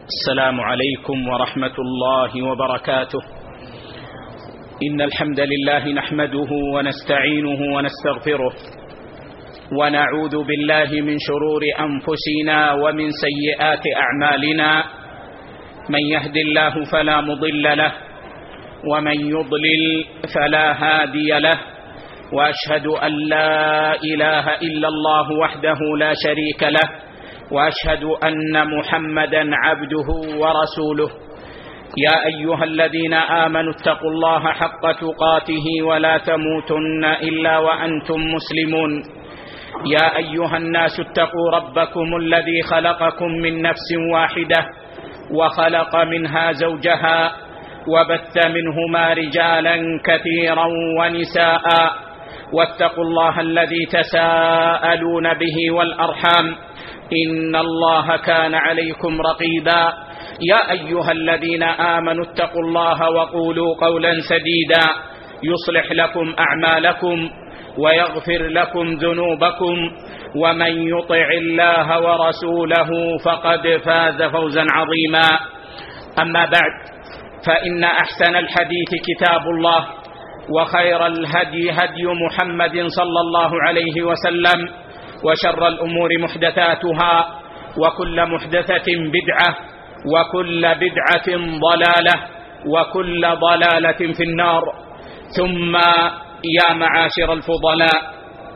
السلام عليكم ورحمة الله وبركاته. إن الحمد لله نحمده ونستعينه ونستغفره، ونعوذ بالله من شرور أنفسنا ومن سيئات أعمالنا. من يهد الله فلا مضل له، ومن يضلل فلا هادي له، وأشهد أن لا إله إلا الله وحده لا شريك له، وأشهد أن محمدا عبده ورسوله. يا أيها الذين آمنوا اتقوا الله حق تقاته ولا تموتن إلا وأنتم مسلمون. يا أيها الناس اتقوا ربكم الذي خلقكم من نفس واحدة، وخلق منها زوجها، وبث منهما رجالا كثيرا ونساء، واتقوا الله الذي تساءلون به والأرحام، إن الله كان عليكم رقيبا. يا أيها الذين آمنوا اتقوا الله وقولوا قولا سديدا يصلح لكم أعمالكم ويغفر لكم ذنوبكم، ومن يطع الله ورسوله فقد فاز فوزا عظيما. أما بعد، فإن أحسن الحديث كتاب الله، وخير الهدي هدي محمد صلى الله عليه وسلم، وشر الأمور محدثاتها، وكل محدثة بدعة، وكل بدعة ضلالة، وكل ضلالة في النار. ثم يا معاشر الفضلاء،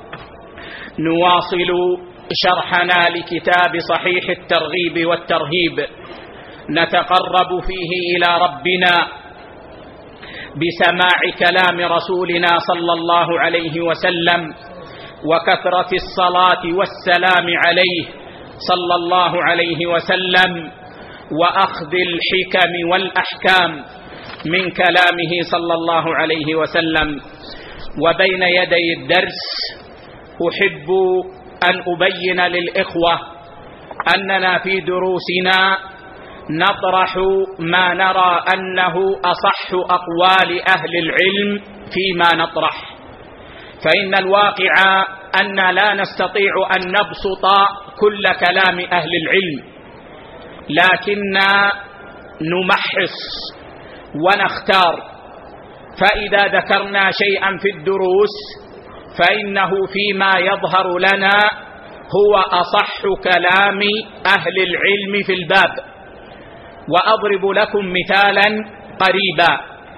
نواصل شرحنا لكتاب صحيح الترغيب والترهيب، نتقرب فيه إلى ربنا بسماع كلام رسولنا صلى الله عليه وسلم، وكثرة الصلاة والسلام عليه صلى الله عليه وسلم، وأخذ الحكم والأحكام من كلامه صلى الله عليه وسلم. وبين يدي الدرس أحب أن أبين للإخوة أننا في دروسنا نطرح ما نرى أنه أصح أقوال أهل العلم فيما نطرح، فإن الواقع أن لا نستطيع أن نبسط كل كلام أهل العلم، لكن نمحص ونختار. فإذا ذكرنا شيئا في الدروس فإنه فيما يظهر لنا هو أصح كلام أهل العلم في الباب. وأضرب لكم مثالا قريبا.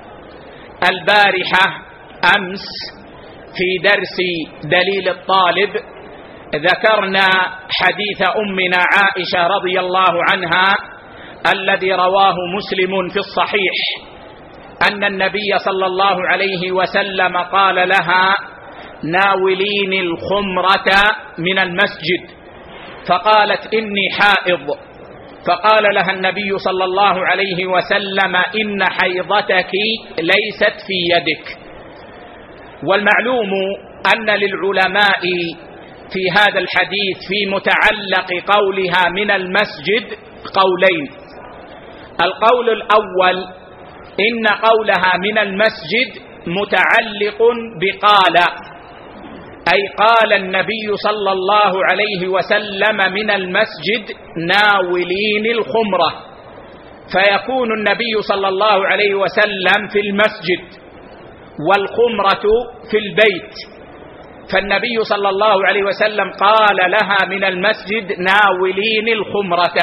البارحة أمس في درس دليل الطالب ذكرنا حديث أمنا عائشة رضي الله عنها الذي رواه مسلم في الصحيح، أن النبي صلى الله عليه وسلم قال لها: ناوليني الخمرة من المسجد، فقالت: إني حائض. فقال لها النبي صلى الله عليه وسلم: إن حيضتك ليست في يدك. والمعلوم أن للعلماء في هذا الحديث في متعلق قولها من المسجد قولين. القول الأول إن قولها من المسجد متعلق بقال، أي قال النبي صلى الله عليه وسلم من المسجد: ناوليني الخمرة، فيكون النبي صلى الله عليه وسلم في المسجد والخمرة في البيت، فالنبي صلى الله عليه وسلم قال لها من المسجد: ناوليني الخمرة.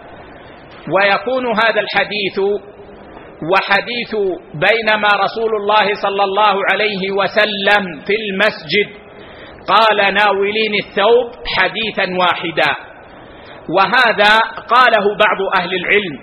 ويكون هذا الحديث وحديث بينما رسول الله صلى الله عليه وسلم في المسجد قال: ناوليني الثوب، حديثا واحدا. وهذا قاله بعض أهل العلم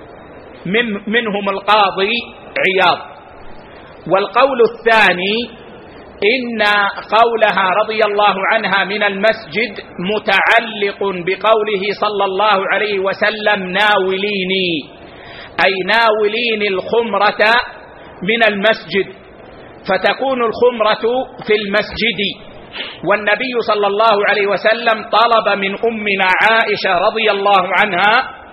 منهم القاضي عياض. والقول الثاني إن قولها رضي الله عنها من المسجد متعلق بقوله صلى الله عليه وسلم: ناوليني، أي ناوليني الخمرة من المسجد، فتكون الخمرة في المسجد. والنبي صلى الله عليه وسلم طلب من أمنا عائشة رضي الله عنها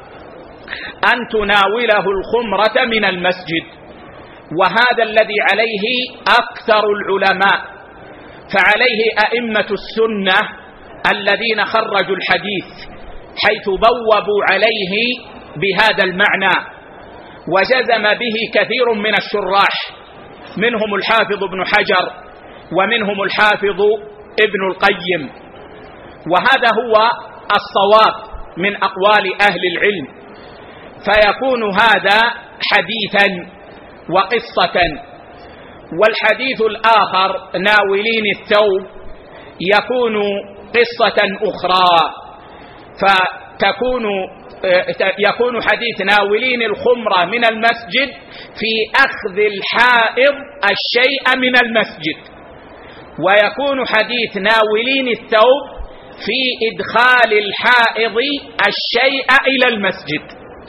أن تناوله الخمرة من المسجد، وهذا الذي عليه أكثر العلماء. فعليه أئمة السنة الذين خرجوا الحديث، حيث بوبوا عليه بهذا المعنى، وجزم به كثير من الشراح، منهم الحافظ ابن حجر ومنهم الحافظ ابن القيم، وهذا هو الصواب من أقوال أهل العلم. فيكون هذا حديثا وقصة. والحديث الآخر ناولين الثوب يكون قصة أخرى، يكون حديث ناولين الخمرة من المسجد في أخذ الحائض الشيء من المسجد، ويكون حديث ناولين الثوب في إدخال الحائض الشيء إلى المسجد،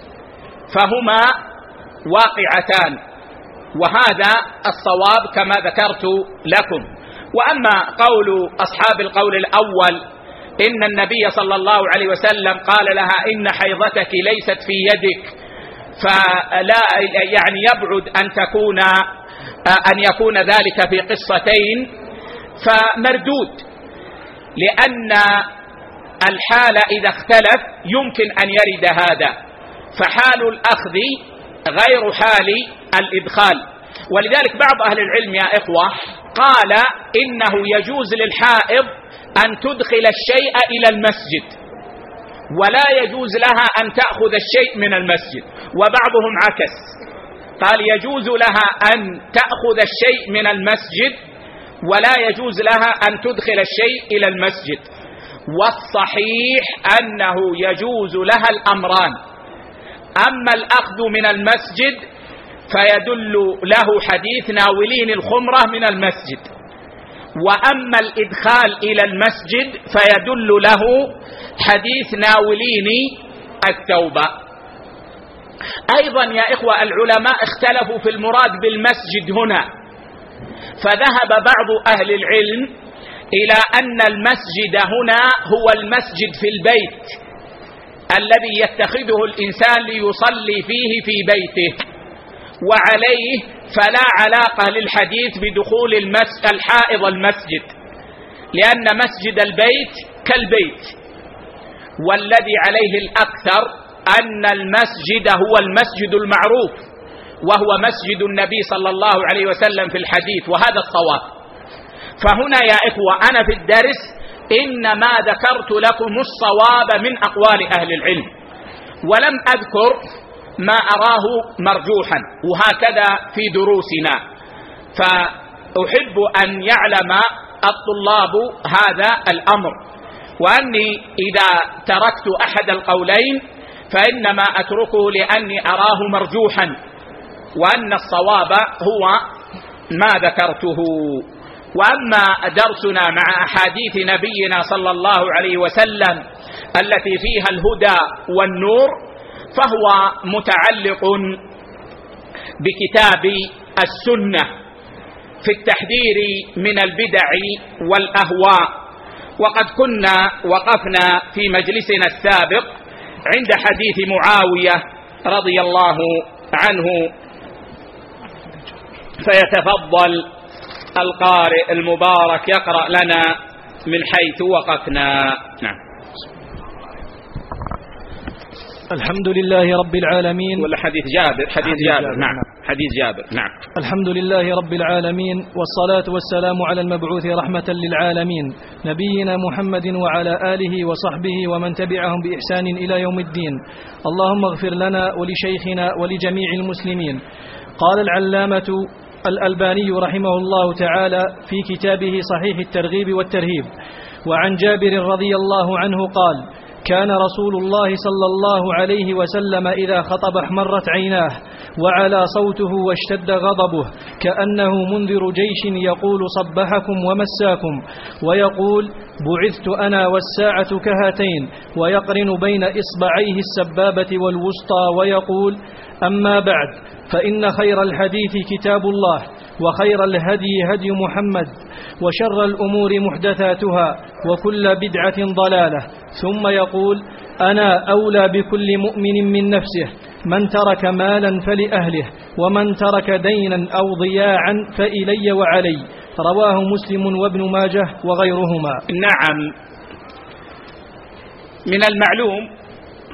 فهما واقعتان، وهذا الصواب كما ذكرت لكم. وأما قول أصحاب القول الأول إن النبي صلى الله عليه وسلم قال لها إن حيضتك ليست في يدك، فلا يعني يبعد أن يكون ذلك في قصتين، فمردود، لأن الحال إذا اختلف يمكن أن يرد هذا، فحال الأخذ غير حال الإدخال. ولذلك بعض أهل العلم يا إخوة قال إنه يجوز للحائض أن تدخل الشيء إلى المسجد، ولا يجوز لها أن تأخذ الشيء من المسجد. وبعضهم عكس، قال يجوز لها أن تأخذ الشيء من المسجد ولا يجوز لها أن تدخل الشيء إلى المسجد. والصحيح أنه يجوز لها الأمران. أما الأخذ من المسجد فيدل له حديث ناولين الخمرة من المسجد، وأما الإدخال إلى المسجد فيدل له حديث ناولين الثوب. أيضا يا إخوة العلماء اختلفوا في المراد بالمسجد هنا، فذهب بعض أهل العلم إلى أن المسجد هنا هو المسجد في البيت الذي يتخذه الإنسان ليصلي فيه في بيته، وعليه فلا علاقة للحديث بدخول الحائض المسجد، لأن مسجد البيت كالبيت. والذي عليه الأكثر أن المسجد هو المسجد المعروف، وهو مسجد النبي صلى الله عليه وسلم في الحديث، وهذا الصواب. فهنا يا إخوة أنا في الدرس إنما ذكرت لكم الصواب من أقوال أهل العلم، ولم أذكر ما أراه مرجوحا، وهكذا في دروسنا. فأحب أن يعلم الطلاب هذا الأمر، وأني إذا تركت أحد القولين فإنما أتركه لأني أراه مرجوحا، وأن الصواب هو ما ذكرته. وأما درسنا مع أحاديث نبينا صلى الله عليه وسلم التي فيها الهدى والنور فهو متعلق بكتاب السنة في التحذير من البدع والأهواء. وقد كنا وقفنا في مجلسنا السابق عند حديث معاوية رضي الله عنه، فيتفضل القارئ المبارك يقرأ لنا من حيث وقفنا. نعم. الحمد لله رب العالمين. ولا حديث جابر. نعم حديث جابر. نعم. الحمد لله رب العالمين، والصلاة والسلام على المبعوث رحمة للعالمين نبينا محمد وعلى آله وصحبه ومن تبعهم بإحسان إلى يوم الدين. اللهم اغفر لنا ولشيخنا ولجميع المسلمين. قال العلامة الألباني رحمه الله تعالى في كتابه صحيح الترغيب والترهيب: وعن جابر رضي الله عنه قال: كان رسول الله صلى الله عليه وسلم إذا خطب احمرت عيناه وعلى صوته واشتد غضبه كأنه منذر جيش يقول صبحكم ومساكم، ويقول: بعثت أنا والساعة كهاتين، ويقرن بين إصبعيه السبابة والوسطى ويقول: أما بعد، فإن خير الحديث كتاب الله، وخير الهدي هدي محمد، وشر الأمور محدثاتها، وكل بدعة ضلالة. ثم يقول: أنا أولى بكل مؤمن من نفسه، من ترك مالا فلأهله، ومن ترك دينا أو ضياعا فإلي وعلي. رواه مسلم وابن ماجه وغيرهما. نعم. من المعلوم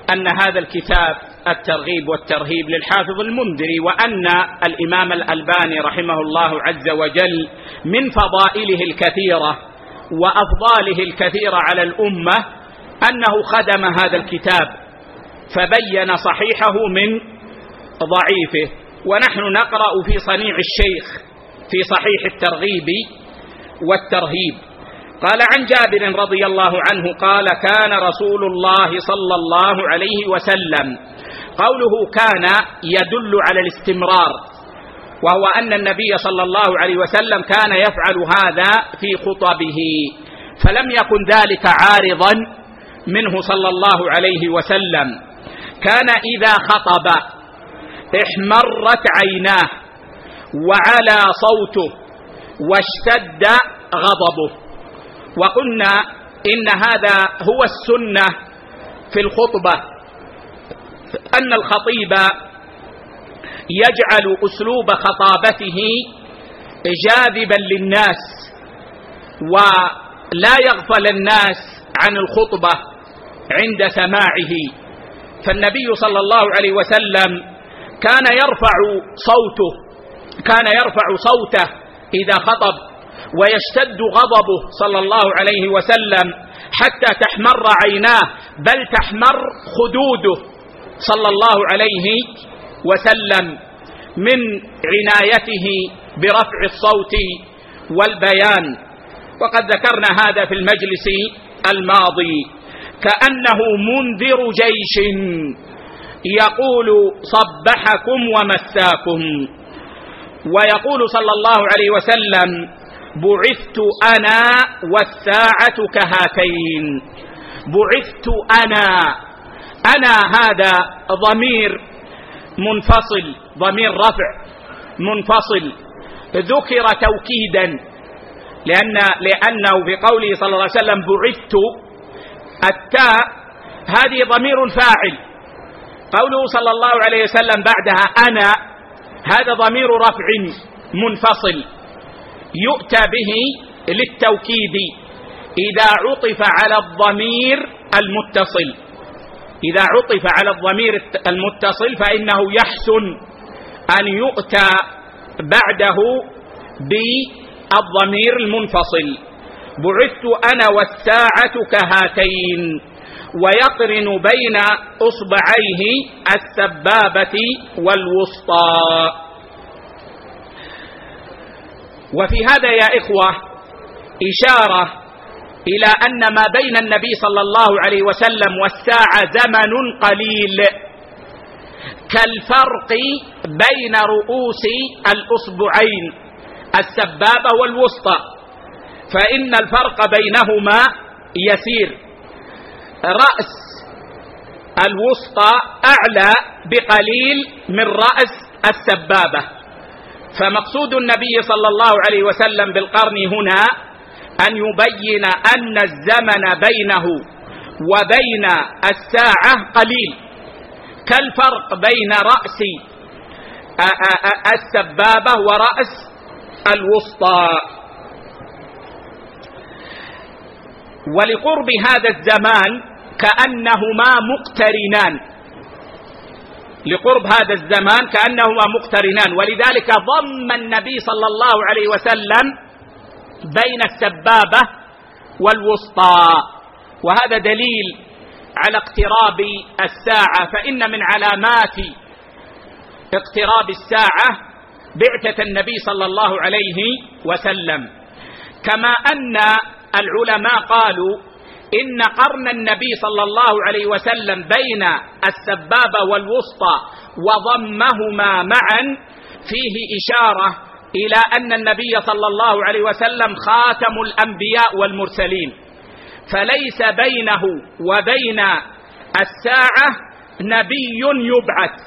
أن هذا الكتاب الترغيب والترهيب للحافظ المنذري، وأن الإمام الألباني رحمه الله عز وجل من فضائله الكثيرة وأفضاله الكثيرة على الأمة أنه خدم هذا الكتاب فبين صحيحه من ضعيفه. ونحن نقرأ في صنيع الشيخ في صحيح الترغيب والترهيب. قال عن جابر رضي الله عنه قال: كان رسول الله صلى الله عليه وسلم، قوله كان يدل على الاستمرار، وهو أن النبي صلى الله عليه وسلم كان يفعل هذا في خطبه، فلم يكن ذلك عارضا منه صلى الله عليه وسلم. كان إذا خطب احمرت عيناه وعلى صوته واشتد غضبه. وقلنا إن هذا هو السنة في الخطبة، أن الخطيب يجعل أسلوب خطابته جاذبا للناس ولا يغفل الناس عن الخطبة عند سماعه. فالنبي صلى الله عليه وسلم كان يرفع صوته إذا خطب، ويشتد غضبه صلى الله عليه وسلم حتى تحمر عيناه، بل تحمر خدوده صلى الله عليه وسلم من عنايته برفع الصوت والبيان. وقد ذكرنا هذا في المجلس الماضي، كأنه منذر جيش يقول صبحكم ومساكم. ويقول صلى الله عليه وسلم: بعثت أنا والساعة كهاتين. بعثت أنا هذا ضمير منفصل، ضمير رفع منفصل، ذكر توكيدا لأنه في قوله صلى الله عليه وسلم بعثت، التاء هذه ضمير الفاعل، قوله صلى الله عليه وسلم بعدها أنا، هذا ضمير رفع منفصل يؤتى به للتوكيد إذا عطف على الضمير المتصل. إذا عطف على الضمير المتصل فإنه يحسن أن يؤتى بعده بالضمير المنفصل. بعثت أنا والساعة كهاتين، ويقرن بين أصبعيه السبابة والوسطى. وفي هذا يا إخوة إشارة إلى أن ما بين النبي صلى الله عليه وسلم والساعة زمن قليل، كالفرق بين رؤوس الأصبعين السبابة والوسطى، فإن الفرق بينهما يسير. رأس الوسطى أعلى بقليل من رأس السبابة. فمقصود النبي صلى الله عليه وسلم بالقرن هنا أن يبين أن الزمن بينه وبين الساعة قليل، كالفرق بين رأس السبابة ورأس الوسطى. ولقرب هذا الزمان كأنهما مقترنان، لقرب هذا الزمان كأنهما مقترنان، ولذلك ضم النبي صلى الله عليه وسلم بين السبابة والوسطى. وهذا دليل على اقتراب الساعة، فإن من علامات اقتراب الساعة بعثة النبي صلى الله عليه وسلم. كما أن العلماء قالوا إن قرن النبي صلى الله عليه وسلم بين السبابة والوسطى وضمهما معا فيه إشارة إلى أن النبي صلى الله عليه وسلم خاتم الأنبياء والمرسلين، فليس بينه وبين الساعة نبي يبعث،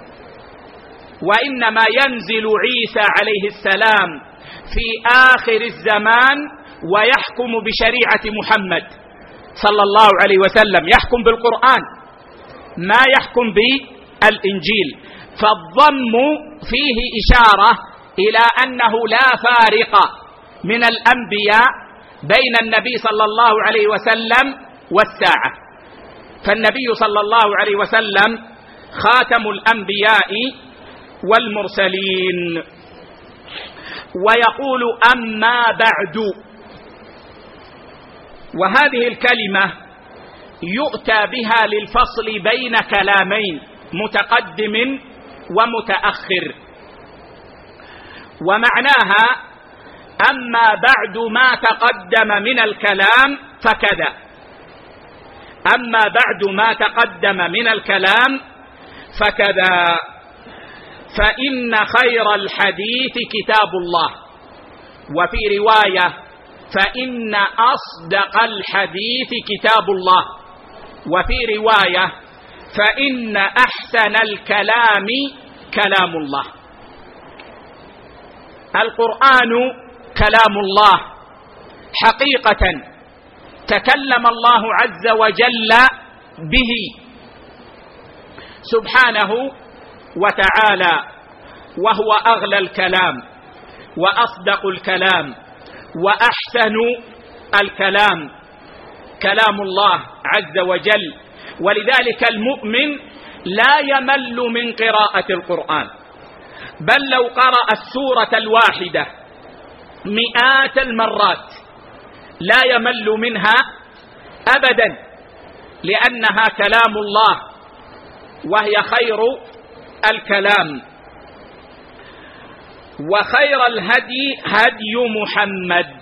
وإنما ينزل عيسى عليه السلام في آخر الزمان ويحكم بشريعة محمد صلى الله عليه وسلم، يحكم بالقرآن ما يحكم بالإنجيل. فالضم فيه إشارة إلى أنه لا فارق من الأنبياء بين النبي صلى الله عليه وسلم والساعة، فالنبي صلى الله عليه وسلم خاتم الأنبياء والمرسلين. ويقول أما بعد، وهذه الكلمة يؤتى بها للفصل بين كلامين متقدم ومتأخر، ومعناها أما بعد ما تقدم من الكلام فكذا، أما بعد ما تقدم من الكلام فكذا، فإن خير الحديث كتاب الله، وفي رواية فإن أصدق الحديث كتاب الله، وفي رواية فإن أحسن الكلام كلام الله. القرآن كلام الله حقيقة، تكلم الله عز وجل به سبحانه وتعالى، وهو أغلى الكلام وأصدق الكلام وأحسن الكلام كلام الله عز وجل. ولذلك المؤمن لا يمل من قراءة القرآن، بل لو قرأ السورة الواحدة مئات المرات لا يمل منها أبدا، لأنها كلام الله وهي خير الكلام. وخير الهدي هدي محمد،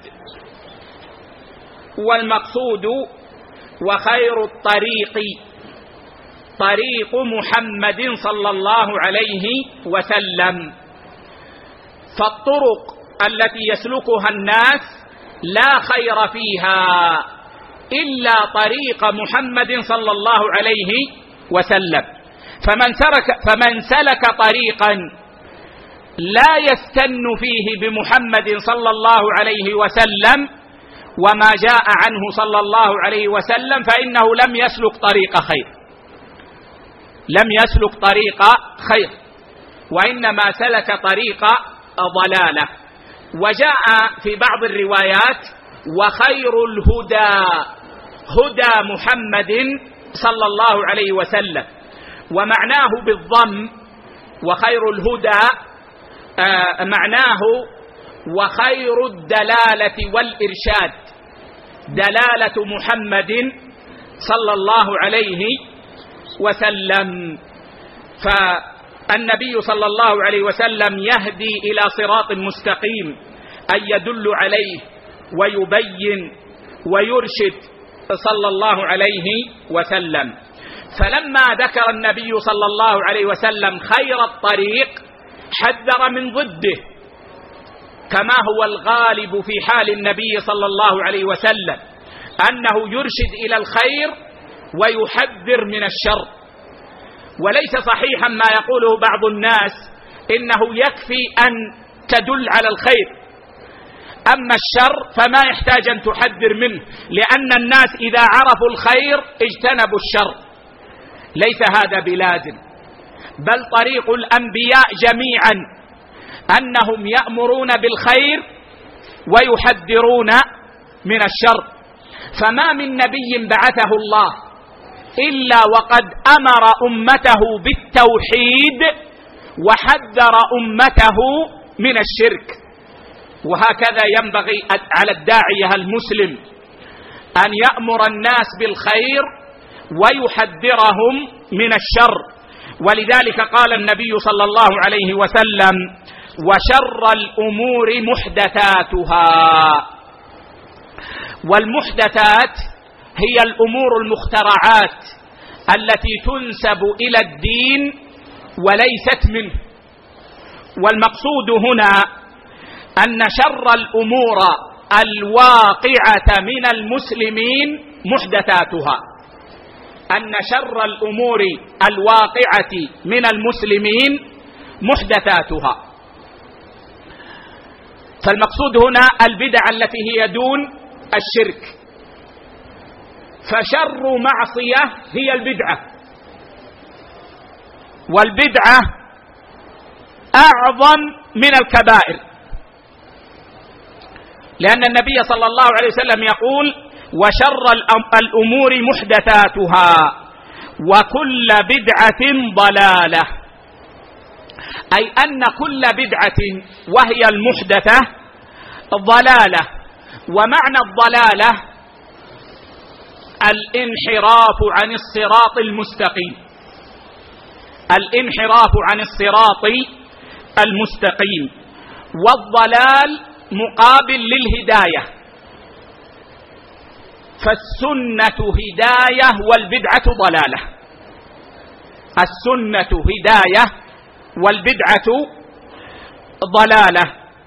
والمقصود وخير الطريق طريق محمد صلى الله عليه وسلم. فالطرق التي يسلكها الناس لا خير فيها إلا طريق محمد صلى الله عليه وسلم. فمن سلك طريقا لا يستن فيه بمحمد صلى الله عليه وسلم وما جاء عنه صلى الله عليه وسلم فإنه لم يسلك طريق خير، لم يسلك طريق خير، وإنما سلك طريق ضلالة. وجاء في بعض الروايات وخير الهدى هدى محمد صلى الله عليه وسلم، ومعناه بالضم وخير الهدى معناه وخير الدلالة والإرشاد، دلالة محمد صلى الله عليه وسلم. فالنبي صلى الله عليه وسلم يهدي إلى صراط مستقيم، أن يدل عليه ويبين ويرشد صلى الله عليه وسلم. فلما ذكر النبي صلى الله عليه وسلم خير الطريق حذر من ضده، كما هو الغالب في حال النبي صلى الله عليه وسلم أنه يرشد إلى الخير ويحذر من الشر. وليس صحيحا ما يقوله بعض الناس إنه يكفي أن تدل على الخير، أما الشر فما يحتاج أن تحذر منه، لأن الناس إذا عرفوا الخير اجتنبوا الشر. ليس هذا بلازم، بل طريق الأنبياء جميعا أنهم يأمرون بالخير ويحذرون من الشر. فما من نبي بعثه الله إلا وقد أمر أمته بالتوحيد وحذر أمته من الشرك. وهكذا ينبغي على الداعية المسلم أن يأمر الناس بالخير ويحذرهم من الشر. ولذلك قال النبي صلى الله عليه وسلم وشر الأمور محدثاتها. والمحدثات هي الأمور المخترعات التي تنسب إلى الدين وليست منه. والمقصود هنا أن شر الأمور الواقعة من المسلمين محدثاتها، أن شر الأمور الواقعة من المسلمين محدثاتها. فالمقصود هنا البدع التي هي دون الشرك. فشر معصية هي البدعة، والبدعة أعظم من الكبائر، لأن النبي صلى الله عليه وسلم يقول وشر الأمور محدثاتها وكل بدعة ضلالة، أي أن كل بدعة وهي المحدثة ضلالة. ومعنى الضلالة الانحراف عن الصراط المستقيم، الانحراف عن الصراط المستقيم. والضلال مقابل للهداية، فالسنة هداية والبدعة ضلالة. السنة هداية والبدعة ضلالة.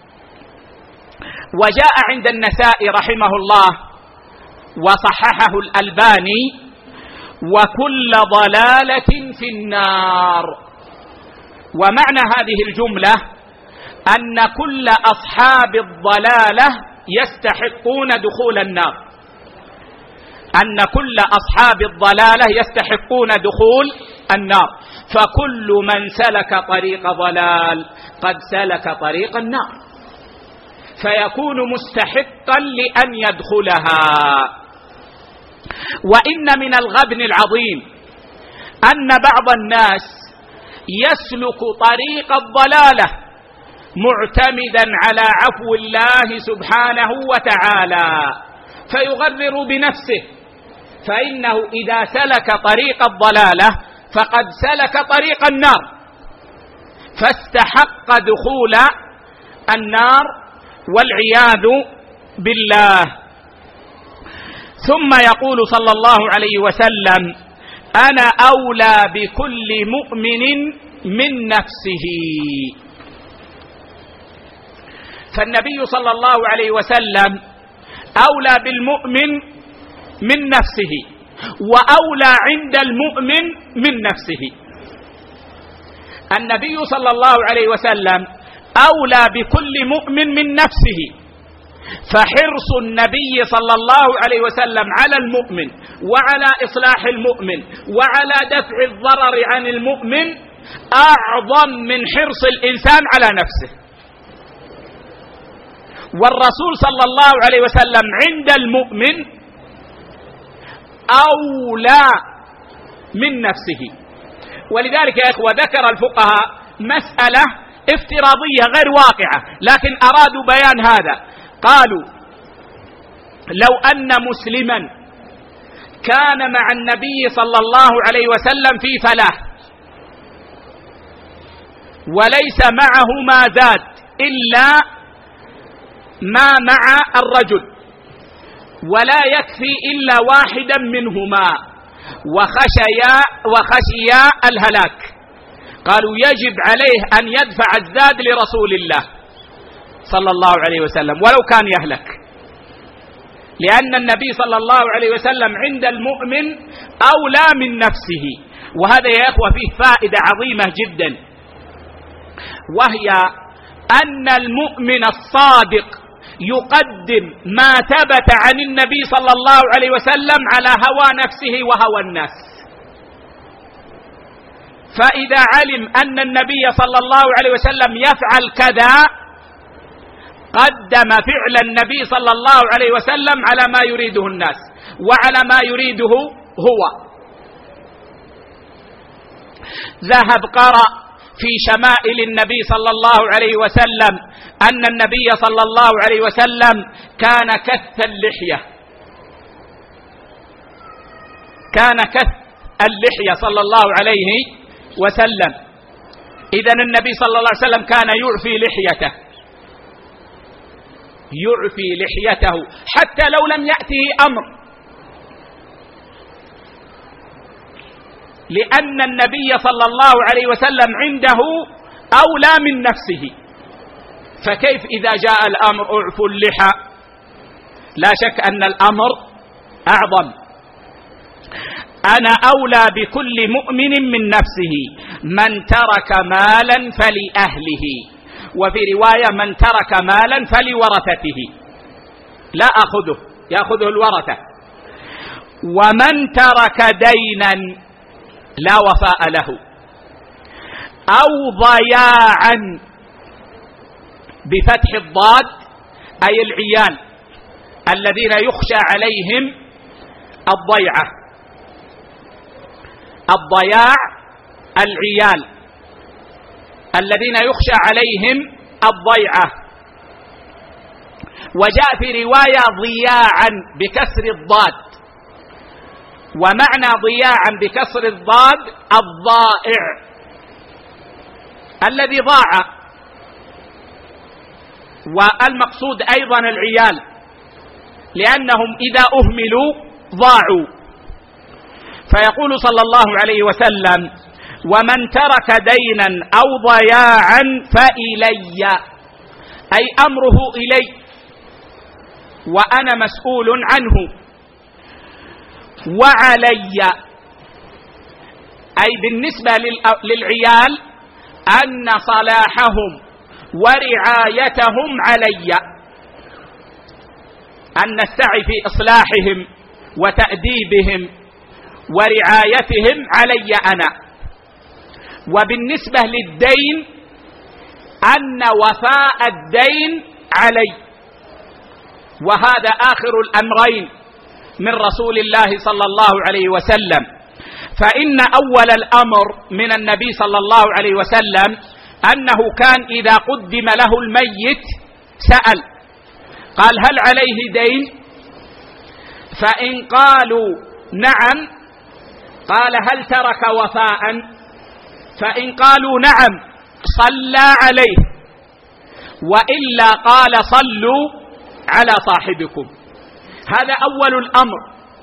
وجاء عند النسائي رحمه الله وصححه الألباني: وكل ضلالة في النار. ومعنى هذه الجملة أن كل أصحاب الضلالة يستحقون دخول النار، أن كل أصحاب الضلالة يستحقون دخول النار، فكل من سلك طريق ضلال قد سلك طريق النار، فيكون مستحقا لأن يدخلها. وإن من الغبن العظيم أن بعض الناس يسلك طريق الضلالة معتمدا على عفو الله سبحانه وتعالى، فيغرر بنفسه، فإنه إذا سلك طريق الضلالة فقد سلك طريق النار، فاستحق دخول النار والعياذ بالله. ثم يقول صلى الله عليه وسلم: أنا أولى بكل مؤمن من نفسه. فالنبي صلى الله عليه وسلم أولى بالمؤمن من نفسه، وأولى عند المؤمن من نفسه. النبي صلى الله عليه وسلم أولى بكل مؤمن من نفسه، فحرص النبي صلى الله عليه وسلم على المؤمن وعلى إصلاح المؤمن وعلى دفع الضرر عن المؤمن أعظم من حرص الإنسان على نفسه. والرسول صلى الله عليه وسلم عند المؤمن أولى من نفسه. ولذلك يا إخوة ذكر الفقهاء مسألة افتراضية غير واقعة، لكن أرادوا بيان هذا. قالوا: لو أن مسلما كان مع النبي صلى الله عليه وسلم في فلاح وليس معه ما زاد إلا ما مع الرجل، ولا يكفي إلا واحدا منهما، وخشيا الهلاك، قالوا يجب عليه أن يدفع الزاد لرسول الله صلى الله عليه وسلم ولو كان يهلك، لأن النبي صلى الله عليه وسلم عند المؤمن أولى من نفسه. وهذا يا إخوة فيه فائدة عظيمة جدا، وهي أن المؤمن الصادق يقدم ما ثبت عن النبي صلى الله عليه وسلم على هوى نفسه وهوى الناس. فإذا علم أن النبي صلى الله عليه وسلم يفعل كذا قدم فعل النبي صلى الله عليه وسلم على ما يريده الناس وعلى ما يريده هو. ذهب قرأ في شمائل النبي صلى الله عليه وسلم أن النبي صلى الله عليه وسلم كان كث اللحية، كان كث اللحية صلى الله عليه وسلم. إذن النبي صلى الله عليه وسلم كان يعفي لحيته، يعفي لحيته حتى لو لم يأته أمر، لأن النبي صلى الله عليه وسلم عنده أولى من نفسه. فكيف إذا جاء الأمر اعفوا اللحى؟ لا شك أن الأمر أعظم. أنا أولى بكل مؤمن من نفسه، من ترك مالا فلأهله، وفي رواية من ترك مالا فلورثته، لا أخذه، يأخذه الورثة. ومن ترك دينا لا وفاء له، أو ضياعا بفتح الضاد أي العيال الذين يخشى عليهم الضيعة. الضياع العيال الذين يخشى عليهم الضيعة. وجاء في رواية ضياعا بكسر الضاد، ومعنى ضياعا بكسر الضاد الضائع الذي ضاع، والمقصود أيضا العيال لأنهم إذا أهملوا ضاعوا. فيقول صلى الله عليه وسلم: ومن ترك دينا أو ضياعا فإلي، أي أمره إلي وأنا مسؤول عنه، وعلي، أي بالنسبة للعيال أن صلاحهم ورعايتهم علي، أن السعي في إصلاحهم وتأديبهم ورعايتهم علي أنا. وبالنسبة للدين أن وفاء الدين علي، وهذا آخر الأمرين من رسول الله صلى الله عليه وسلم. فإن أول الأمر من النبي صلى الله عليه وسلم أنه كان إذا قدم له الميت سأل، قال: هل عليه دين؟ فإن قالوا نعم قال: هل ترك وفاء؟ فإن قالوا نعم صلى عليه، وإلا قال: صلوا على صاحبكم. هذا أول الأمر.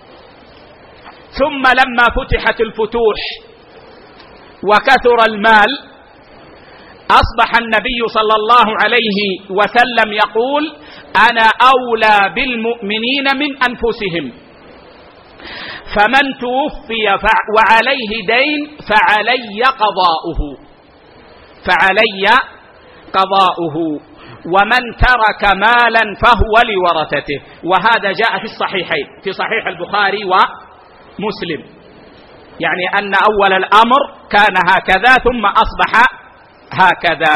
ثم لما فتحت الفتوح وكثر المال أصبح النبي صلى الله عليه وسلم يقول: أنا أولى بالمؤمنين من أنفسهم، فمن توفي وعليه دين فعلي قضاؤه، ومن ترك مالا فهو لورثته. وهذا جاء في الصحيحين، في صحيح البخاري ومسلم، يعني أن أول الأمر كان هكذا ثم أصبح هكذا.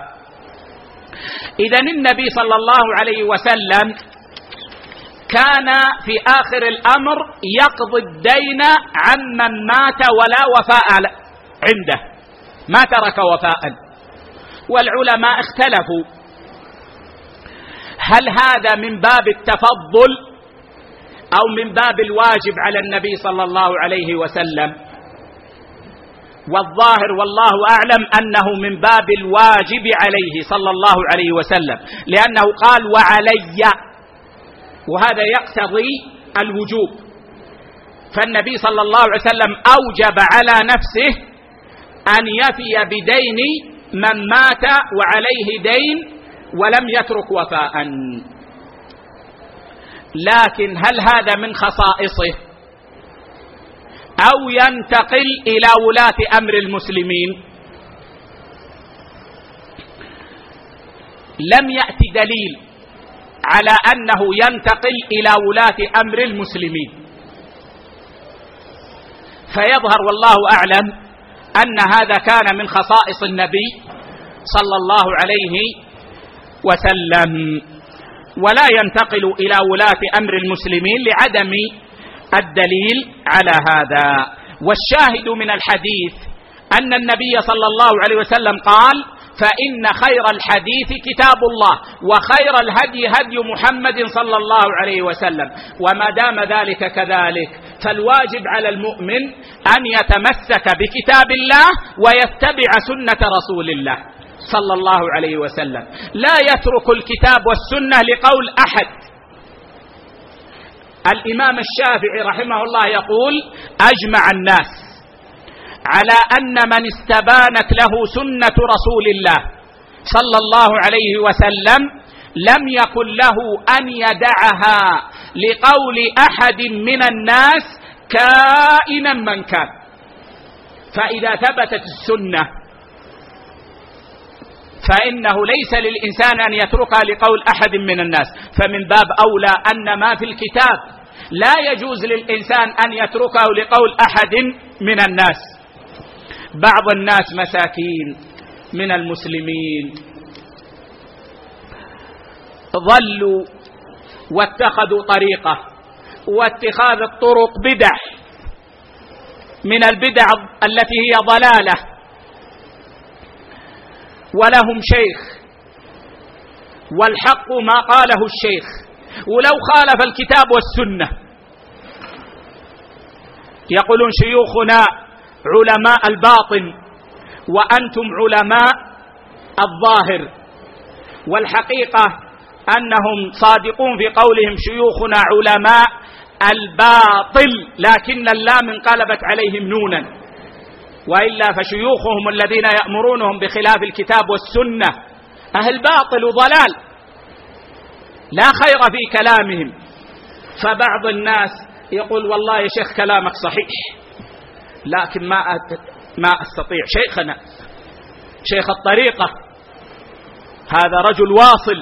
إذن النبي صلى الله عليه وسلم كان في آخر الأمر يقضي الدين عمن مات ولا وفاء عنده، ما ترك وفاء. والعلماء اختلفوا هل هذا من باب التفضل أو من باب الواجب على النبي صلى الله عليه وسلم. والظاهر والله أعلم أنه من باب الواجب عليه صلى الله عليه وسلم، لأنه قال: وعلي، وهذا يقتضي الوجوب. فالنبي صلى الله عليه وسلم أوجب على نفسه أن يفي بدين من مات وعليه دين ولم يترك وفاء. لكن هل هذا من خصائصه أو ينتقل إلى ولاة أمر المسلمين؟ لم يأتي دليل على أنه ينتقل إلى ولاة أمر المسلمين، فيظهر والله أعلم أن هذا كان من خصائص النبي صلى الله عليه وسلم، ولا ينتقل إلى ولاة أمر المسلمين لعدم الدليل على هذا. والشاهد من الحديث أن النبي صلى الله عليه وسلم قال: فإن خير الحديث كتاب الله، وخير الهدي هدي محمد صلى الله عليه وسلم. وما دام ذلك كذلك فالواجب على المؤمن أن يتمسك بكتاب الله ويتبع سنة رسول الله صلى الله عليه وسلم، لا يترك الكتاب والسنة لقول أحد. الإمام الشافعي رحمه الله يقول: أجمع الناس على أن من استبانت له سنة رسول الله صلى الله عليه وسلم لم يكن له أن يدعها لقول أحد من الناس كائنا من كان. فإذا ثبتت السنة فإنه ليس للإنسان أن يتركها لقول أحد من الناس، فمن باب أولى أن ما في الكتاب لا يجوز للإنسان أن يتركه لقول أحد من الناس. بعض الناس مساكين من المسلمين ظلوا واتخذوا طريقة، واتخاذ الطرق بدع من البدع التي هي ضلالة، ولهم شيخ، والحق ما قاله الشيخ، ولو خالف الكتاب والسنة. يقولون شيوخنا علماء الباطن وأنتم علماء الظاهر، والحقيقة أنهم صادقون في قولهم شيوخنا علماء الباطل، لكن اللام انقلبت عليهم نونا، وإلا فشيوخهم الذين يأمرونهم بخلاف الكتاب والسنة أهل باطل وضلال لا خير في كلامهم. فبعض الناس يقول والله يا شيخ كلامك صحيح، لكن ما أستطيع، شيخنا شيخ الطريقة هذا رجل واصل،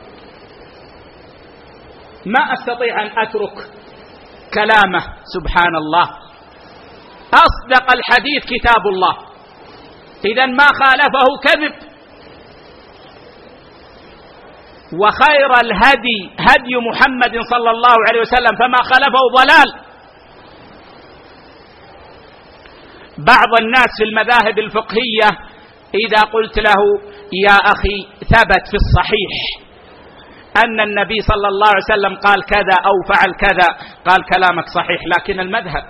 ما أستطيع أن أترك كلامه. سبحان الله، أصدق الحديث كتاب الله، إذن ما خالفه كذب. وخير الهدي هدي محمد صلى الله عليه وسلم، فما خالفه ضلال. بعض الناس في المذاهب الفقهية إذا قلت له يا أخي ثبت في الصحيح أن النبي صلى الله عليه وسلم قال كذا أو فعل كذا، قال كلامك صحيح، لكن المذهب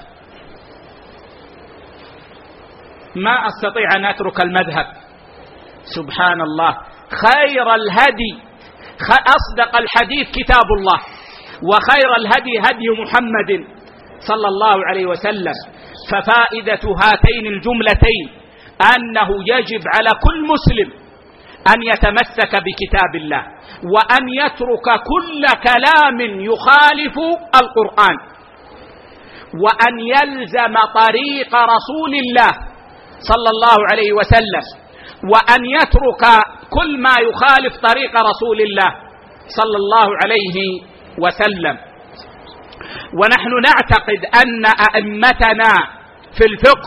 ما أستطيع أن أترك المذهب. سبحان الله، خير الهدي أصدق الحديث كتاب الله، وخير الهدي هدي محمد صلى الله عليه وسلم. ففائدة هاتين الجملتين أنه يجب على كل مسلم أن يتمسك بكتاب الله، وأن يترك كل كلام يخالف القرآن، وأن يلزم طريق رسول الله صلى الله عليه وسلم، وأن يترك كل ما يخالف طريق رسول الله صلى الله عليه وسلم. ونحن نعتقد أن أئمتنا في الفقه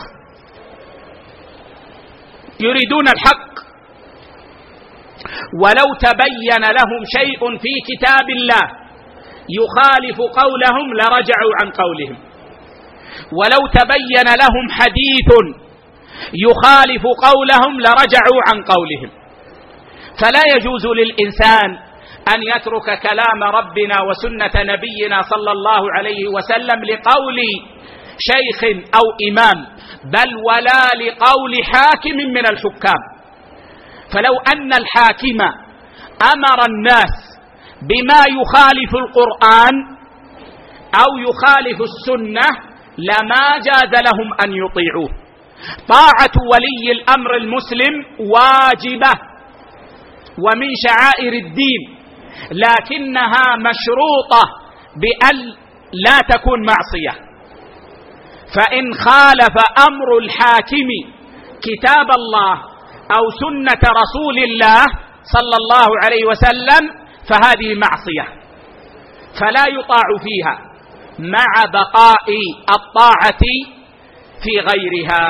يريدون الحق، ولو تبين لهم شيء في كتاب الله يخالف قولهم لرجعوا عن قولهم، ولو تبين لهم حديث يخالف قولهم لرجعوا عن قولهم. فلا يجوز للإنسان أن يترك كلام ربنا وسنة نبينا صلى الله عليه وسلم لقول شيخ أو إمام، بل ولا لقول حاكم من الحكام. فلو أن الحاكم أمر الناس بما يخالف القرآن أو يخالف السنة لما جاز لهم أن يطيعوه. طاعة ولي الأمر المسلم واجبة ومن شعائر الدين، لكنها مشروطة بأن لا تكون معصية. فإن خالف أمر الحاكم كتاب الله أو سنة رسول الله صلى الله عليه وسلم فهذه معصية، فلا يطاع فيها مع بقاء الطاعة في غيرها.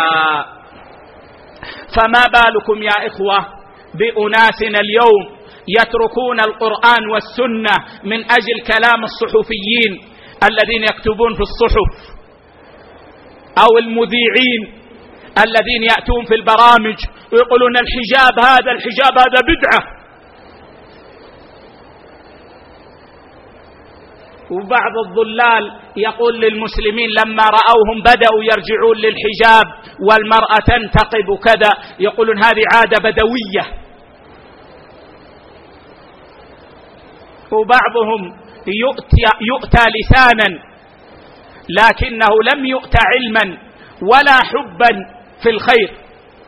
فما بالكم يا إخوة بأناسنا اليوم يتركون القرآن والسنة من أجل كلام الصحفيين الذين يكتبون في الصحف، أو المذيعين الذين يأتون في البرامج ويقولون الحجاب هذا بدعة. وبعض الضلال يقول للمسلمين لما رأوهم بدأوا يرجعون للحجاب والمرأة تنتقب كذا، يقولون هذه عادة بدوية. وبعضهم يؤتى لسانا لكنه لم يؤتى علما ولا حبا في الخير.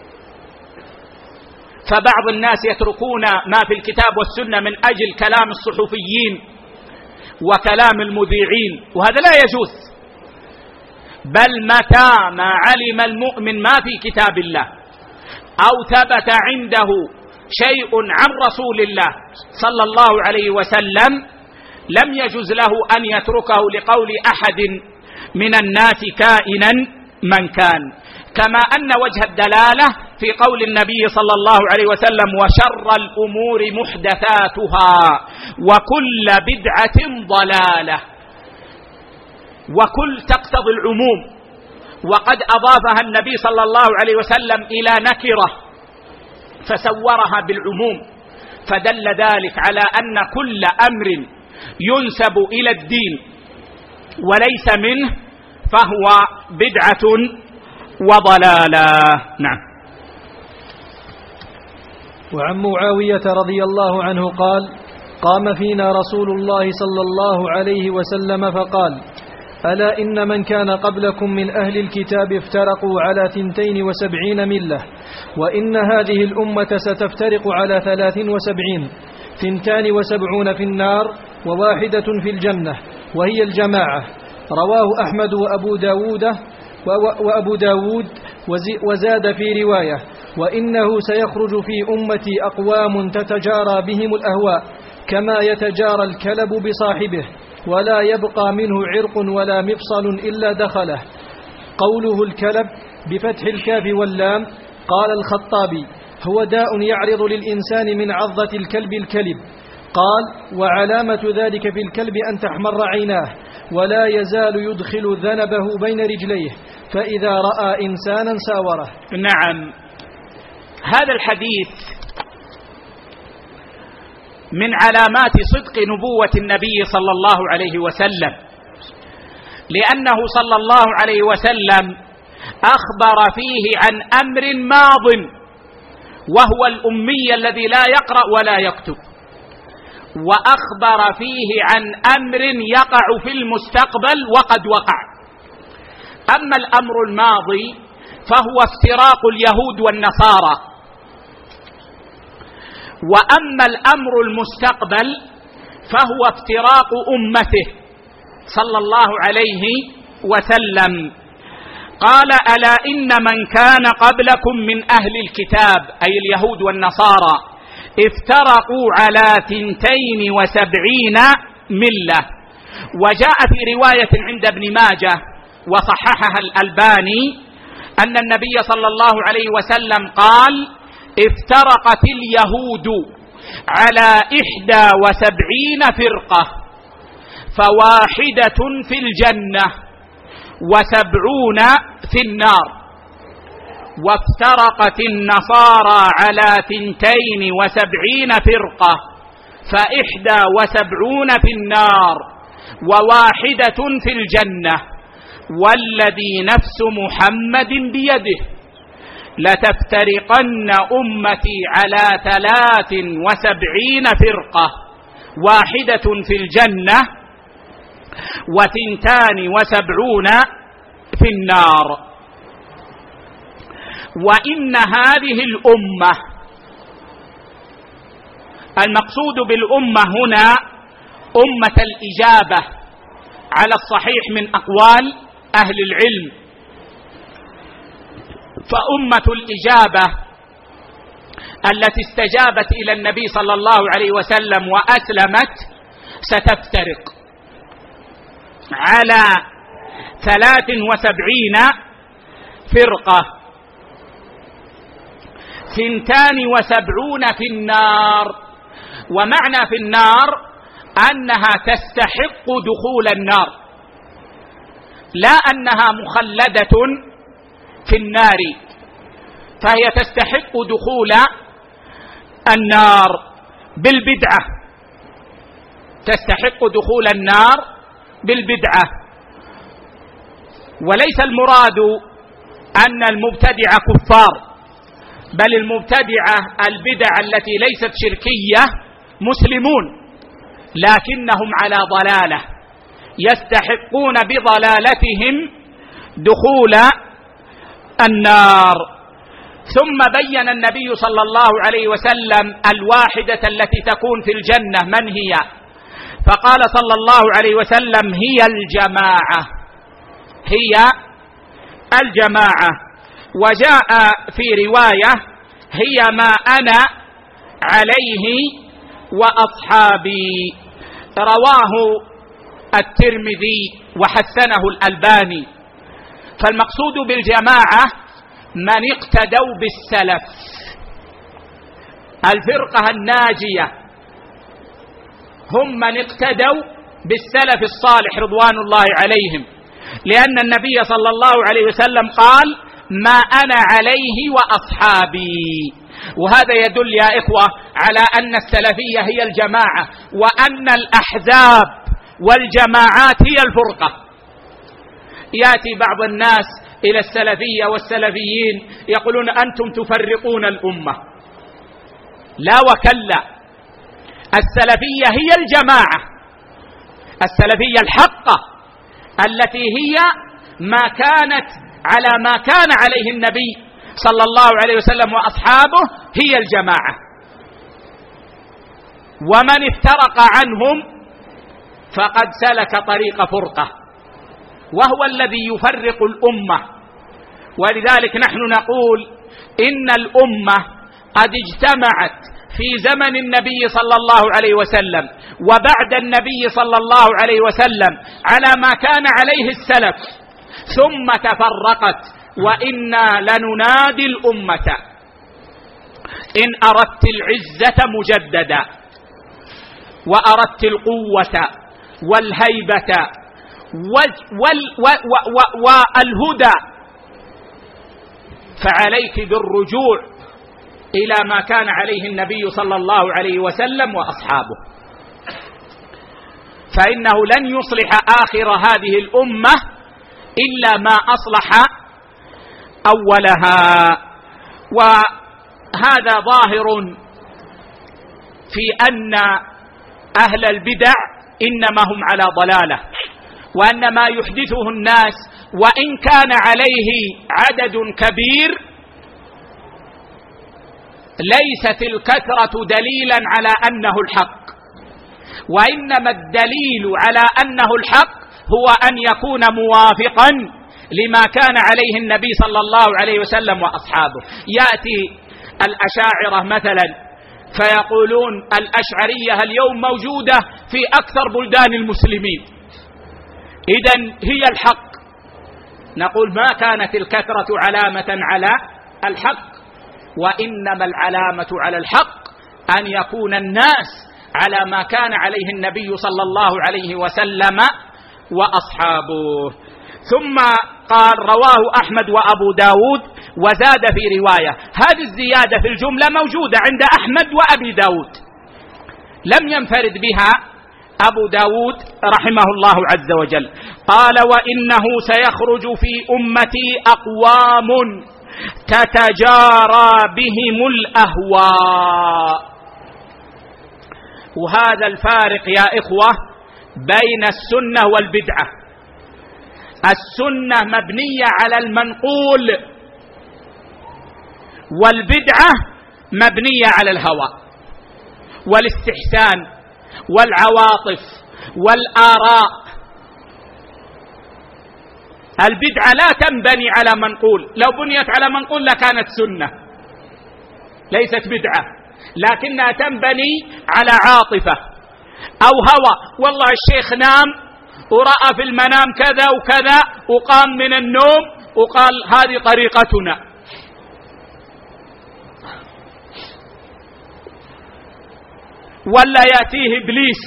فبعض الناس يتركون ما في الكتاب والسنة من أجل كلام الصحفيين وكلام المذيعين، وهذا لا يجوز. بل متى ما علم المؤمن ما في كتاب الله أو ثبت عنده شيء عن رسول الله صلى الله عليه وسلم لم يجوز له أن يتركه لقول أحد من الناس كائنا من كان. كما أن وجه الدلالة في قول النبي صلى الله عليه وسلم وشر الأمور محدثاتها وكل بدعة ضلالة، وكل تقتضي العموم، وقد أضافها النبي صلى الله عليه وسلم إلى نكرة فسورها بالعموم، فدل ذلك على أن كل أمر ينسب إلى الدين وليس منه فهو بدعة وضلالة. نعم. وعن معاوية رضي الله عنه قال: قام فينا رسول الله صلى الله عليه وسلم فقال: ألا إن من كان قبلكم من أهل الكتاب افترقوا على 72 ملة، وإن هذه الأمة ستفترق على 73، 72 في النار وواحدة في الجنة وهي الجماعة. رواه أحمد وأبو داود وزاد في رواية: وإنه سيخرج في أمتي أقوام تتجارى بهم الأهواء كما يتجارى الكلب بصاحبه، ولا يبقى منه عرق ولا مفصل إلا دخله. قوله الكلب بفتح الكاف واللام، قال الخطابي: هو داء يعرض للإنسان من عضة الكلب الكلب. قال: وعلامة ذلك في الكلب أن تحمر عيناه ولا يزال يدخل ذنبه بين رجليه، فإذا رأى إنسانا ساوره. نعم. هذا الحديث من علامات صدق نبوة النبي صلى الله عليه وسلم، لأنه صلى الله عليه وسلم أخبر فيه عن أمر ماض وهو الأمي الذي لا يقرأ ولا يكتب، وأخبر فيه عن أمر يقع في المستقبل وقد وقع. أما الأمر الماضي فهو افتراق اليهود والنصارى، وأما الأمر المستقبل فهو افتراق أمته صلى الله عليه وسلم. قال: ألا إن من كان قبلكم من أهل الكتاب أي اليهود والنصارى افترقوا على 72 ملة. وجاء في رواية عند ابن ماجه وصححها الألباني أن النبي صلى الله عليه وسلم قال: افترقت اليهود على 71 فرقة، فواحدة في الجنة و70 في النار. وافترقت النصارى على 72 فرقة، ف71 في النار وواحدة في الجنة. والذي نفس محمد بيده لتفترقن أمتي على 73 فرقة، واحدة في الجنة و72 في النار. وإن هذه الأمة، المقصود بالأمة هنا أمة الإجابة على الصحيح من أقوال أهل العلم، فأمة الإجابة التي استجابت إلى النبي صلى الله عليه وسلم وأسلمت ستفترق على 73 فرقة، 72 في النار. ومعنى في النار أنها تستحق دخول النار، لا أنها مخلدة في النار، فهي تستحق دخول النار بالبدعة، تستحق دخول النار بالبدعة. وليس المراد أن المبتدع كفار، بل المبتدعة البدع التي ليست شركية مسلمون لكنهم على ضلالة، يستحقون بضلالتهم دخول النار. ثم بين النبي صلى الله عليه وسلم الواحدة التي تكون في الجنة من هي؟ فقال صلى الله عليه وسلم: هي الجماعة، هي الجماعة. وجاء في رواية: هي ما أنا عليه وأصحابي. رواه الترمذي وحسنه الألباني. فالمقصود بالجماعة من اقتدوا بالسلف، الفرقة الناجية هم من اقتدوا بالسلف الصالح رضوان الله عليهم، لأن النبي صلى الله عليه وسلم قال: ما أنا عليه وأصحابي. وهذا يدل يا إخوة على أن السلفية هي الجماعة، وأن الأحزاب والجماعات هي الفرقة. يأتي بعض الناس إلى السلفية والسلفيين يقولون: أنتم تفرقون الأمة. لا وكلا، السلفية هي الجماعة، السلفية الحقة التي هي ما كانت على ما كان عليه النبي صلى الله عليه وسلم وأصحابه، هي الجماعة. ومن افترق عنهم فقد سلك طريق فرقة، وهو الذي يفرق الأمة. ولذلك نحن نقول إن الأمة قد اجتمعت في زمن النبي صلى الله عليه وسلم وبعد النبي صلى الله عليه وسلم على ما كان عليه السلف، ثم تفرقت. وإنا لننادي الأمة: إن أردت العزة مجددا، وأردت القوة والهيبة والهدى، فعليك بالرجوع إلى ما كان عليه النبي صلى الله عليه وسلم وأصحابه، فإنه لن يصلح آخر هذه الأمة إلا ما أصلح أولها. وهذا ظاهر في أن أهل البدع إنما هم على ضلالة، وأن ما يحدثه الناس وإن كان عليه عدد كبير ليست الكثرة دليلا على أنه الحق، وإنما الدليل على أنه الحق هو أن يكون موافقا لما كان عليه النبي صلى الله عليه وسلم وأصحابه. يأتي الأشاعرة مثلا فيقولون: الأشعرية اليوم موجودة في أكثر بلدان المسلمين، إذن هي الحق. نقول: ما كانت الكثرة علامة على الحق، وإنما العلامة على الحق أن يكون الناس على ما كان عليه النبي صلى الله عليه وسلم وأصحابه. ثم قال: رواه أحمد وأبو داود وزاد في رواية. هذه الزيادة في الجملة موجودة عند أحمد وأبي داود، لم ينفرد بها أبو داود رحمه الله عز وجل. قال: وإنه سيخرج في أمتي أقوام تتجارى بهم الأهواء. وهذا الفارق يا إخوة بين السنة والبدعة. السنة مبنية على المنقول، والبدعة مبنية على الهوى والاستحسان والعواطف والآراء. البدعة لا تنبني على منقول، لو بنيت على منقول لكانت سنة، ليست بدعة، لكنها تنبني على عاطفة أو هوى. والله الشيخ نام ورأى في المنام كذا وكذا وقام من النوم وقال: هذه طريقتنا. ولا يأتيه إبليس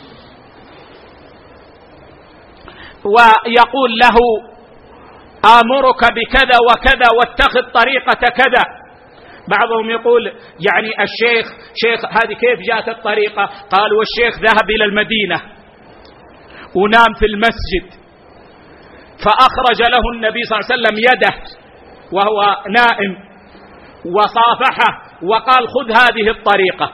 ويقول له: آمرك بكذا وكذا واتخذ طريقة كذا. بعضهم يقول يعني شيخ هذه كيف جاءت الطريقة؟ قال: والشيخ ذهب إلى المدينة ونام في المسجد، فأخرج له النبي صلى الله عليه وسلم يده وهو نائم وصافحه وقال: خذ هذه الطريقة.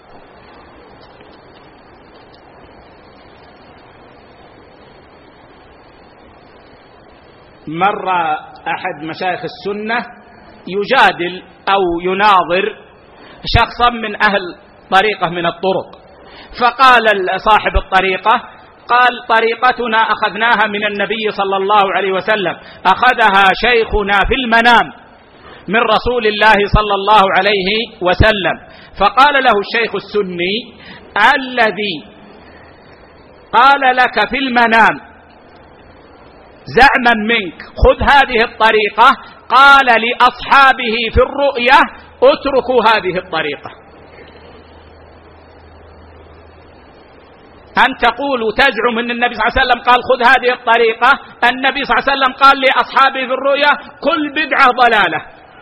مر أحد مشايخ السنة يجادل أو يناظر شخصا من أهل طريقة من الطرق، فقال صاحب الطريقة: قال: طريقتنا أخذناها من النبي صلى الله عليه وسلم، أخذها شيخنا في المنام من رسول الله صلى الله عليه وسلم. فقال له الشيخ السني: الذي قال لك في المنام زعما منك خذ هذه الطريقة، قال لأصحابه في الرؤية: اتركوا هذه الطريقة. أن تقول وتزعم أن النبي صلى الله عليه وسلم قال خذ هذه الطريقة، النبي صلى الله عليه وسلم قال لأصحابه في الرؤيا كل بدعة ضلالة،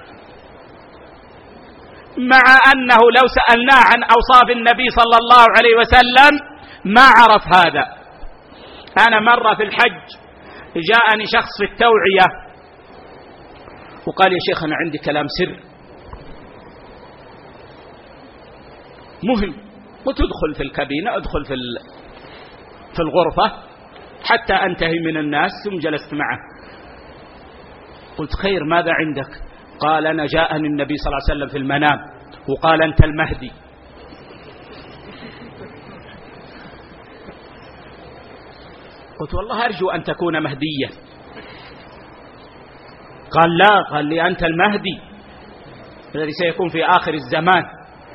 مع أنه لو سألناه عن أوصاف النبي صلى الله عليه وسلم ما عرف هذا. أنا مرة في الحج جاءني شخص في التوعية وقال يا شيخ أنا عندي كلام سر مهم. قلت ادخل في الكابينة، ادخل في الغرفة حتى أنتهي من الناس، ثم جلست معه. قلت خير ماذا عندك؟ قال أنا جاءني النبي صلى الله عليه وسلم في المنام وقال أنت المهدي. قلت والله أرجو أن تكون مهديا. قال لا، قال لي أنت المهدي الذي سيكون في آخر الزمان.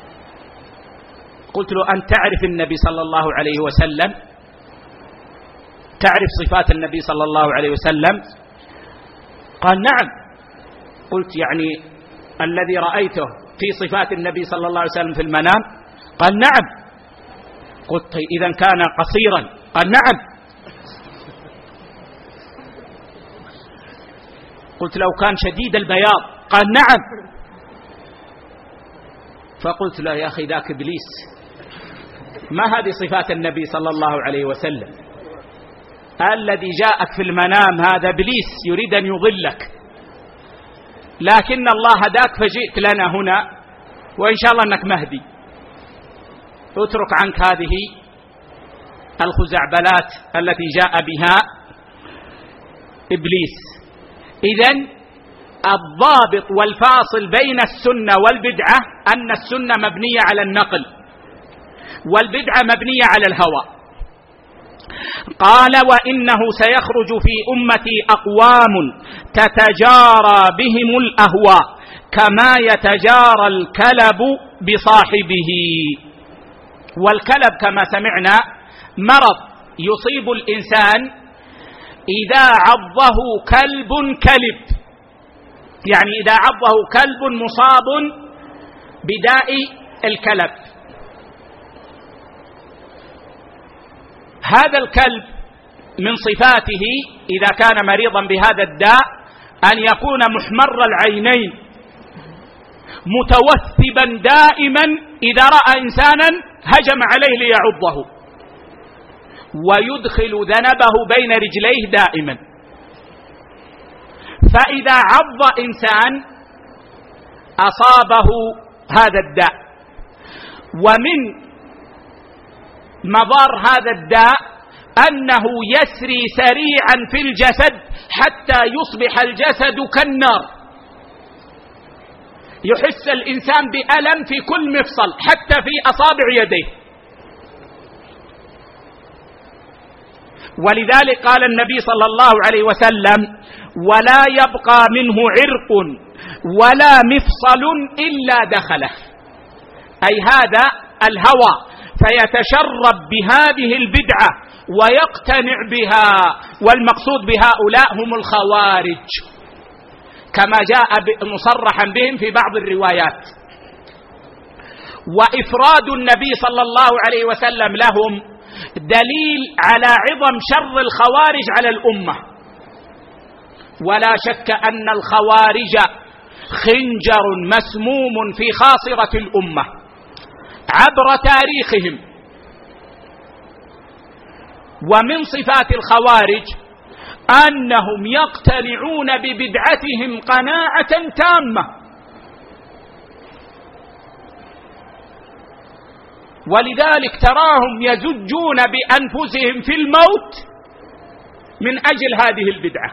قلت له أن تعرف النبي صلى الله عليه وسلم، تعرف صفات النبي صلى الله عليه وسلم؟ قال نعم. قلت يعني الذي رأيته في صفات النبي صلى الله عليه وسلم في المنام؟ قال نعم. قلت إذا كان قصيرا؟ قال نعم. قلت لو كان شديد البياض؟ قال نعم. فقلت له يا أخي ذاك إبليس، ما هذه صفات النبي صلى الله عليه وسلم؟ الذي جاءك في المنام هذا إبليس يريد أن يضلك، لكن الله هداك فجئت لنا هنا وإن شاء الله أنك مهدي. اترك عنك هذه الخزعبلات التي جاء بها إبليس. إذن الضابط والفاصل بين السنة والبدعة أن السنة مبنية على النقل والبدعة مبنية على الهوى. قال وإنه سيخرج في أمتي أقوام تتجارى بهم الأهواء كما يتجارى الكلب بصاحبه. والكلب كما سمعنا مرض يصيب الإنسان إذا عضه كلب كلب، يعني إذا عضه كلب مصاب بداء الكلب. هذا الكلب من صفاته إذا كان مريضا بهذا الداء أن يكون محمر العينين متوثبا دائما، إذا رأى إنسانا هجم عليه ليعضه، ويدخل ذنبه بين رجليه دائما. فإذا عض إنسان أصابه هذا الداء. ومن مضار هذا الداء أنه يسري سريعا في الجسد حتى يصبح الجسد كالنار، يحس الإنسان بألم في كل مفصل حتى في أصابع يديه. ولذلك قال النبي صلى الله عليه وسلم ولا يبقى منه عرق ولا مفصل إلا دخله، أي هذا الهوى فيتشرب بهذه البدعة ويقتنع بها. والمقصود بهؤلاء هم الخوارج كما جاء مصرحا بهم في بعض الروايات. وإفراد النبي صلى الله عليه وسلم لهم دليل على عظم شر الخوارج على الأمة. ولا شك أن الخوارج خنجر مسموم في خاصرة الأمة عبر تاريخهم. ومن صفات الخوارج أنهم يقتنعون ببدعتهم قناعة تامة، ولذلك تراهم يزجون بأنفسهم في الموت من أجل هذه البدعة.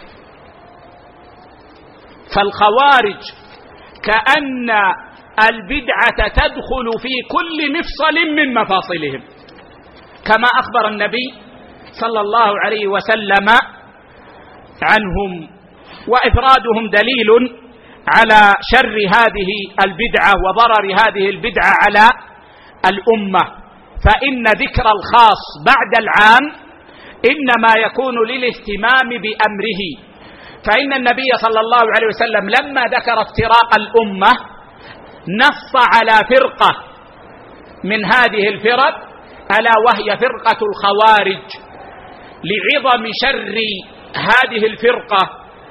فالخوارج كأن البدعة تدخل في كل مفصل من مفاصلهم، كما أخبر النبي صلى الله عليه وسلم عنهم. وإفرادهم دليل على شر هذه البدعة وضرر هذه البدعة على الأمة. فإن ذكر الخاص بعد العام إنما يكون للاهتمام بأمره. فإن النبي صلى الله عليه وسلم لما ذكر افتراق الأمة نص على فرقة من هذه الفرق ألا وهي فرقة الخوارج، لعظم شر هذه الفرقة،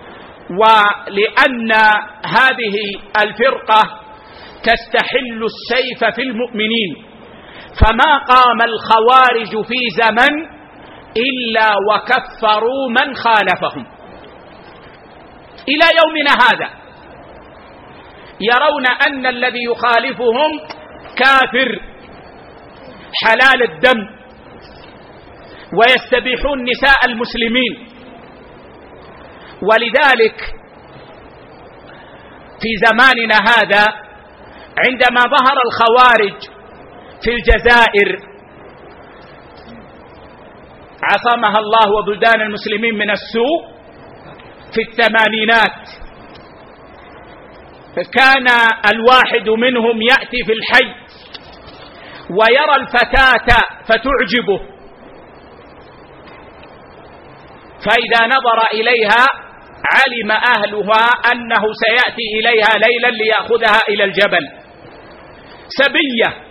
ولأن هذه الفرقة تستحل السيف في المؤمنين، فما قام الخوارج في زمن إلا وكفروا من خالفهم. إلى يومنا هذا يرون أن الذي يخالفهم كافر حلال الدم، ويستبيحون نساء المسلمين. ولذلك في زماننا هذا عندما ظهر الخوارج في الجزائر عصمها الله وبلدان المسلمين من السوء في الثمانينات، كان الواحد منهم يأتي في الحي ويرى الفتاة فتعجبه، فإذا نظر إليها علم أهلها أنه سيأتي إليها ليلا ليأخذها إلى الجبل، سبية.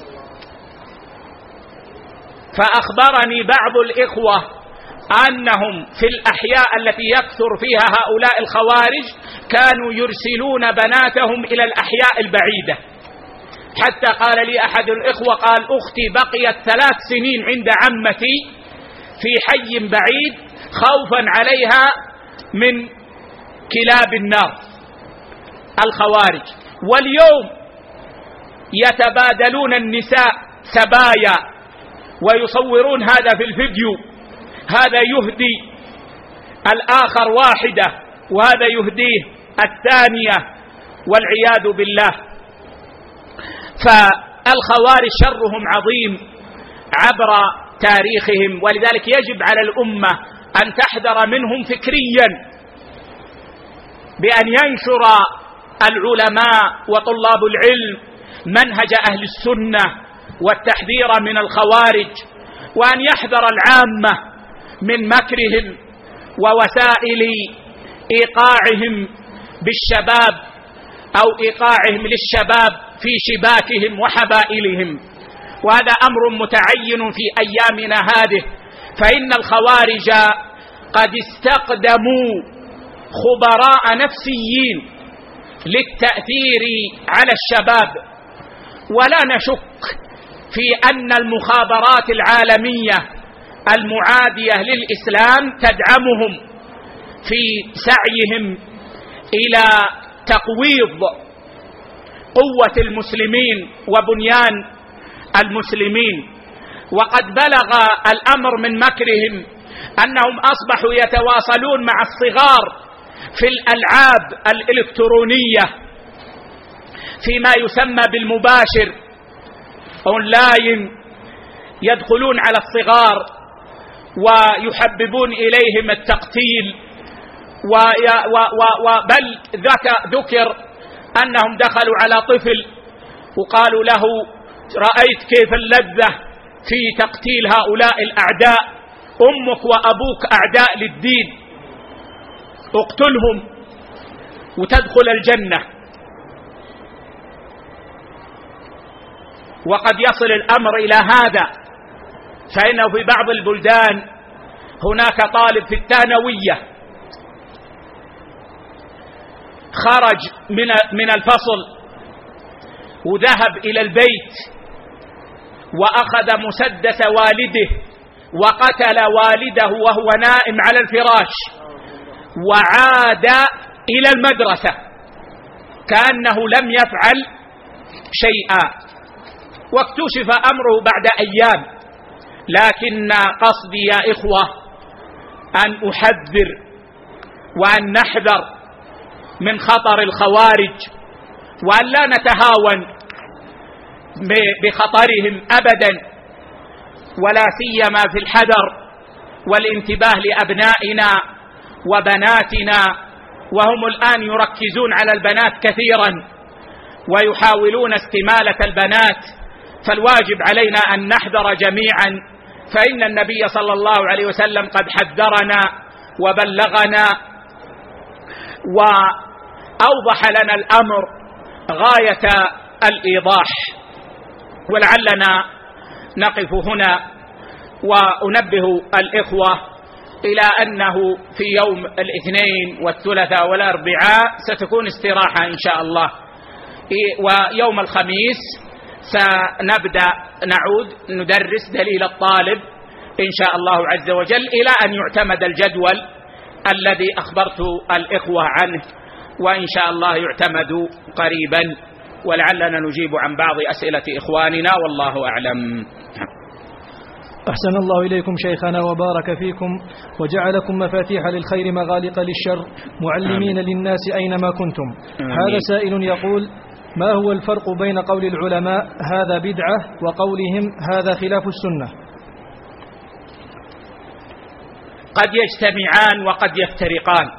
فأخبرني بعض الإخوة أنهم في الأحياء التي يكثر فيها هؤلاء الخوارج كانوا يرسلون بناتهم إلى الأحياء البعيدة، حتى قال لي أحد الإخوة قال: أختي بقيت 3 سنين عند عمتي في حي بعيد خوفا عليها من كلاب النار الخوارج، واليوم يتبادلون النساء سبايا ويصورون هذا في الفيديو، هذا يهدي الآخر واحدة وهذا يهديه الثانية والعياذ بالله. فالخوارج شرهم عظيم عبر تاريخهم، ولذلك يجب على الأمة أن تحذر منهم فكريا، بأن ينشر العلماء وطلاب العلم منهج أهل السنة والتحذير من الخوارج، وأن يحذر العامة من مكرهم ووسائل إيقاعهم بالشباب أو إيقاعهم للشباب في شباكهم وحبائلهم. وهذا أمر متعين في أيامنا هذه، فإن الخوارج قد استقدموا خبراء نفسيين للتأثير على الشباب، ولا نشك في أن المخابرات العالمية المعادية للإسلام تدعمهم في سعيهم إلى تقويض قوة المسلمين وبنيان المسلمين. وقد بلغ الأمر من مكرهم أنهم أصبحوا يتواصلون مع الصغار في الألعاب الإلكترونية فيما يسمى بالمباشر أونلاين، يدخلون على الصغار ويحببون إليهم التقتيل، بل ذكر أنهم دخلوا على طفل وقالوا له: رأيت كيف اللذة في تقتيل هؤلاء الأعداء، أمك وأبوك أعداء للدين، اقتلهم وتدخل الجنة. وقد يصل الأمر إلى هذا، فإنه في بعض البلدان هناك طالب في الثانوية خرج من الفصل وذهب إلى البيت وأخذ مسدس والده وقتل والده وهو نائم على الفراش، وعاد إلى المدرسة كأنه لم يفعل شيئا، واكتشف أمره بعد أيام. لكن قصدي يا إخوة أن أحذر وأن نحذر من خطر الخوارج، وأن لا نتهاون بخطرهم أبدا، ولا سيما في الحذر والانتباه لأبنائنا وبناتنا، وهم الآن يركزون على البنات كثيرا ويحاولون استمالة البنات، فالواجب علينا أن نحذر جميعا، فإن النبي صلى الله عليه وسلم قد حذرنا وبلغنا وأوضح لنا الأمر غاية الإيضاح. ولعلنا نقف هنا وأنبه الإخوة إلى أنه في يوم الاثنين والثلاثاء والأربعاء ستكون استراحة إن شاء الله، ويوم الخميس سنبدأ نعود ندرس دليل الطالب إن شاء الله عز وجل إلى أن يعتمد الجدول الذي أخبرت الإخوة عنه، وإن شاء الله يعتمد قريبا، ولعلنا نجيب عن بعض أسئلة إخواننا والله أعلم. أحسن الله إليكم شيخنا وبارك فيكم وجعلكم مفاتيح للخير مغالق للشر معلمين للناس أينما كنتم. هذا سائل يقول: ما هو الفرق بين قول العلماء هذا بدعة وقولهم هذا خلاف السنة؟ قد يجتمعان وقد يفترقان.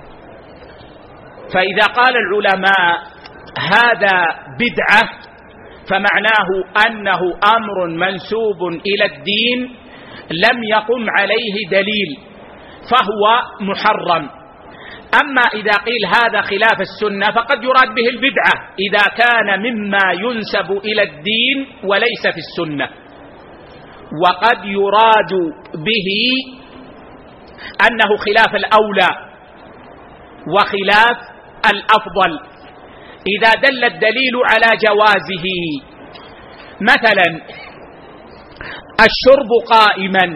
فإذا قال العلماء هذا بدعة فمعناه أنه أمر منسوب إلى الدين لم يقم عليه دليل فهو محرم. أما إذا قيل هذا خلاف السنة فقد يراد به البدعة إذا كان مما ينسب إلى الدين وليس في السنة، وقد يراد به أنه خلاف الأولى وخلاف الأفضل إذا دل الدليل على جوازه. مثلا الشرب قائما،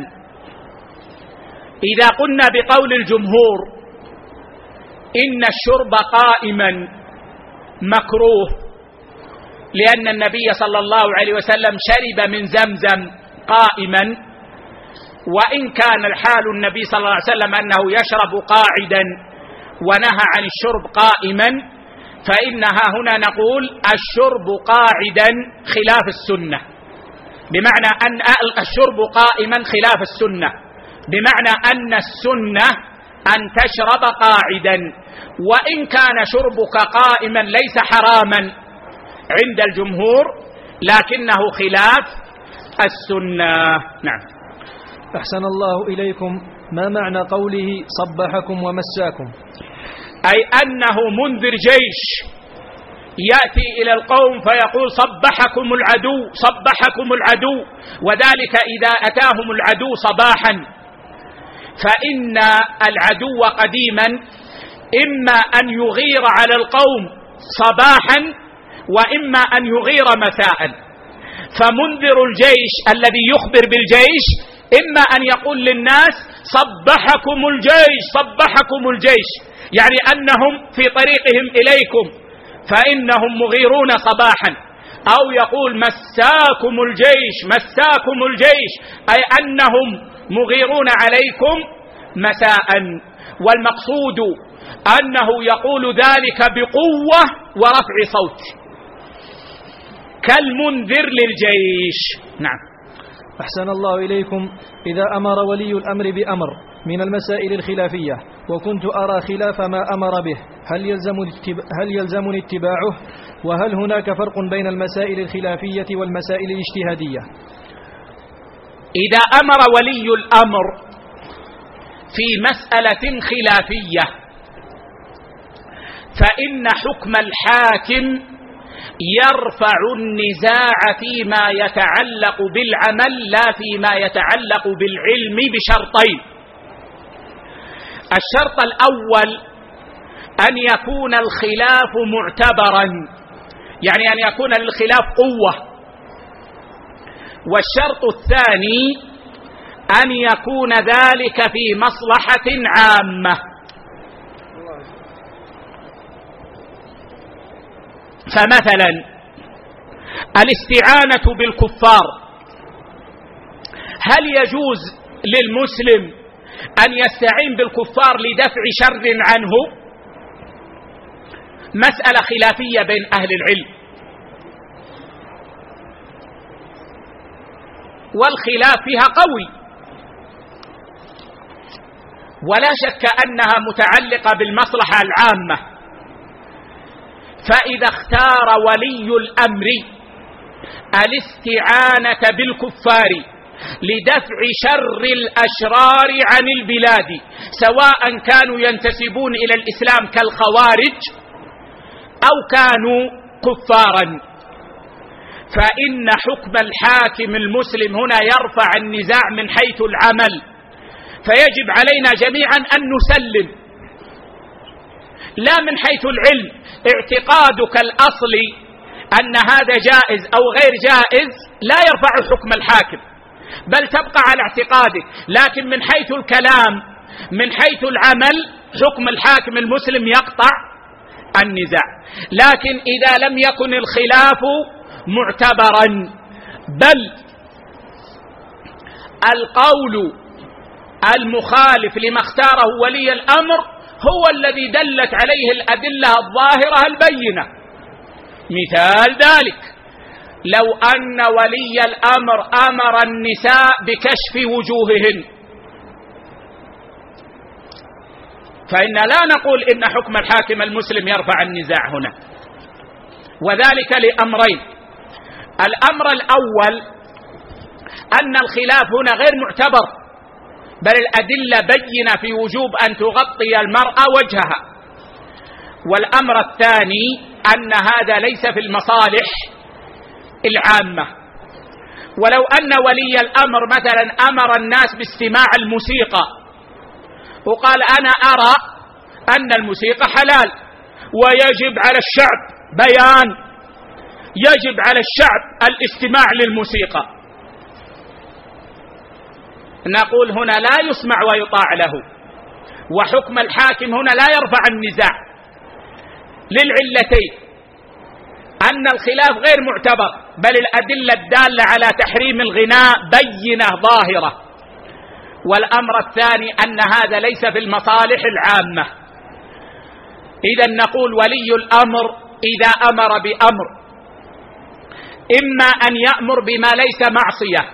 إذا قلنا بقول الجمهور إن الشرب قائما مكروه لأن النبي صلى الله عليه وسلم شرب من زمزم قائما، وإن كان الحال النبي صلى الله عليه وسلم أنه يشرب قاعدا ونهى عن الشرب قائما، فإنها هنا نقول الشرب قاعدا خلاف السنة، بمعنى أن الشرب قائما خلاف السنة، بمعنى أن السنة أن تشرب قاعدا، وإن كان شربك قائما ليس حراما عند الجمهور لكنه خلاف السنة. نعم. أحسن الله إليكم، ما معنى قوله صبحكم ومساكم؟ أي أنه منذر جيش يأتي إلى القوم فيقول صبحكم العدو صبحكم العدو، وذلك إذا أتاهم العدو صباحا، فإن العدو قديما إما أن يغير على القوم صباحا وإما أن يغير مساء، فمنذر الجيش الذي يخبر بالجيش إما أن يقول للناس صبحكم الجيش صبحكم الجيش، يعني أنهم في طريقهم إليكم فإنهم مغيرون صباحا، أو يقول مساكم الجيش مساكم الجيش أي أنهم مغيرون عليكم مساء، والمقصود أنه يقول ذلك بقوة ورفع صوت كالمنذر للجيش. نعم. أحسن الله إليكم، إذا أمر ولي الأمر بأمر من المسائل الخلافية وكنت أرى خلاف ما أمر به هل يلزمني اتباعه؟ وهل هناك فرق بين المسائل الخلافية والمسائل الاجتهادية؟ إذا أمر ولي الأمر في مسألة خلافية فإن حكم الحاكم يرفع النزاع فيما يتعلق بالعمل لا فيما يتعلق بالعلم بشرطين. الشرط الأول أن يكون الخلاف معتبرا، يعني أن يكون للخلاف قوة، والشرط الثاني أن يكون ذلك في مصلحة عامة. فمثلا الاستعانة بالكفار، هل يجوز للمسلم أن يستعين بالكفار لدفع شر عنه؟ مسألة خلافية بين أهل العلم، والخلاف فيها قوي، ولا شك أنها متعلقة بالمصلحة العامة. فإذا اختار ولي الأمر الاستعانة بالكفار لدفع شر الأشرار عن البلاد سواء كانوا ينتسبون إلى الإسلام كالخوارج أو كانوا كفارا، فإن حكم الحاكم المسلم هنا يرفع النزاع من حيث العمل، فيجب علينا جميعا أن نسلم، لا من حيث العلم. اعتقادك الأصلي أن هذا جائز أو غير جائز لا يرفع حكم الحاكم، بل تبقى على اعتقادك، لكن من حيث الكلام، من حيث العمل، حكم الحاكم المسلم يقطع النزاع. لكن إذا لم يكن الخلاف معتبرا، بل القول المخالف لما اختاره ولي الأمر هو الذي دلت عليه الأدلة الظاهرة البينة. مثال ذلك لو أن ولي الأمر أمر النساء بكشف وجوههن، فإن لا نقول إن حكم الحاكم المسلم يرفع النزاع هنا، وذلك لأمرين. الأمر الأول أن الخلاف هنا غير معتبر، بل الأدلة بينة في وجوب أن تغطي المرأة وجهها. والأمر الثاني أن هذا ليس في المصالح العامة. ولو أن ولي الأمر مثلا أمر الناس باستماع الموسيقى وقال أنا أرى أن الموسيقى حلال ويجب على الشعب بيان، يجب على الشعب الاستماع للموسيقى، نقول هنا لا يسمع ويطاع له، وحكم الحاكم هنا لا يرفع النزاع للعلتين: أن الخلاف غير معتبر، بل الأدلة الدالة على تحريم الغناء بينة ظاهرة، والأمر الثاني أن هذا ليس في المصالح العامة. إذا نقول ولي الأمر إذا أمر بأمر إما أن يأمر بما ليس معصية،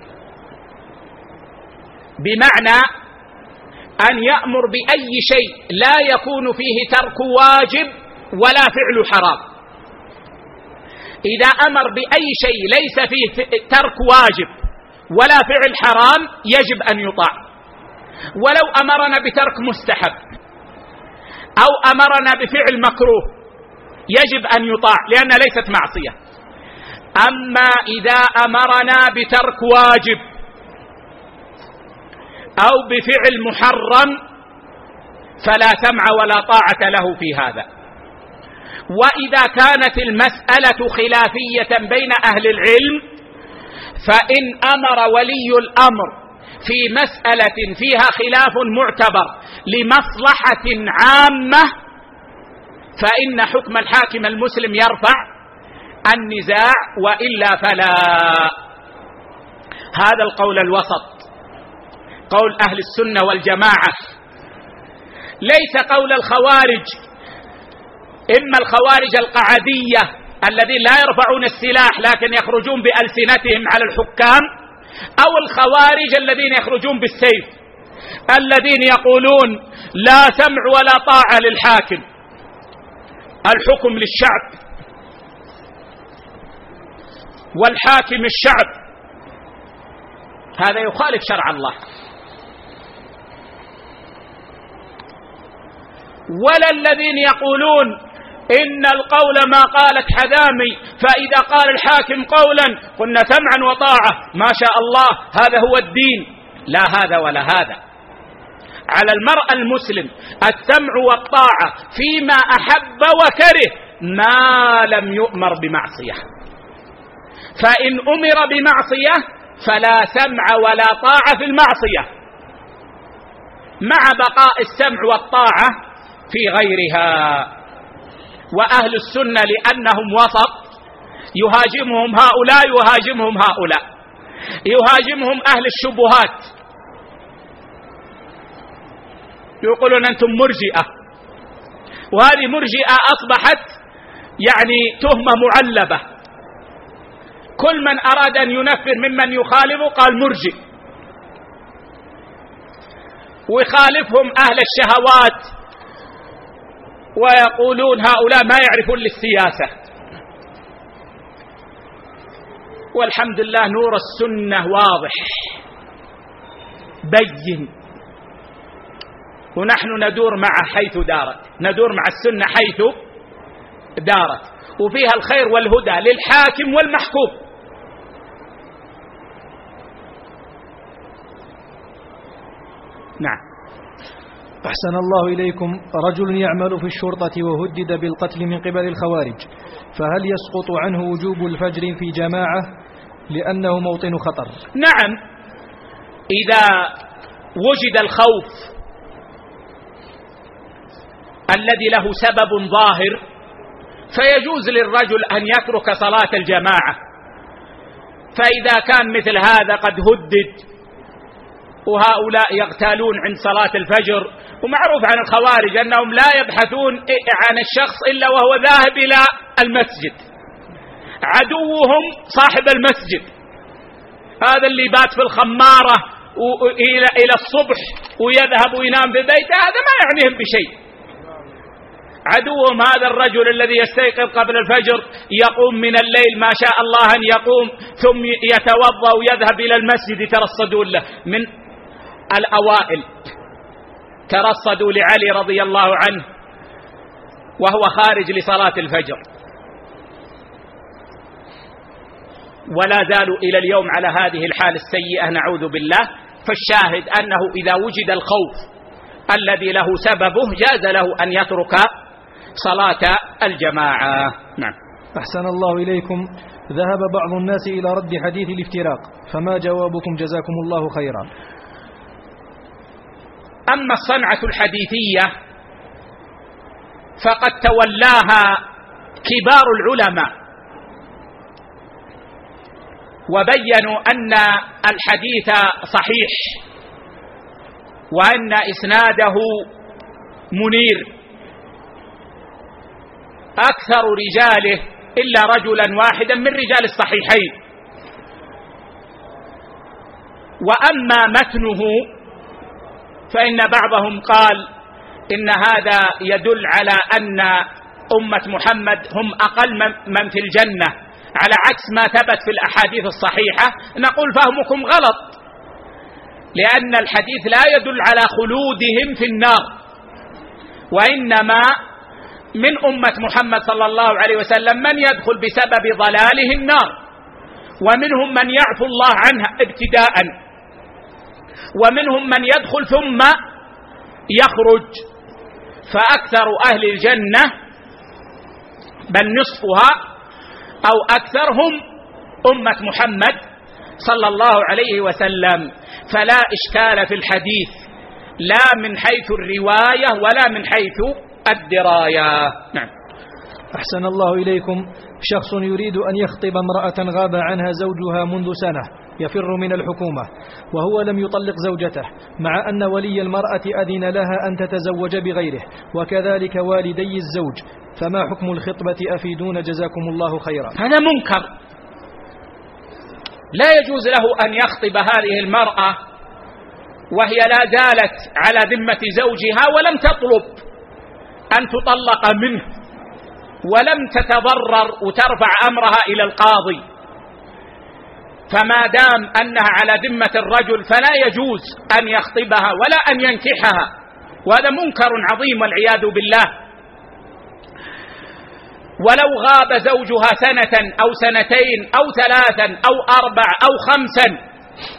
بمعنى أن يأمر بأي شيء لا يكون فيه ترك واجب ولا فعل حرام. إذا أمر بأي شيء ليس فيه ترك واجب ولا فعل حرام يجب أن يطاع. ولو أمرنا بترك مستحب أو أمرنا بفعل مكروه يجب أن يطاع لأن ليست معصية. أما إذا أمرنا بترك واجب أو بفعل محرم فلا سمع ولا طاعة له في هذا. وإذا كانت المسألة خلافية بين أهل العلم فإن أمر ولي الأمر في مسألة فيها خلاف معتبر لمصلحة عامة فإن حكم الحاكم المسلم يرفع النزاع، وإلا فلا. هذا القول الوسط، قول أهل السنة والجماعة، ليس قول الخوارج، إما الخوارج القعدية الذين لا يرفعون السلاح لكن يخرجون بألسنتهم على الحكام، أو الخوارج الذين يخرجون بالسيف الذين يقولون لا سمع ولا طاعة للحاكم، الحكم للشعب والحاكم الشعب. هذا يخالف شرع الله. ولا الذين يقولون إن القول ما قالت حذامي فإذا قال الحاكم قولا قلنا سمعا وطاعة ما شاء الله هذا هو الدين. لا هذا ولا هذا. على المرء المسلم السمع والطاعة فيما أحب وكره ما لم يؤمر بمعصية، فإن أمر بمعصية فلا سمع ولا طاعة في المعصية، مع بقاء السمع والطاعة في غيرها. وأهل السنة لأنهم وسط يهاجمهم هؤلاء يهاجمهم هؤلاء، يهاجمهم أهل الشبهات يقولون أنتم مرجئة، وهذه مرجئة أصبحت يعني تهمة معلبة، كل من أراد أن ينفر ممن يخالفه قال مرجئ، ويخالفهم أهل الشهوات ويقولون هؤلاء ما يعرفون للسياسة. والحمد لله نور السنة واضح بين، ونحن ندور مع حيث دارت، ندور مع السنة حيث دارت، وفيها الخير والهدى للحاكم والمحكوم. نعم. أحسن الله إليكم. رجل يعمل في الشرطة وهدد بالقتل من قبل الخوارج، فهل يسقط عنه وجوب الفجر في جماعة لأنه موطن خطر؟ نعم، إذا وجد الخوف الذي له سبب ظاهر فيجوز للرجل أن يترك صلاة الجماعة. فإذا كان مثل هذا قد هدد وهؤلاء يغتالون عند صلاة الفجر، ومعروف عن الخوارج أنهم لا يبحثون عن الشخص إلا وهو ذاهب إلى المسجد، عدوهم صاحب المسجد، هذا اللي بات في الخمارة إلى الصبح ويذهب وينام في بيته، هذا ما يعنيهم بشيء. عدوهم هذا الرجل الذي يستيقظ قبل الفجر، يقوم من الليل ما شاء الله أن يقوم، ثم يتوضأ ويذهب إلى المسجد يترصدون له. من الأوائل ترصدوا لعلي رضي الله عنه وهو خارج لصلاة الفجر، ولا زالوا إلى اليوم على هذه الحال السيئة، نعوذ بالله. فالشاهد أنه إذا وجد الخوف الذي له سببه جاز له أن يترك صلاة الجماعة. نعم. أحسن الله إليكم. ذهب بعض الناس إلى رد حديث الافتراق، فما جوابكم جزاكم الله خيرا؟ أما الصنعة الحديثية فقد تولاها كبار العلماء وبينوا أن الحديث صحيح وأن إسناده منير، أكثر رجاله إلا رجلا واحدا من رجال الصحيحين. وأما متنه فإن بعضهم قال إن هذا يدل على أن أمة محمد هم أقل من في الجنة، على عكس ما ثبت في الأحاديث الصحيحة. نقول فهمكم غلط، لأن الحديث لا يدل على خلودهم في النار، وإنما من أمة محمد صلى الله عليه وسلم من يدخل بسبب ضلاله النار، ومنهم من يعفو الله عنها ابتداء، ومنهم من يدخل ثم يخرج. فأكثر أهل الجنة بل نصفها أو أكثرهم أمة محمد صلى الله عليه وسلم. فلا إشكال في الحديث لا من حيث الرواية ولا من حيث الدراية. نعم. أحسن الله إليكم. شخص يريد أن يخطب امرأة غاب عنها زوجها منذ سنة يفر من الحكومة، وهو لم يطلق زوجته، مع أن ولي المرأة أذن لها أن تتزوج بغيره، وكذلك والدي الزوج، فما حكم الخطبة؟ أفيدون جزاكم الله خيرا. هذا منكر، لا يجوز له أن يخطب هذه المرأة وهي لا زالت على ذمة زوجها ولم تطلب أن تطلق منه، ولم تتضرر وترفع أمرها إلى القاضي. فما دام أنها على ذمة الرجل فلا يجوز أن يخطبها ولا أن ينكحها، وهذا منكر عظيم والعياذ بالله. ولو غاب زوجها سنة أو سنتين أو ثلاثا أو أربع أو خمسا،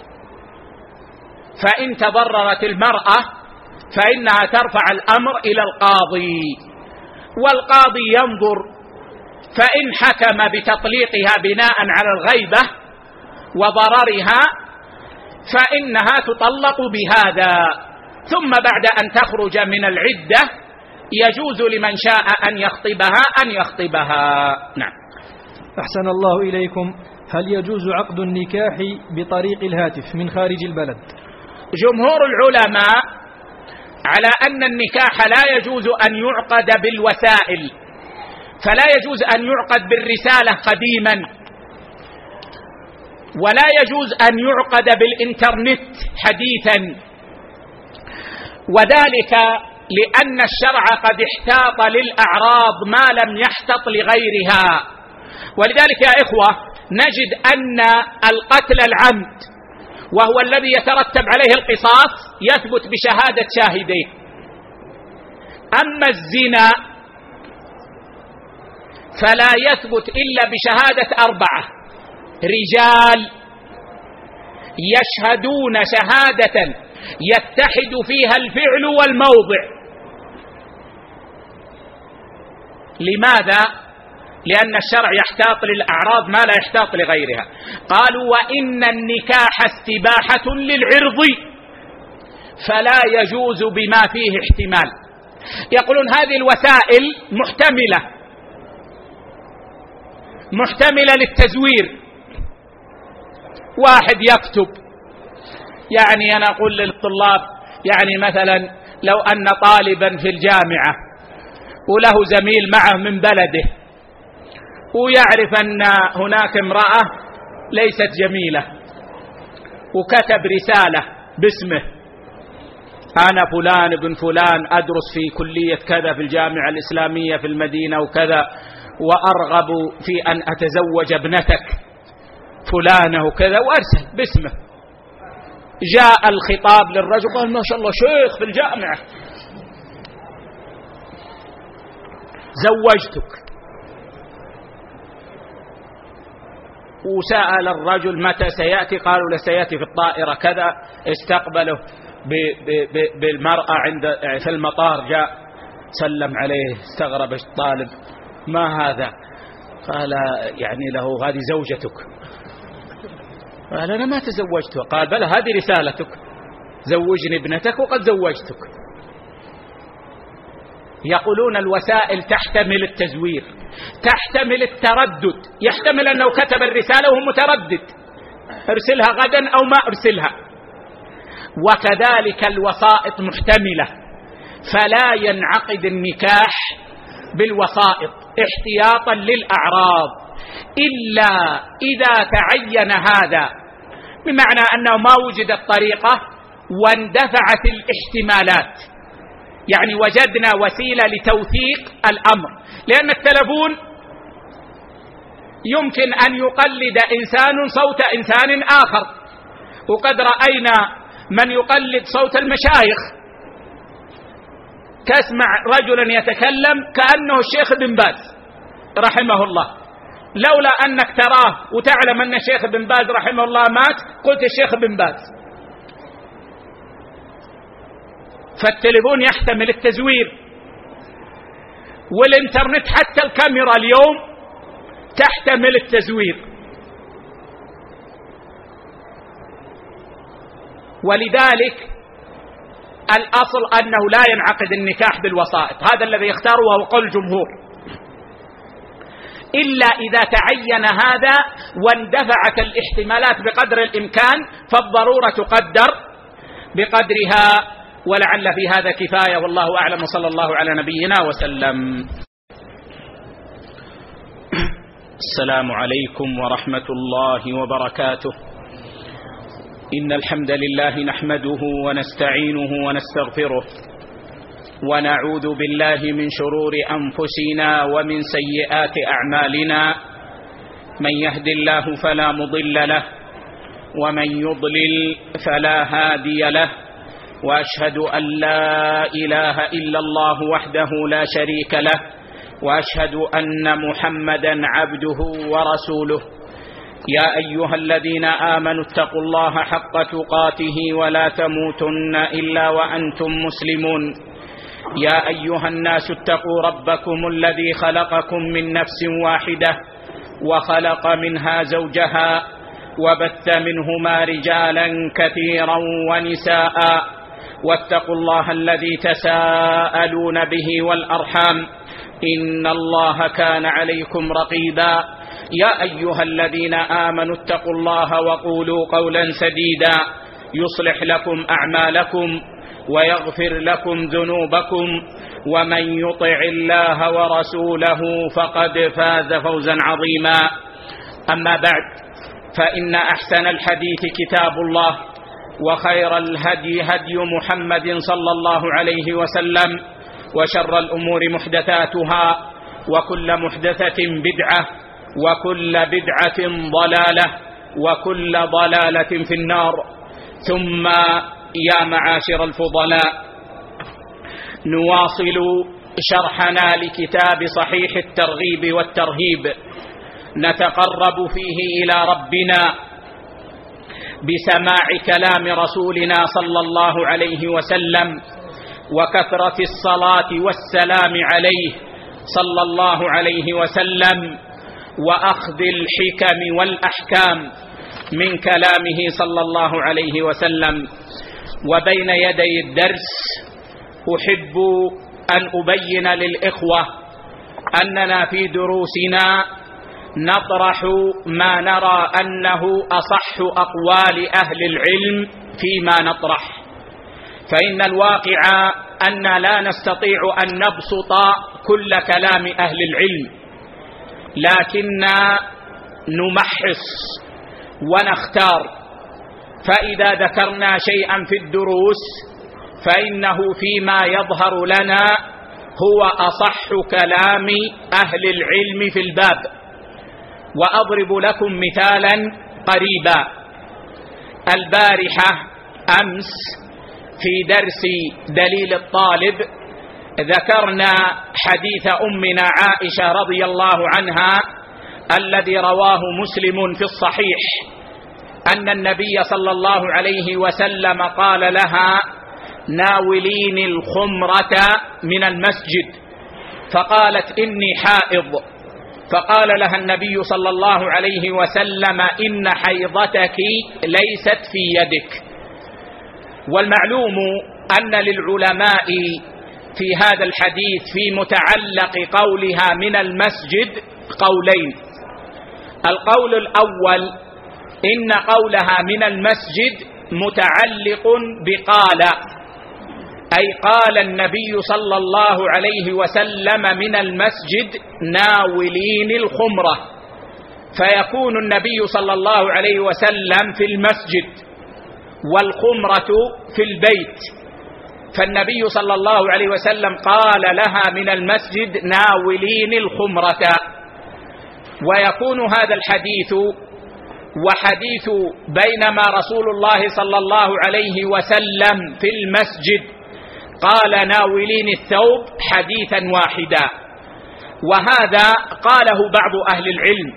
فإن تضررت المرأة فإنها ترفع الأمر إلى القاضي، والقاضي ينظر، فإن حكم بتطليقها بناء على الغيبة وضررها فإنها تطلق بهذا، ثم بعد أن تخرج من العدة يجوز لمن شاء أن يخطبها أن يخطبها. نعم. أحسن الله إليكم. هل يجوز عقد النكاح بطريق الهاتف من خارج البلد؟ جمهور العلماء على أن النكاح لا يجوز أن يعقد بالوسائل، فلا يجوز أن يعقد بالرسالة قديما، ولا يجوز أن يعقد بالإنترنت حديثا، وذلك لأن الشرع قد احتاط للأعراض ما لم يحتط لغيرها. ولذلك يا إخوة نجد أن القتل العمد وهو الذي يترتب عليه القصاص يثبت بشهادة شاهدين. أما الزنا فلا يثبت إلا بشهادة 4 رجال يشهدون شهادة يتحد فيها الفعل والموضع. لماذا؟ لأن الشرع يحتاط للأعراض ما لا يحتاط لغيرها. قالوا وإن النكاح استباحة للعرض فلا يجوز بما فيه احتمال. يقولون هذه الوسائل محتملة للتزوير. واحد يكتب، يعني أنا أقول للطلاب، يعني مثلا لو أن طالبا في الجامعة وله زميل معه من بلده ويعرف أن هناك امرأة ليست جميلة وكتب رسالة باسمه: أنا فلان ابن فلان أدرس في كلية كذا في الجامعة الإسلامية في المدينة وكذا، وأرغب في أن أتزوج ابنتك فلانة وكذا، وأرسل باسمه. جاء الخطاب للرجل قال: ما شاء الله شيخ في الجامعة، زوجتك. وسأل الرجل متى سيأتي، قالوا له سيأتي في الطائرة كذا. استقبله بالمرأة في المطار، جاء سلم عليه، استغرب الطالب: ما هذا؟ قال: يعني له هذه زوجتك. قال: أنا ما تزوجتها. قال: بلى هذه رسالتك، زوجني ابنتك وقد زوجتك. يقولون الوسائل تحتمل التزوير، تحتمل التردد، يحتمل أنه كتب الرسالة وهو متردد، أرسلها غدا أو ما أرسلها. وكذلك الوسائط محتملة، فلا ينعقد النكاح بالوسائط احتياطا للأعراض إلا إذا تعين هذا، بمعنى أنه ما وجدت طريقة واندفعت الاحتمالات، يعني وجدنا وسيلة لتوثيق الأمر. لأن التلفون يمكن أن يقلد إنسان صوت إنسان آخر، وقد رأينا من يقلد صوت المشايخ، تسمع رجلا يتكلم كأنه الشيخ بن باز رحمه الله، لولا أنك تراه وتعلم أن الشيخ بن باز رحمه الله مات قلت الشيخ بن باز. فالتليفون يحتمل التزوير، والإنترنت حتى الكاميرا اليوم تحتمل التزوير. ولذلك الأصل أنه لا ينعقد النكاح بالوسائط، هذا الذي يختاره وهو قول الجمهور، إلا إذا تعين هذا واندفعت الاحتمالات بقدر الإمكان، فالضرورة تقدر بقدرها. ولعل في هذا كفاية، والله أعلم، وصلى الله على نبينا وسلم. السلام عليكم ورحمة الله وبركاته. إن الحمد لله نحمده ونستعينه ونستغفره، ونعوذ بالله من شرور أنفسنا ومن سيئات أعمالنا. من يهد الله فلا مضل له، ومن يضلل فلا هادي له، وأشهد أن لا إله إلا الله وحده لا شريك له، وأشهد أن محمدا عبده ورسوله. يا أيها الذين آمنوا اتقوا الله حق تقاته ولا تموتن إلا وأنتم مسلمون. يا أيها الناس اتقوا ربكم الذي خلقكم من نفس واحدة، وخلق منها زوجها، وبث منهما رجالا كثيرا ونساء، واتقوا الله الذي تساءلون به والأرحام، إن الله كان عليكم رقيبا. يا أيها الذين آمنوا اتقوا الله وقولوا قولا سديدا يصلح لكم أعمالكم ويغفر لكم ذنوبكم، ومن يطع الله ورسوله فقد فاز فوزا عظيما. أما بعد، فإن أحسن الحديث كتاب الله، وخير الهدي هدي محمد صلى الله عليه وسلم، وشر الأمور محدثاتها، وكل محدثة بدعة، وكل بدعة ضلالة، وكل ضلالة في النار. ثم يا معاشر الفضلاء، نواصل شرحنا لكتاب صحيح الترغيب والترهيب نتقرب فيه إلى ربنا بسماع كلام رسولنا صلى الله عليه وسلم وكثرة الصلاة والسلام عليه صلى الله عليه وسلم وأخذ الحكم والأحكام من كلامه صلى الله عليه وسلم. وبين يدي الدرس أحب أن أبين للإخوة أننا في دروسنا نطرح ما نرى أنه أصح أقوال أهل العلم فيما نطرح، فإن الواقع أن لا نستطيع أن نبسط كل كلام أهل العلم، لكن نمحص ونختار، فإذا ذكرنا شيئا في الدروس فإنه فيما يظهر لنا هو أصح كلام أهل العلم في الباب. وأضرب لكم مثالا قريبا. البارحة أمس في درس دليل الطالب ذكرنا حديث أمنا عائشة رضي الله عنها الذي رواه مسلم في الصحيح أن النبي صلى الله عليه وسلم قال لها: ناوليني الخمرة من المسجد، فقالت: إني حائض، فقال لها النبي صلى الله عليه وسلم: إن حيضتك ليست في يدك. والمعلوم أن للعلماء في هذا الحديث في متعلق قولها من المسجد قولين. القول الأول إن قولها من المسجد متعلق بقال، أي قال النبي صلى الله عليه وسلم من المسجد: ناوليني الخمرة، فيكون النبي صلى الله عليه وسلم في المسجد والخمرة في البيت، فالنبي صلى الله عليه وسلم قال لها من المسجد: ناوليني الخمرة. ويكون هذا الحديث وحديث بينما رسول الله صلى الله عليه وسلم في المسجد قال: ناوليني الثوب، حديثا واحدا. وهذا قاله بعض أهل العلم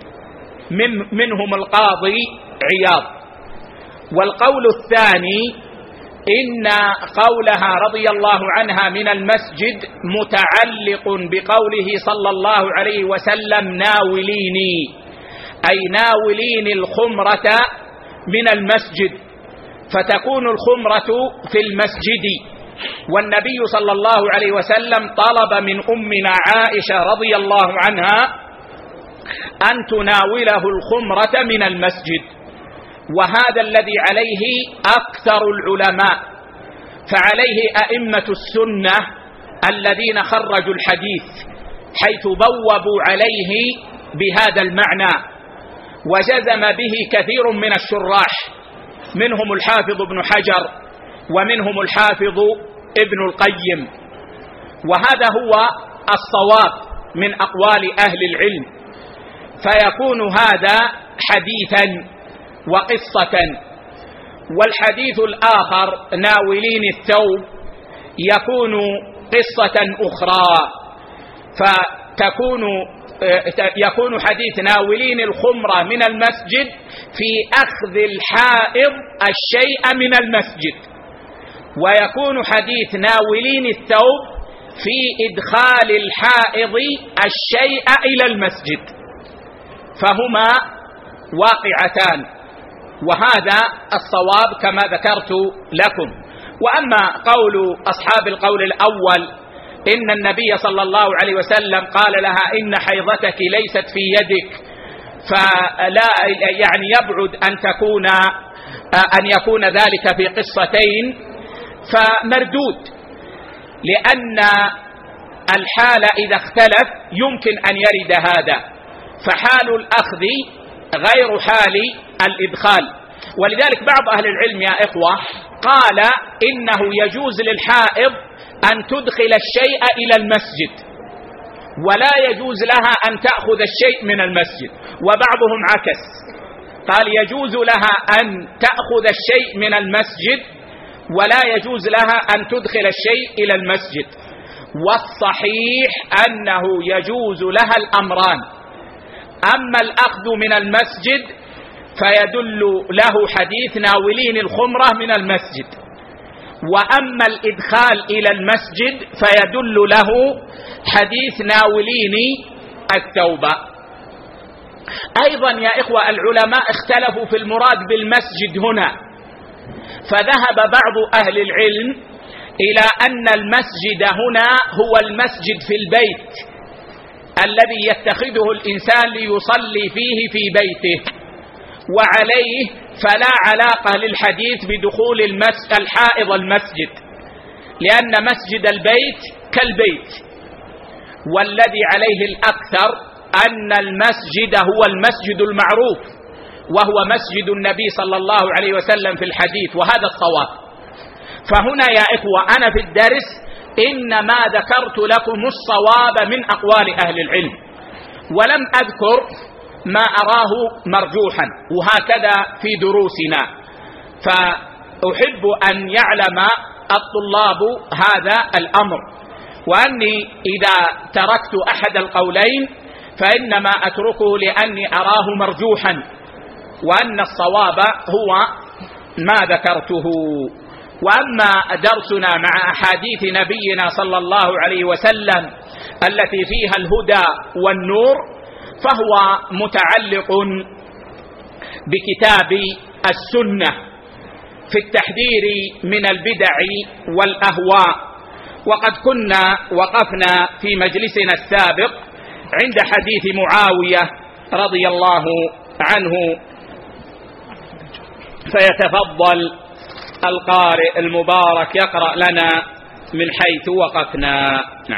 منهم القاضي عياض. والقول الثاني إن قولها رضي الله عنها من المسجد متعلق بقوله صلى الله عليه وسلم: ناوليني، أي ناوليني الخمرة من المسجد، فتكون الخمرة في المسجد. والنبي صلى الله عليه وسلم طلب من أمنا عائشة رضي الله عنها أن تناوله الخمرة من المسجد، وهذا الذي عليه أكثر العلماء، فعليه أئمة السنة الذين خرجوا الحديث حيث بوبوا عليه بهذا المعنى، وجزم به كثير من الشراح، منهم الحافظ ابن حجر ومنهم الحافظ ابن القيم. وهذا هو الصواب من أقوال أهل العلم، فيكون هذا حديثا وقصة. والحديثث الآخر ناوليني الثوب يكون قصة أخرى، يكون حديث ناوليني الخمرة من المسجد في أخذ الحائض الشيء من المسجد، ويكون حديث ناوليني الثوب في إدخال الحائض الشيء إلى المسجد، فهما واقعتان، وهذا الصواب كما ذكرت لكم. وأما قول أصحاب القول الأول إن النبي صلى الله عليه وسلم قال لها: إن حيضتك ليست في يدك، فلا يعني يبعد أن يكون ذلك في قصتين، فمردود، لأن الحال إذا اختلف يمكن أن يرد هذا، فحال الأخذ غير حال الإدخال. ولذلك بعض أهل العلم يا إخوة قال إنه يجوز للحائض أن تدخل الشيء إلى المسجد، ولا يجوز لها أن تأخذ الشيء من المسجد. وبعضهم عكس، قال يجوز لها أن تأخذ الشيء من المسجد ولا يجوز لها أن تدخل الشيء إلى المسجد. والصحيح أنه يجوز لها الأمران. أما الأخذ من المسجد فيدل له حديث ناولين الخمرة من المسجد، وأما الإدخال إلى المسجد فيدل له حديث ناولين الثوب. أيضا يا إخوة العلماء اختلفوا في المراد بالمسجد هنا، فذهب بعض أهل العلم إلى أن المسجد هنا هو المسجد في البيت الذي يتخذه الإنسان ليصلي فيه في بيته، وعليه فلا علاقة للحديث بدخول الحائض المسجد، لأن مسجد البيت كالبيت. والذي عليه الأكثر أن المسجد هو المسجد المعروف، وهو مسجد النبي صلى الله عليه وسلم في الحديث، وهذا الصواب. فهنا يا إخوة أنا في الدرس إنما ذكرت لكم الصواب من أقوال أهل العلم، ولم أذكر ما أراه مرجوحا، وهكذا في دروسنا. فأحب أن يعلم الطلاب هذا الأمر، وأني إذا تركت أحد القولين فإنما أتركه لأني أراه مرجوحا، وأن الصواب هو ما ذكرته. وأما درسنا مع أحاديث نبينا صلى الله عليه وسلم التي فيها الهدى والنور فهو متعلق بكتاب السنة في التحذير من البدع والأهواء. وقد كنا وقفنا في مجلسنا السابق عند حديث معاوية رضي الله عنه، فيتفضل القارئ المبارك يقرأ لنا من حيث وقفنا. نعم.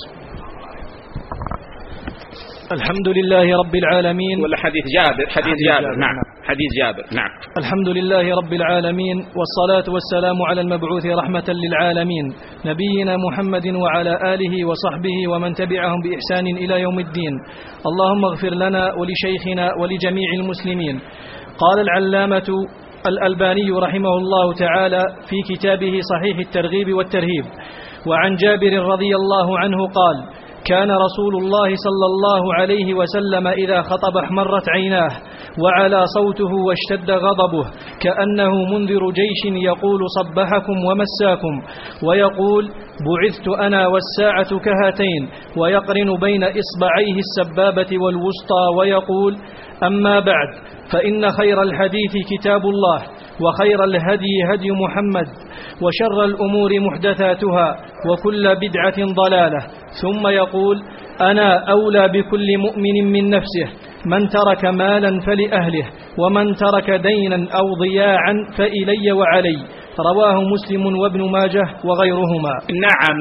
الحمد لله رب العالمين. ولا حديث جابر. نعم حديث جابر. نعم. الحمد لله رب العالمين، والصلاة والسلام على المبعوث رحمة للعالمين نبينا محمد وعلى آله وصحبه ومن تبعهم بإحسان إلى يوم الدين. اللهم اغفر لنا ولشيخنا ولجميع المسلمين. قال العلامة الألباني رحمه الله تعالى في كتابه صحيح الترغيب والترهيب: وعن جابر رضي الله عنه قال: كان رسول الله صلى الله عليه وسلم إذا خطب احمرت عيناه وعلى صوته واشتد غضبه كأنه منذر جيش يقول صبحكم ومساكم، ويقول بعثت أنا والساعة كهاتين، ويقرن بين إصبعيه السبابة والوسطى ويقول: أما بعد، فإن خير الحديث كتاب الله، وخير الهدي هدي محمد، وشر الأمور محدثاتها، وكل بدعة ضلالة. ثم يقول: أنا أولى بكل مؤمن من نفسه، من ترك مالا فلأهله، ومن ترك دينا أو ضياعا فإلي وعلي. رواه مسلم وابن ماجه وغيرهما. نعم،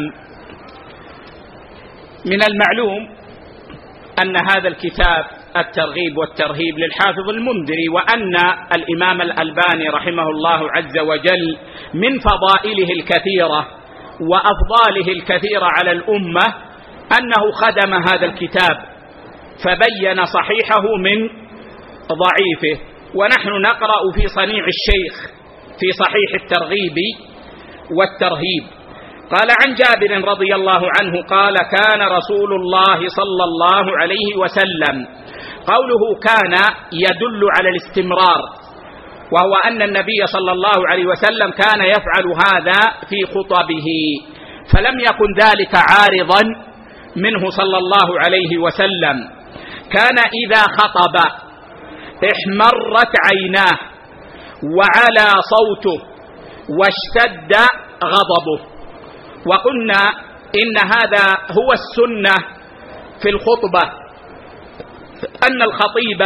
من المعلوم أن هذا الكتاب الترغيب والترهيب للحافظ المنذري، وأن الإمام الألباني رحمه الله عز وجل من فضائله الكثيرة وأفضاله الكثيرة على الأمة أنه خدم هذا الكتاب فبين صحيحه من ضعيفه. ونحن نقرأ في صنيع الشيخ في صحيح الترغيب والترهيب. قال: عن جابر رضي الله عنه قال: كان رسول الله صلى الله عليه وسلم. قوله كان يدل على الاستمرار، وهو أن النبي صلى الله عليه وسلم كان يفعل هذا في خطبه، فلم يكن ذلك عارضا منه صلى الله عليه وسلم. كان إذا خطب احمرت عيناه وعلى صوته واشتد غضبه. وقلنا إن هذا هو السنة في الخطبة، أن الخطيب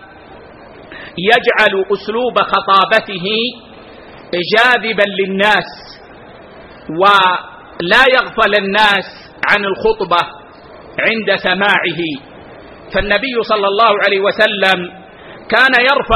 يجعل أسلوب خطابته جاذبا للناس، ولا يغفل الناس عن الخطبة عند سماعه. فالنبي صلى الله عليه وسلم كان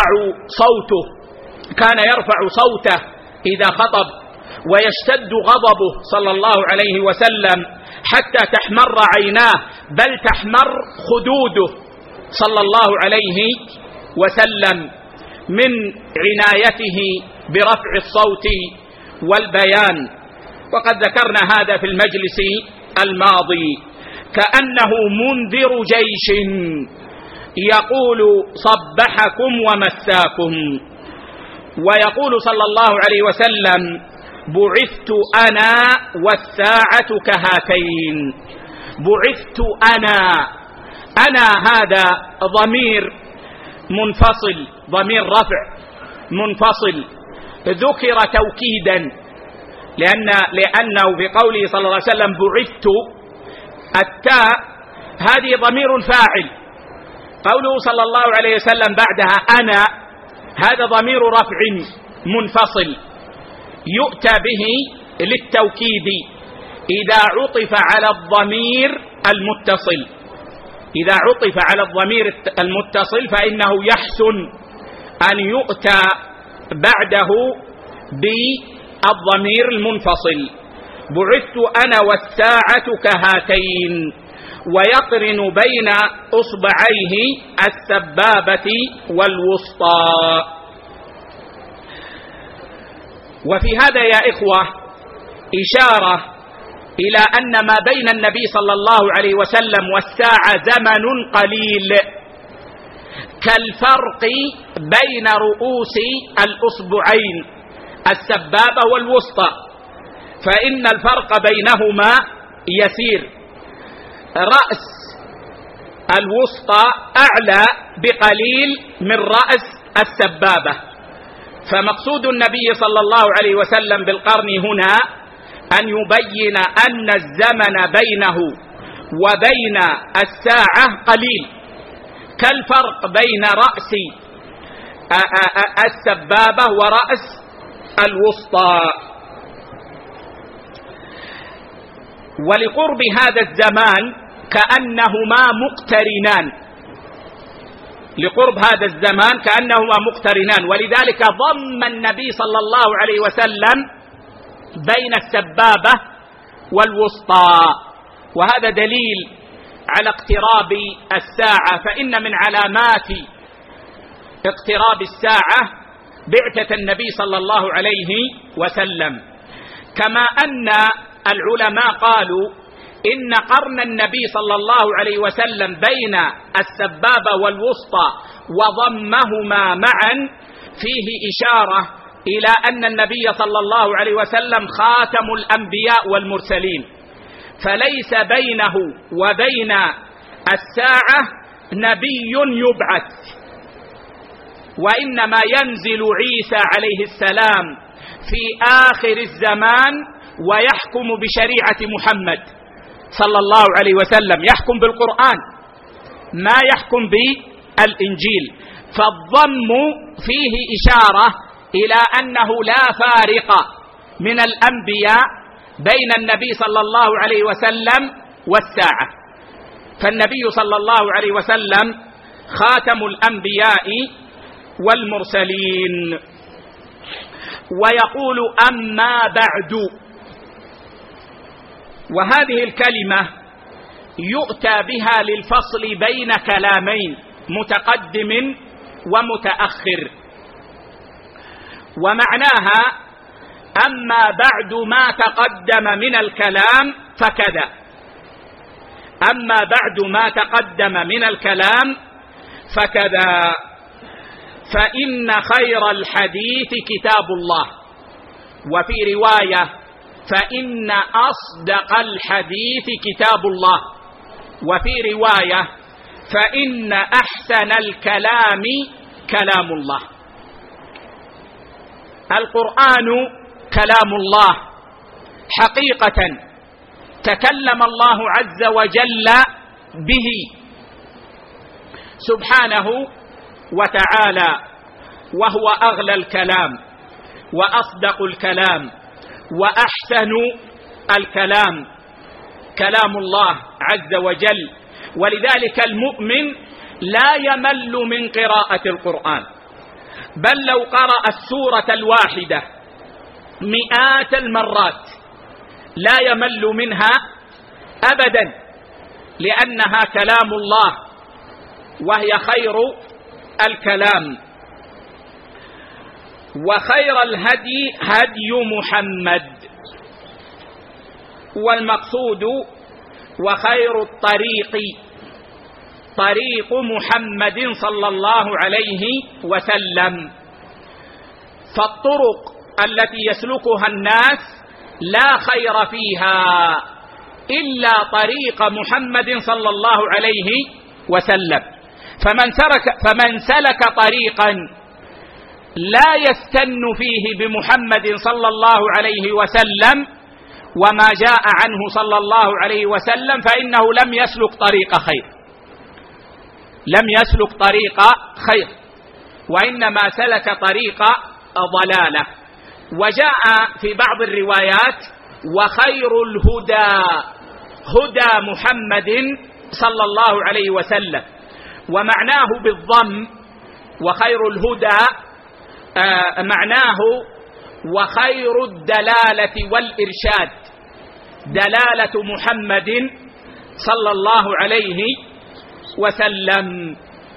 يرفع صوته إذا خطب، ويشتد غضبه صلى الله عليه وسلم حتى تحمر عيناه، بل تحمر خدوده صلى الله عليه وسلم من عنايته برفع الصوت والبيان. وقد ذكرنا هذا في المجلس الماضي، كأنه منذر جيش يقول صبحكم ومساكم. ويقول صلى الله عليه وسلم: بعثت أنا والساعة كهاتين. بعثت أنا هذا ضمير منفصل، ضمير رفع منفصل، ذكر توكيدا لأنه في قوله صلى الله عليه وسلم بعثت، التاء هذه ضمير الفاعل، قوله صلى الله عليه وسلم بعدها أنا هذا ضمير رفع منفصل يؤتى به للتوكيد إذا عطف على الضمير المتصل. إذا عطف على الضمير المتصل فإنه يحسن أن يؤتى بعده بالضمير المنفصل. بعثت أنا والساعة كهاتين، ويقرن بين أصبعيه السبابة والوسطى. وفي هذا يا إخوة إشارة إلى أن ما بين النبي صلى الله عليه وسلم والساعة زمن قليل، كالفرق بين رؤوس الأصبعين السبابة والوسطى، فإن الفرق بينهما يسير. رأس الوسطى أعلى بقليل من رأس السبابة، فمقصود النبي صلى الله عليه وسلم بالقرن هنا أن يبين أن الزمن بينه وبين الساعة قليل، كالفرق بين رأس السبابة ورأس الوسطى. ولقرب هذا الزمان كأنهما مقترنان، لقرب هذا الزمان كأنهما مقترنان، ولذلك ضم النبي صلى الله عليه وسلم بين السبابة والوسطى، وهذا دليل على اقتراب الساعة. فإن من علامات اقتراب الساعة بعثة النبي صلى الله عليه وسلم، كما أن العلماء قالوا إن قرن النبي صلى الله عليه وسلم بين السبابة والوسطى وضمهما معا فيه إشارة إلى أن النبي صلى الله عليه وسلم خاتم الأنبياء والمرسلين، فليس بينه وبين الساعة نبي يبعث، وإنما ينزل عيسى عليه السلام في آخر الزمان ويحكم بشريعة محمد صلى الله عليه وسلم، يحكم بالقرآن ما يحكم بالإنجيل. فالضم فيه إشارة إلى أنه لا فارق من الأنبياء بين النبي صلى الله عليه وسلم والساعة، فالنبي صلى الله عليه وسلم خاتم الأنبياء والمرسلين. ويقول أما بعد، وهذه الكلمة يؤتى بها للفصل بين كلامين متقدم ومتأخر، ومعناها أما بعد ما تقدم من الكلام فكذا، أما بعد ما تقدم من الكلام فكذا، فإن خير الحديث كتاب الله، وفي رواية فإن أصدق الحديث كتاب الله، وفي رواية فإن أحسن الكلام كلام الله. القرآن كلام الله حقيقة، تكلم الله عز وجل به سبحانه وتعالى، وهو أغلى الكلام وأصدق الكلام وأحسن الكلام، كلام الله عز وجل. ولذلك المؤمن لا يمل من قراءة القرآن، بل لو قرأ السورة الواحدة مئات المرات لا يمل منها أبدا، لأنها كلام الله وهي خير الكلام. وخير الهدي هدي محمد، والمقصود وخير الطريق طريق محمد صلى الله عليه وسلم. فالطرق التي يسلكها الناس لا خير فيها إلا طريق محمد صلى الله عليه وسلم. فمن سلك طريقا لا يستن فيه بمحمد صلى الله عليه وسلم وما جاء عنه صلى الله عليه وسلم فإنه لم يسلك طريق خير، وإنما سلك طريق ضلالة. وجاء في بعض الروايات وخير الهدى هدى محمد صلى الله عليه وسلم، ومعناه بالضم وخير الهدى معناه وخير الدلالة والإرشاد، دلالة محمد صلى الله عليه وسلم.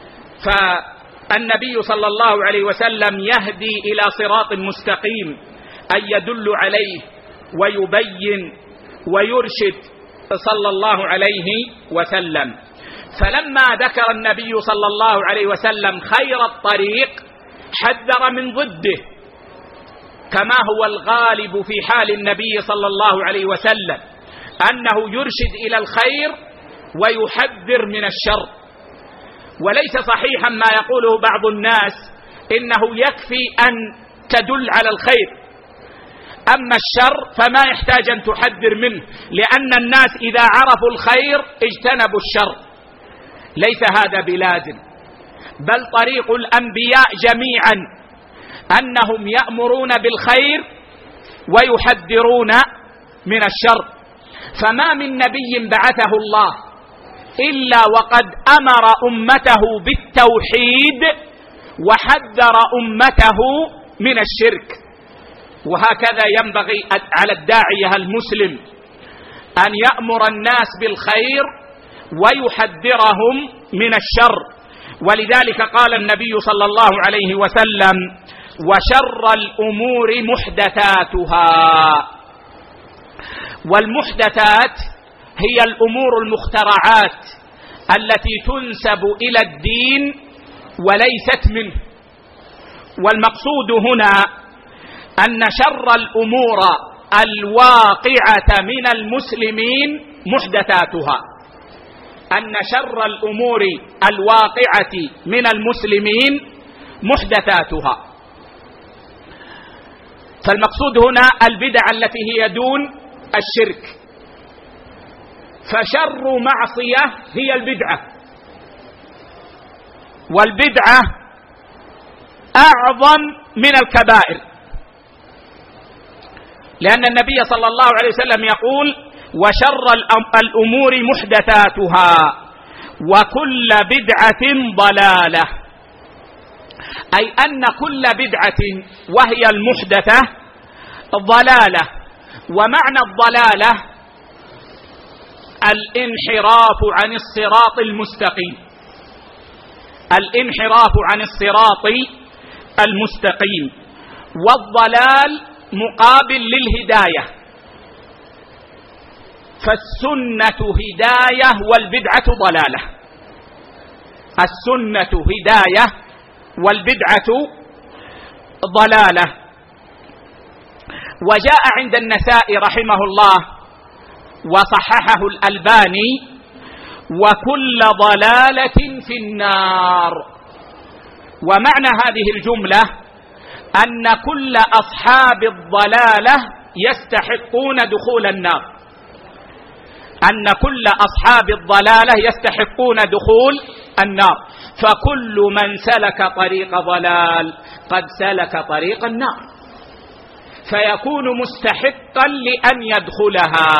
فالنبي صلى الله عليه وسلم يهدي إلى صراط مستقيم، أن يدل عليه ويبين ويرشد صلى الله عليه وسلم. فلما ذكر النبي صلى الله عليه وسلم خير الطريق حذر من ضده، كما هو الغالب في حال النبي صلى الله عليه وسلم أنه يرشد إلى الخير ويحذر من الشر. وليس صحيحا ما يقوله بعض الناس إنه يكفي أن تدل على الخير، أما الشر فما يحتاج أن تحذر منه، لأن الناس إذا عرفوا الخير اجتنبوا الشر. ليس هذا بلازم، بل طريق الأنبياء جميعا أنهم يأمرون بالخير ويحذرون من الشر. فما من نبي بعثه الله إلا وقد أمر أمته بالتوحيد وحذر أمته من الشرك. وهكذا ينبغي على الداعية المسلم أن يأمر الناس بالخير ويحذرهم من الشر. ولذلك قال النبي صلى الله عليه وسلم: وشر الأمور محدثاتها. والمحدثات هي الأمور المخترعات التي تنسب إلى الدين وليست منه. والمقصود هنا أن شر الأمور الواقعة من المسلمين محدثاتها، أن شر الأمور الواقعة من المسلمين محدثاتها. فالمقصود هنا البدع التي هي دون الشرك. فشر معصية هي البدعة، والبدعة أعظم من الكبائر، لأن النبي صلى الله عليه وسلم يقول: وشر الأمور محدثاتها وكل بدعة ضلالة، أي أن كل بدعة وهي المحدثة ضلالة. ومعنى الضلالة الانحراف عن الصراط المستقيم، الانحراف عن الصراط المستقيم. والضلال مقابل للهداية، فالسنة هداية والبدعة ضلالة. السنة هداية والبدعة ضلالة. وجاء عند النسائي رحمه الله وصححه الألباني: وكل ضلالة في النار. ومعنى هذه الجملة أن كل أصحاب الضلالة يستحقون دخول النار، أن كل أصحاب الضلالة يستحقون دخول النار. فكل من سلك طريق ضلال قد سلك طريق النار، فيكون مستحقا لأن يدخلها.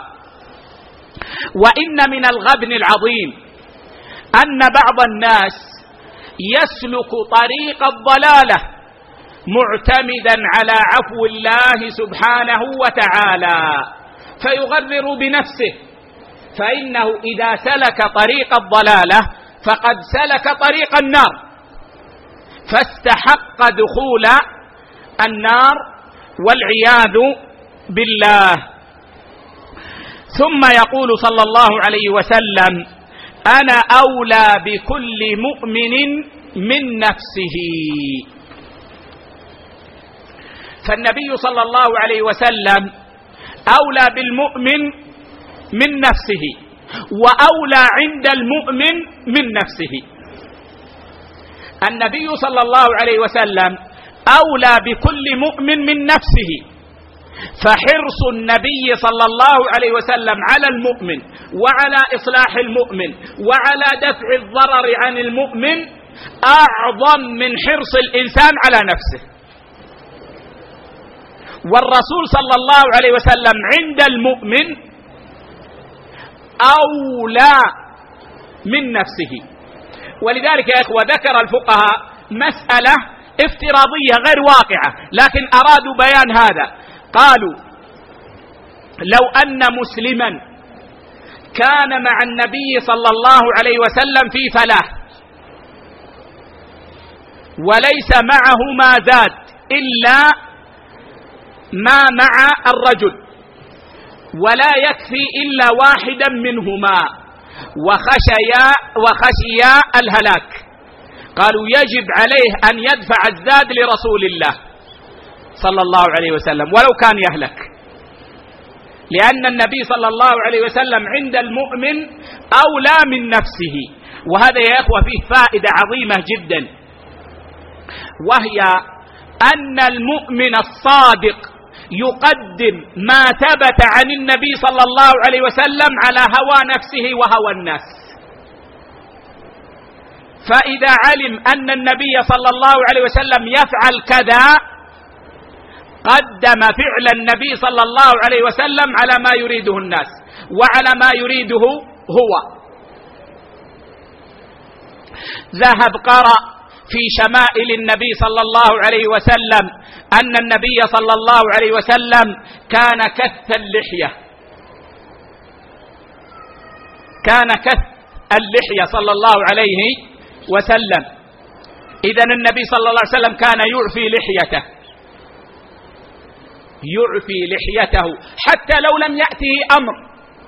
وإن من الغبن العظيم أن بعض الناس يسلك طريق الضلالة معتمدا على عفو الله سبحانه وتعالى، فيغرر بنفسه، فإنه إذا سلك طريق الضلالة فقد سلك طريق النار، فاستحق دخول النار والعياذ بالله. ثم يقول صلى الله عليه وسلم: أنا أولى بكل مؤمن من نفسه. فالنبي صلى الله عليه وسلم أولى بالمؤمن من نفسه، وأولى عند المؤمن من نفسه. النبي صلى الله عليه وسلم أولى بكل مؤمن من نفسه، فحرص النبي صلى الله عليه وسلم على المؤمن وعلى إصلاح المؤمن وعلى دفع الضرر عن المؤمن أعظم من حرص الإنسان على نفسه. والرسول صلى الله عليه وسلم عند المؤمن أولى من نفسه. ولذلك يا إخوة ذكر الفقهاء مسألة افتراضية غير واقعة، لكن أرادوا بيان هذا. قالوا: لو أن مسلما كان مع النبي صلى الله عليه وسلم في فلاح وليس معه ما زاد إلا ما مع الرجل ولا يكفي إلا واحدا منهما وخشيا الهلاك، قالوا يجب عليه أن يدفع الزاد لرسول الله صلى الله عليه وسلم ولو كان يهلك، لأن النبي صلى الله عليه وسلم عند المؤمن أولى من نفسه. وهذا يا إخوة فيه فائدة عظيمة جدا، وهي أن المؤمن الصادق يقدم ما ثبت عن النبي صلى الله عليه وسلم على هوى نفسه وهوى الناس. فإذا علم أن النبي صلى الله عليه وسلم يفعل كذا قدم فعل النبي صلى الله عليه وسلم على ما يريده الناس وعلى ما يريده هو. ذهب قرأ في شمائل النبي صلى الله عليه وسلم أن النبي صلى الله عليه وسلم كان كث اللحية، كان كث اللحية صلى الله عليه وسلم. إذن النبي صلى الله عليه وسلم كان يعفي لحيته، يعفي لحيته حتى لو لم يأته أمر،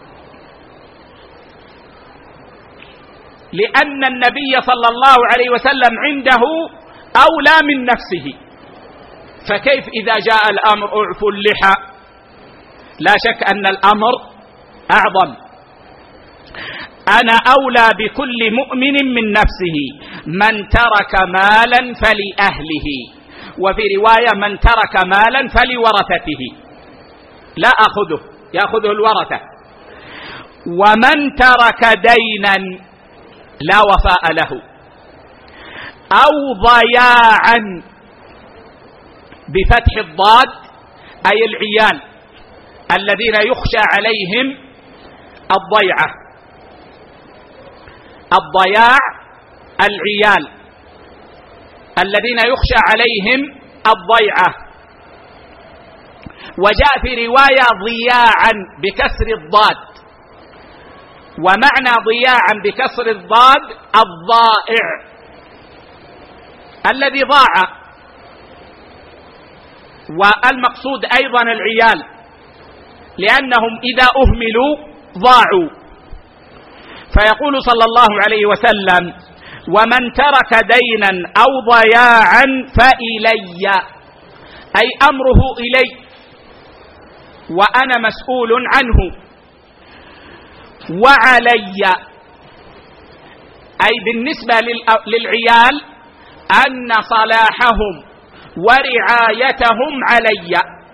لأن النبي صلى الله عليه وسلم عنده أولى من نفسه. فكيف إذا جاء الأمر اعفوا اللحى؟ لا شك أن الأمر أعظم. أنا أولى بكل مؤمن من نفسه، من ترك مالا فلأهله، وفي رواية من ترك مالا فلورثته، لا أخذه، يأخذه الورثة. ومن ترك دينا لا وفاء له، أو ضياعا بفتح الضاد أي العيال الذين يخشى عليهم الضيعة، الضياع العيال الذين يخشى عليهم الضيعة. وجاء في رواية ضياعا بكسر الضاد، ومعنى ضياعا بكسر الضاد الضائع الذي ضاع، والمقصود أيضا العيال لأنهم إذا أهملوا ضاعوا. فيقول صلى الله عليه وسلم: ومن ترك دينا أو ضياعا فإلي، أي أمره إلي وأنا مسؤول عنه. وعلي، أي بالنسبة للعيال أن صلاحهم ورعايتهم علي،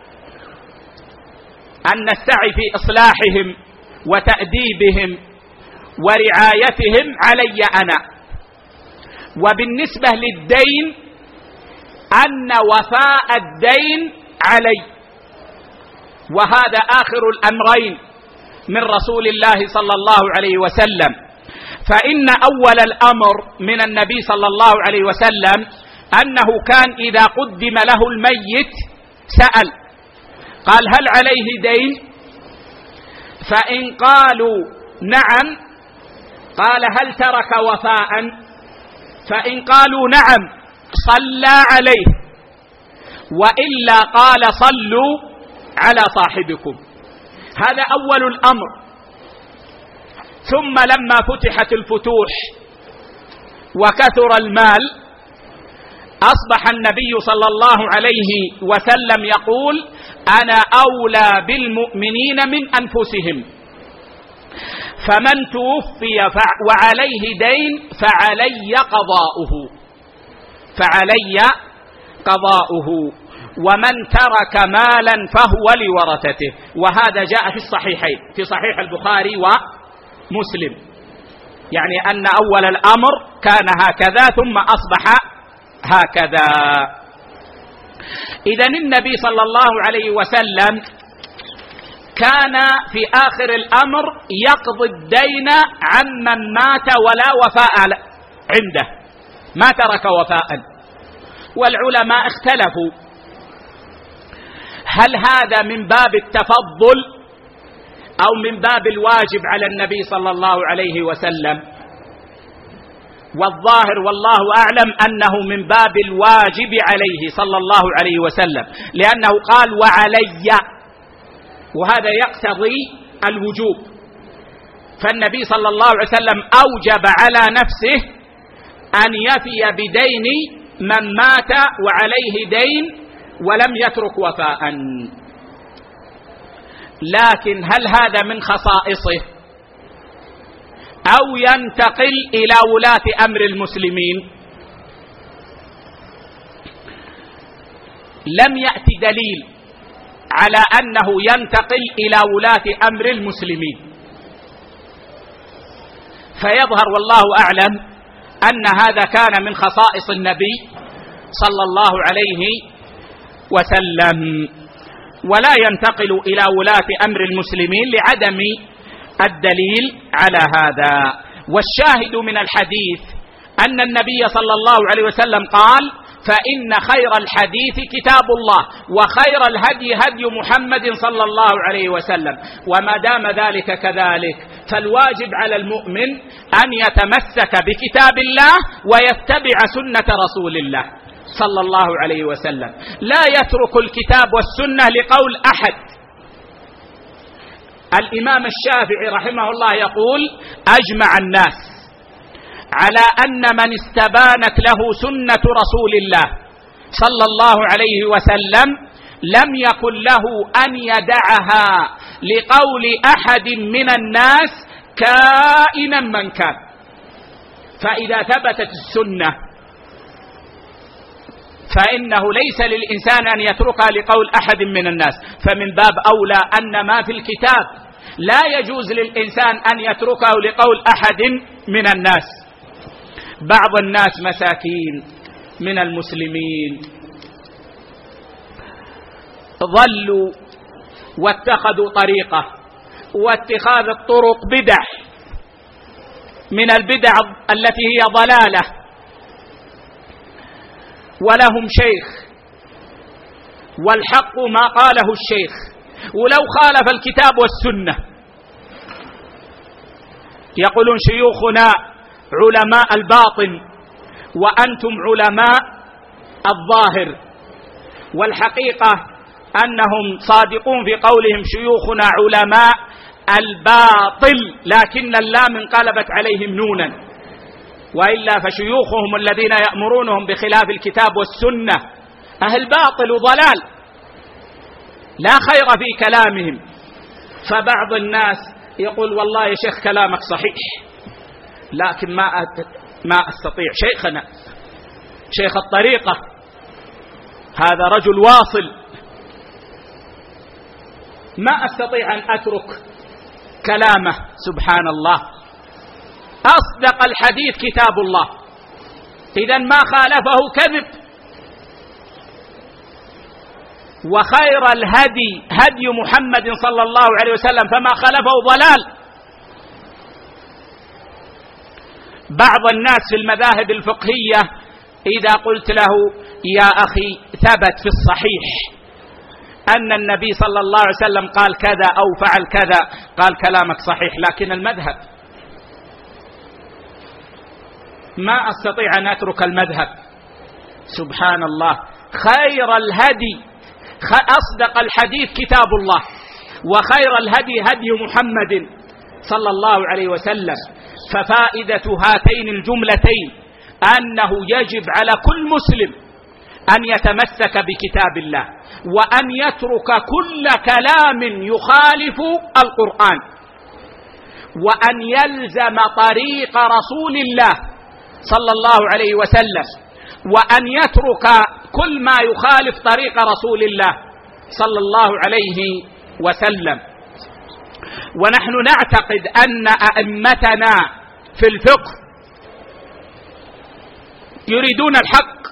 أن السعي في إصلاحهم وتأديبهم ورعايتهم علي أنا. وبالنسبة للدين أن وفاء الدين علي، وهذا آخر الأمرين من رسول الله صلى الله عليه وسلم. فإن أول الأمر من النبي صلى الله عليه وسلم أنه كان إذا قدم له الميت سأل، قال: هل عليه دين؟ فإن قالوا نعم قال: هل ترك وفاء؟ فإن قالوا نعم صلى عليه، وإلا قال: صلوا على صاحبكم. هذا أول الأمر. ثم لما فتحت الفتوح وكثر المال أصبح النبي صلى الله عليه وسلم يقول: أنا أولى بالمؤمنين من أنفسهم، فمن توفي وعليه دين فعلي قضاؤه، ومن ترك مالا فهو لورثته. وهذا جاء في الصحيحين، في صحيح البخاري ومسلم، يعني أن أول الأمر كان هكذا ثم أصبح هكذا. إذن النبي صلى الله عليه وسلم كان في آخر الأمر يقضي الدين عمن مات ولا وفاء عنده، ما ترك وفاء. والعلماء اختلفوا: هل هذا من باب التفضل أو من باب الواجب على النبي صلى الله عليه وسلم؟ والظاهر والله أعلم أنه من باب الواجب عليه صلى الله عليه وسلم، لأنه قال: وعلي، وهذا يقتضي الوجوب. فالنبي صلى الله عليه وسلم أوجب على نفسه أن يفي بدين من مات وعليه دين ولم يترك وفاء. لكن هل هذا من خصائصه أو ينتقل إلى ولاة أمر المسلمين؟ لم يأتي دليل على أنه ينتقل إلى ولاة أمر المسلمين، فيظهر والله أعلم أن هذا كان من خصائص النبي صلى الله عليه وسلم، ولا ينتقل إلى ولاة أمر المسلمين لعدم الدليل على هذا. والشاهد من الحديث أن النبي صلى الله عليه وسلم قال: فإن خير الحديث كتاب الله، وخير الهدي هدي محمد صلى الله عليه وسلم. وما دام ذلك كذلك، فالواجب على المؤمن أن يتمسك بكتاب الله ويتبع سنة رسول الله صلى الله عليه وسلم، لا يترك الكتاب والسنة لقول أحد. الإمام الشافعي رحمه الله يقول: أجمع الناس على أن من استبانت له سنة رسول الله صلى الله عليه وسلم لم يكن له أن يدعها لقول أحد من الناس كائنا من كان. فإذا ثبتت السنة فإنه ليس للإنسان أن يتركها لقول أحد من الناس، فمن باب أولى أن ما في الكتاب لا يجوز للإنسان أن يتركه لقول أحد من الناس. بعض الناس مساكين من المسلمين ظلوا واتخذوا طريقة، واتخاذ الطرق بدع من البدع التي هي ضلالة، ولهم شيخ والحق ما قاله الشيخ ولو خالف الكتاب والسنة. يقولون شيوخنا علماء الباطن وأنتم علماء الظاهر، والحقيقة أنهم صادقون في قولهم شيوخنا علماء الباطل، لكن اللام انقلبت عليهم نونا، وإلا فشيوخهم الذين يأمرونهم بخلاف الكتاب والسنة أهل باطل وضلال لا خير في كلامهم. فبعض الناس يقول: والله يا شيخ كلامك صحيح، لكن ما أستطيع، شيخنا شيخ الطريقة هذا رجل واصل، ما أستطيع أن أترك كلامه. سبحان الله، أصدق الحديث كتاب الله، إذن ما خالفه كذب. وخير الهدي هدي محمد صلى الله عليه وسلم، فما خالفه ضلال. بعض الناس في المذاهب الفقهية إذا قلت له: يا أخي ثبت في الصحيح أن النبي صلى الله عليه وسلم قال كذا أو فعل كذا، قال: كلامك صحيح، لكن المذهب ما أستطيع أن أترك المذهب. سبحان الله، خير الهدي أصدق الحديث كتاب الله، وخير الهدي هدي محمد صلى الله عليه وسلم. ففائدة هاتين الجملتين أنه يجب على كل مسلم أن يتمسك بكتاب الله، وأن يترك كل كلام يخالف القرآن، وأن يلزم طريق رسول الله صلى الله عليه وسلم، وأن يترك كل ما يخالف طريق رسول الله صلى الله عليه وسلم. ونحن نعتقد أن أئمتنا في الفقه يريدون الحق،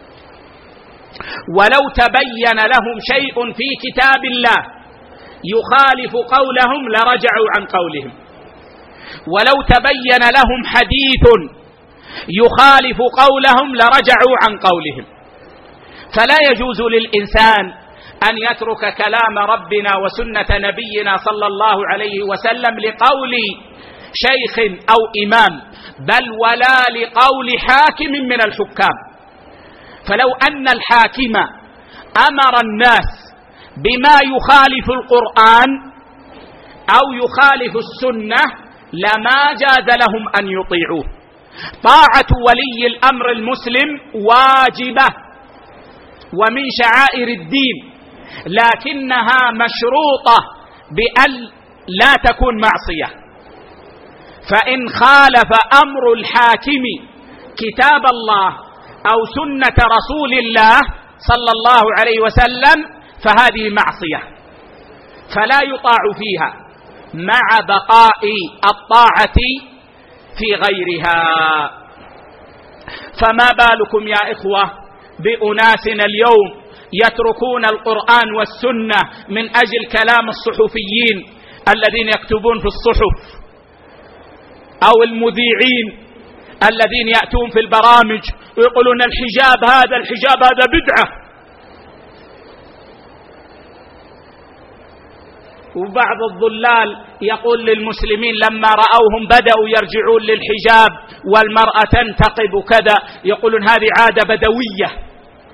ولو تبين لهم شيء في كتاب الله يخالف قولهم لرجعوا عن قولهم، ولو تبين لهم حديث يخالف قولهم لرجعوا عن قولهم. فلا يجوز للإنسان أن يترك كلام ربنا وسنة نبينا صلى الله عليه وسلم لقول شيخ أو إمام، بل ولا لقول حاكم من الحكام. فلو أن الحاكم أمر الناس بما يخالف القرآن أو يخالف السنة لما جاز لهم أن يطيعوه. طاعة ولي الأمر المسلم واجبة ومن شعائر الدين، لكنها مشروطة بأن لا تكون معصية. فإن خالف أمر الحاكم كتاب الله أو سنة رسول الله صلى الله عليه وسلم فهذه معصية، فلا يطاع فيها مع بقاء الطاعة في غيرها. فما بالكم يا إخوة بأناسنا اليوم يتركون القرآن والسنة من أجل كلام الصحفيين الذين يكتبون في الصحف، أو المذيعين الذين يأتون في البرامج ويقولون الحجاب هذا بدعة. وبعض الضلال يقول للمسلمين لما رأوهم بدأوا يرجعون للحجاب والمرأة تنتقب كذا، يقولون هذه عادة بدوية.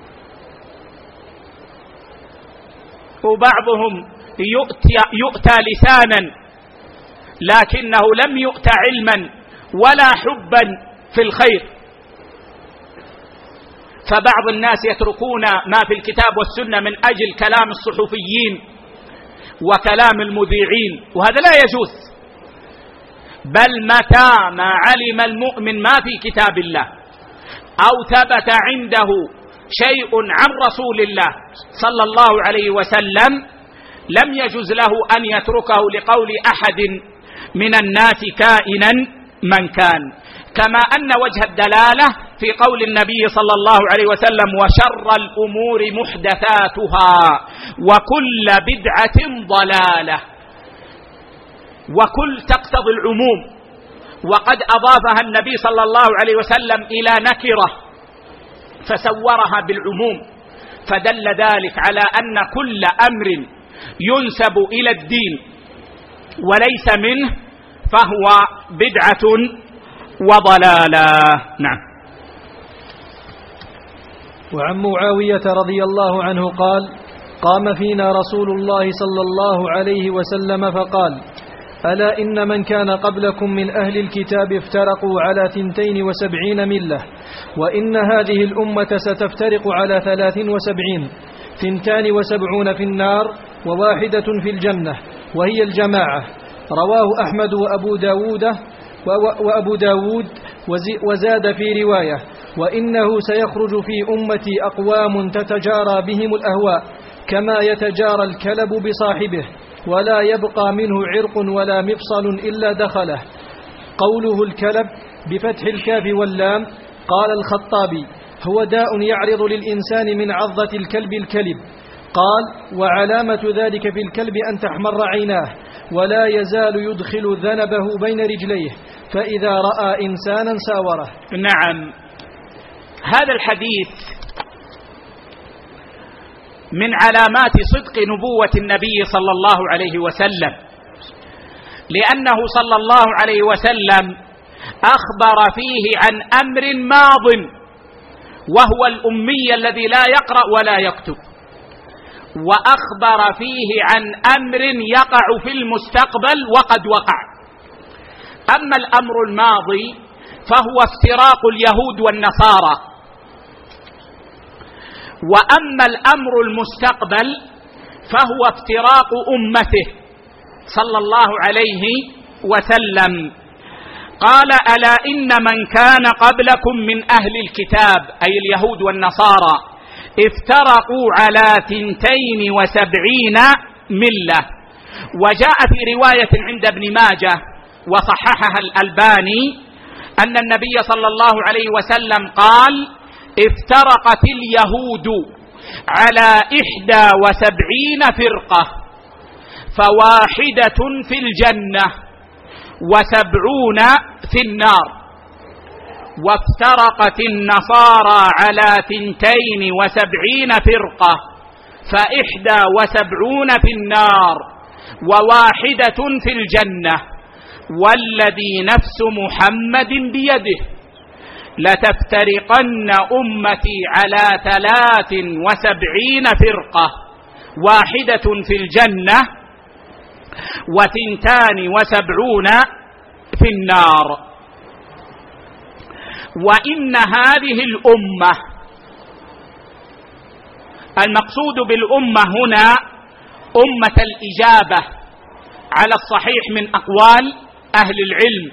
وبعضهم يؤتى لسانا لكنه لم يؤتى علما ولا حبا في الخير. فبعض الناس يتركون ما في الكتاب والسنة من أجل كلام الصحفيين وكلام المذيعين، وهذا لا يجوز. بل متى ما علم المؤمن ما في كتاب الله أو ثبت عنده شيء عن رسول الله صلى الله عليه وسلم لم يجوز له أن يتركه لقول أحد من الناس كائنا من كان. كما أن وجه الدلالة في قول النبي صلى الله عليه وسلم وشر الأمور محدثاتها وكل بدعة ضلالة، وكل تقتضي العموم، وقد أضافها النبي صلى الله عليه وسلم إلى نكرة فسورها بالعموم، فدل ذلك على أن كل أمر ينسب إلى الدين وليس منه فهو بدعة وضلالة. نعم. وعن معاوية رضي الله عنه قال قام فينا رسول الله صلى الله عليه وسلم فقال ألا إن من كان قبلكم من أهل الكتاب افترقوا على 72 ملة، وإن هذه الأمة ستفترق على 73، 72 في النار وواحدة في الجنة وهي الجماعة. رواه أحمد وأبو داود وزاد في رواية وإنه سيخرج في أمتي أقوام تتجارى بهم الأهواء كما يتجارى الكلب بصاحبه ولا يبقى منه عرق ولا مفصل إلا دخله. قوله الكلب بفتح الكاف واللام قال الخطابي هو داء يعرض للإنسان من عضة الكلب الكلب. قال وعلامة ذلك في الكلب أن تحمر عيناه ولا يزال يدخل ذنبه بين رجليه فإذا رأى إنسانا ساوره. نعم، هذا الحديث من علامات صدق نبوة النبي صلى الله عليه وسلم، لأنه صلى الله عليه وسلم أخبر فيه عن أمر ماض وهو الأمي الذي لا يقرأ ولا يكتب، وأخبر فيه عن أمر يقع في المستقبل وقد وقع. أما الأمر الماضي فهو افتراق اليهود والنصارى، وأما الأمر المستقبل فهو افتراق أمته صلى الله عليه وسلم. قال: ألا إن من كان قبلكم من أهل الكتاب، أي اليهود والنصارى، افترقوا على 72 ملة. وجاء في رواية عند ابن ماجه وصححها الألباني أن النبي صلى الله عليه وسلم قال: افترقت اليهود على 71 فرقة، فواحدة في الجنة و70 في النار. وافترقت النصارى على 72 فرقة، ف71 في النار وواحدة في الجنة. والذي نفس محمد بيده لتفترقن أمتي على 73 فرقة، واحدة في الجنة و72 في النار. وإن هذه الأمة، المقصود بالأمة هنا أمة الإجابة على الصحيح من أقوال أهل العلم،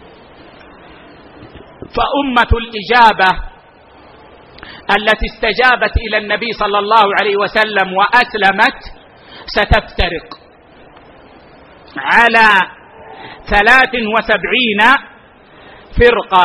فأمة الإجابة التي استجابت إلى النبي صلى الله عليه وسلم وأسلمت ستفترق على 73 فرقة،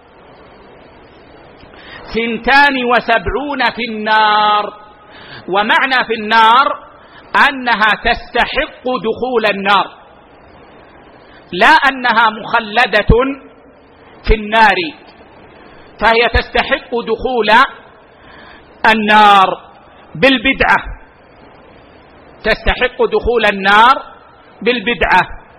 72 في النار. ومعنى في النار أنها تستحق دخول النار، لا أنها مخلدة في النار، فهي تستحق دخول النار بالبدعة، تستحق دخول النار بالبدعة.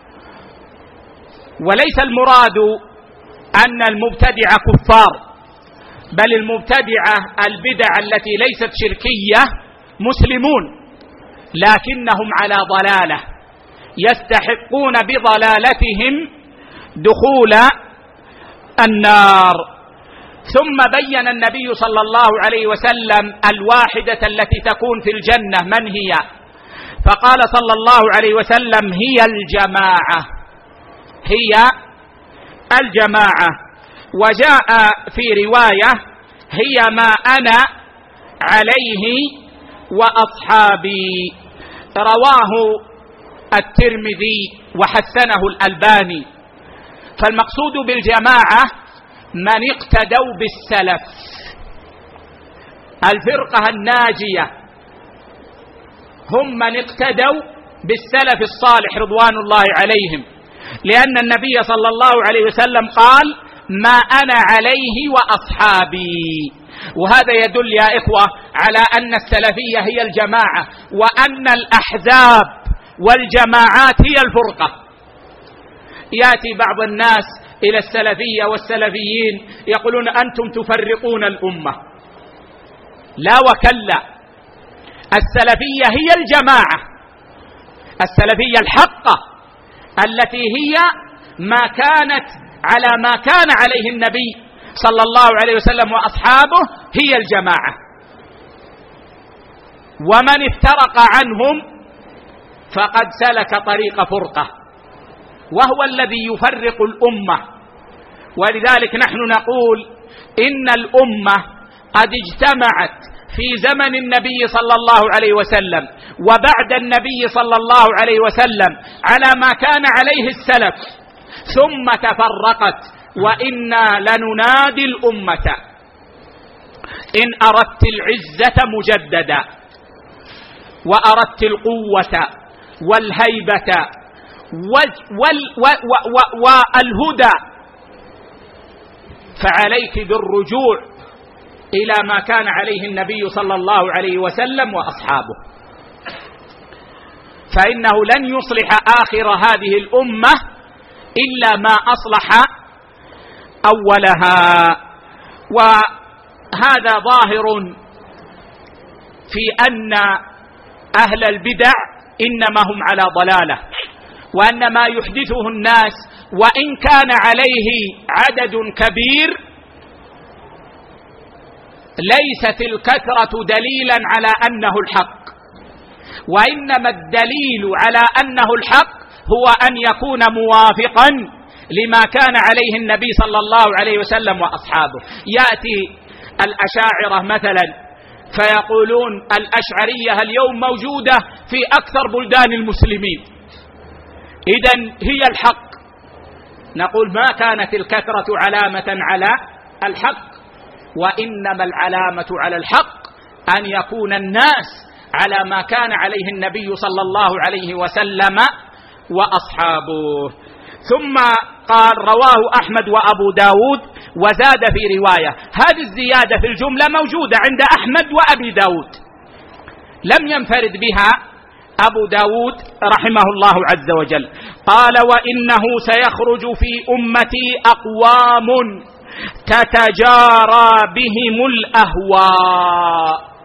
وليس المراد أن المبتدع كفار، بل المبتدعة البدع التي ليست شركية مسلمون، لكنهم على ضلالة يستحقون بضلالتهم دخول النار. ثم بين النبي صلى الله عليه وسلم الواحدة التي تكون في الجنة من هي؟ فقال صلى الله عليه وسلم: هي الجماعة، هي الجماعة. وجاء في رواية: هي ما أنا عليه وأصحابي. رواه الترمذي وحسنه الألباني. فالمقصود بالجماعة من اقتدوا بالسلف، الفرقة الناجية هم من اقتدوا بالسلف الصالح رضوان الله عليهم، لأن النبي صلى الله عليه وسلم قال: ما أنا عليه وأصحابي. وهذا يدل يا إخوة على أن السلفية هي الجماعة، وأن الأحزاب والجماعات هي الفرقة. يأتي بعض الناس إلى السلفية والسلفيين يقولون: أنتم تفرقون الأمة. لا وكلا، السلفية هي الجماعة، السلفية الحقة التي هي ما كانت على ما كان عليه النبي صلى الله عليه وسلم وأصحابه، هي الجماعة. ومن افترق عنهم فقد سلك طريق فرقة، وهو الذي يفرق الأمة. ولذلك نحن نقول إن الأمة قد اجتمعت في زمن النبي صلى الله عليه وسلم وبعد النبي صلى الله عليه وسلم على ما كان عليه السلف، ثم تفرقت. وإنا لننادي الأمة: إن أردت العزة مجددا، وأردت القوة والهيبة والهدى، فعليك بالرجوع إلى ما كان عليه النبي صلى الله عليه وسلم وأصحابه، فإنه لن يصلح آخر هذه الأمة إلا ما أصلح أولها. وهذا ظاهر في أن أهل البدع إنما هم على ضلالة، وأن ما يحدثه الناس وإن كان عليه عدد كبير ليست الكثرة دليلا على أنه الحق، وإنما الدليل على أنه الحق هو أن يكون موافقا لما كان عليه النبي صلى الله عليه وسلم وأصحابه. يأتي الأشاعرة مثلا فيقولون الأشعرية اليوم موجودة في أكثر بلدان المسلمين، إذن هي الحق. نقول ما كانت الكثرة علامة على الحق، وإنما العلامة على الحق أن يكون الناس على ما كان عليه النبي صلى الله عليه وسلم وأصحابه. ثم قال رواه أحمد وأبو داود وزاد في رواية. هذه الزيادة في الجملة موجودة عند أحمد وأبي داود، لم ينفرد بها أبو داود رحمه الله عز وجل. قال وإنه سيخرج في أمتي أقوام تتجارى بهم الأهواء.